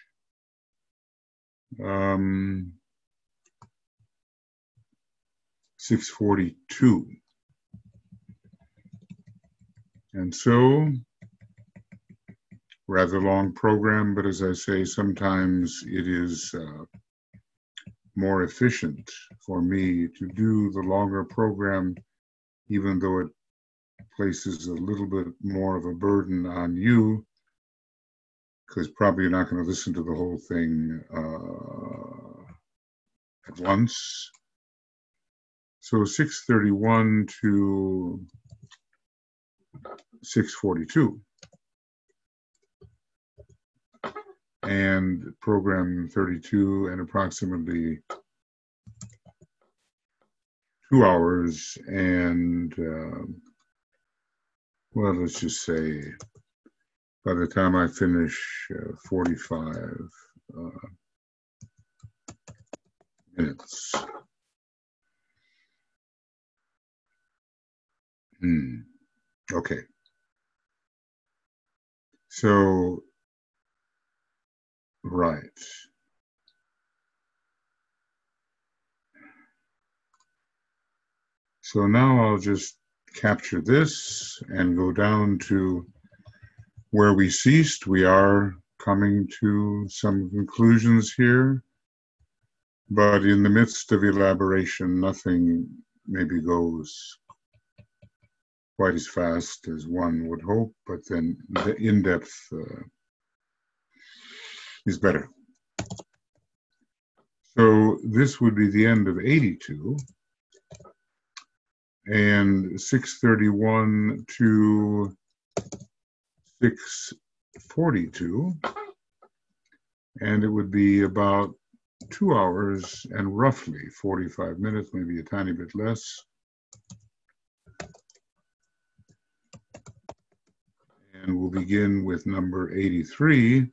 S1: Um, six forty-two. And so, rather long program, but as I say, sometimes it is uh, more efficient for me to do the longer program, even though it places a little bit more of a burden on you, because probably you're not going to listen to the whole thing uh, at once. So six thirty-one to six forty-two. And program thirty-two, and approximately two hours and, uh, well, let's just say by the time I finish, uh, forty-five uh, minutes. Hmm. Okay. So, right. So now I'll just capture this and go down to where we ceased. We are coming to some conclusions here, but in the midst of elaboration, nothing maybe goes quite as fast as one would hope, but then the in-depth uh, is better. So this would be the end of eighty-two, and six thirty-one to six forty-two, and it would be about two hours and roughly forty-five minutes, maybe a tiny bit less. And we'll begin with number eighty-three.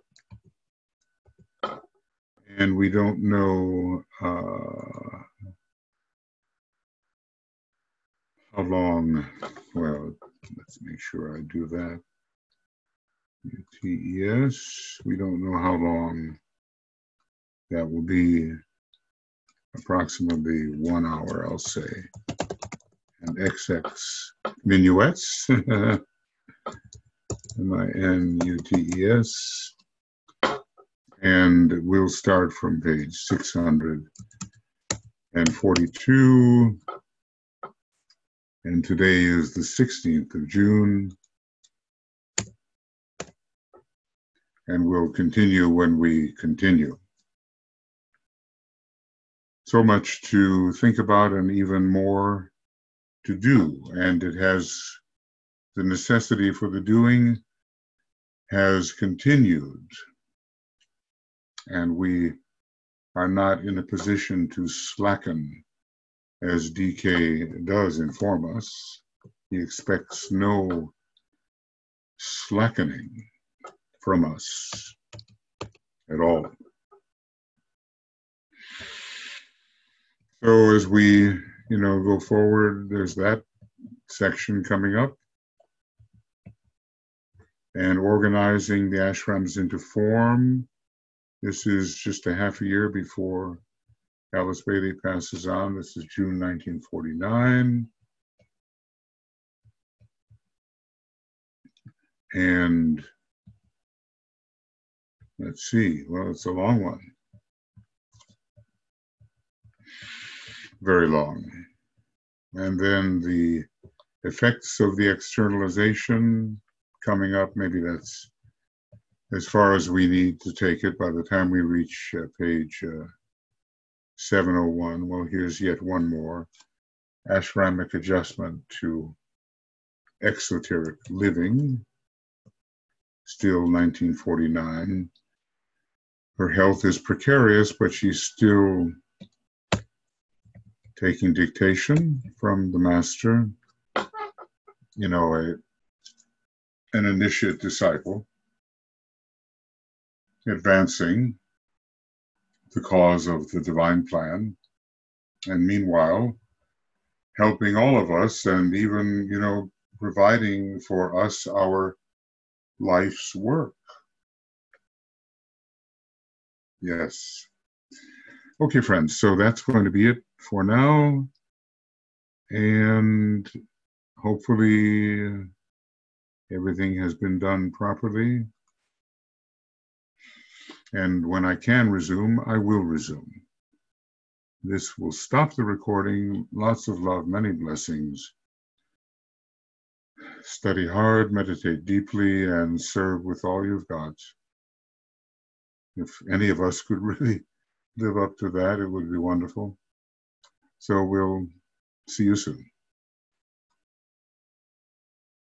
S1: And we don't know uh, how long. Well, let's make sure I do that. U T E S, we don't know how long that will be. Approximately one hour, I'll say. And X X minuets, M I N U T E S. And we'll start from page six hundred forty-two. And today is the sixteenth of June. And we'll continue when we continue. So much to think about and even more to do. And it has, the necessity for the doing has continued. And we are not in a position to slacken, as D K does inform us. He expects no slackening from us at all. So as we, you know, go forward, there's that section coming up. And organizing the ashrams into form. This is just a half a year before Alice Bailey passes on. This is June nineteen forty-nine. And let's see, well, it's a long one. Very long. And then the effects of the externalization coming up, maybe that's as far as we need to take it by the time we reach uh, page uh, seven oh one. Well, here's yet one more. Ashramic adjustment to exoteric living, still nineteen forty-nine. Her health is precarious, but she's still taking dictation from the master, you know, a, an initiate disciple, advancing the cause of the divine plan, and meanwhile, helping all of us and even, you know, providing for us our life's work. Yes. Okay, friends, so that's going to be it for now. And hopefully everything has been done properly. And when I can resume, I will resume. This will stop the recording. Lots of love, many blessings. Study hard, meditate deeply, and serve with all you've got. If any of us could really live up to that, it would be wonderful. So we'll see you soon.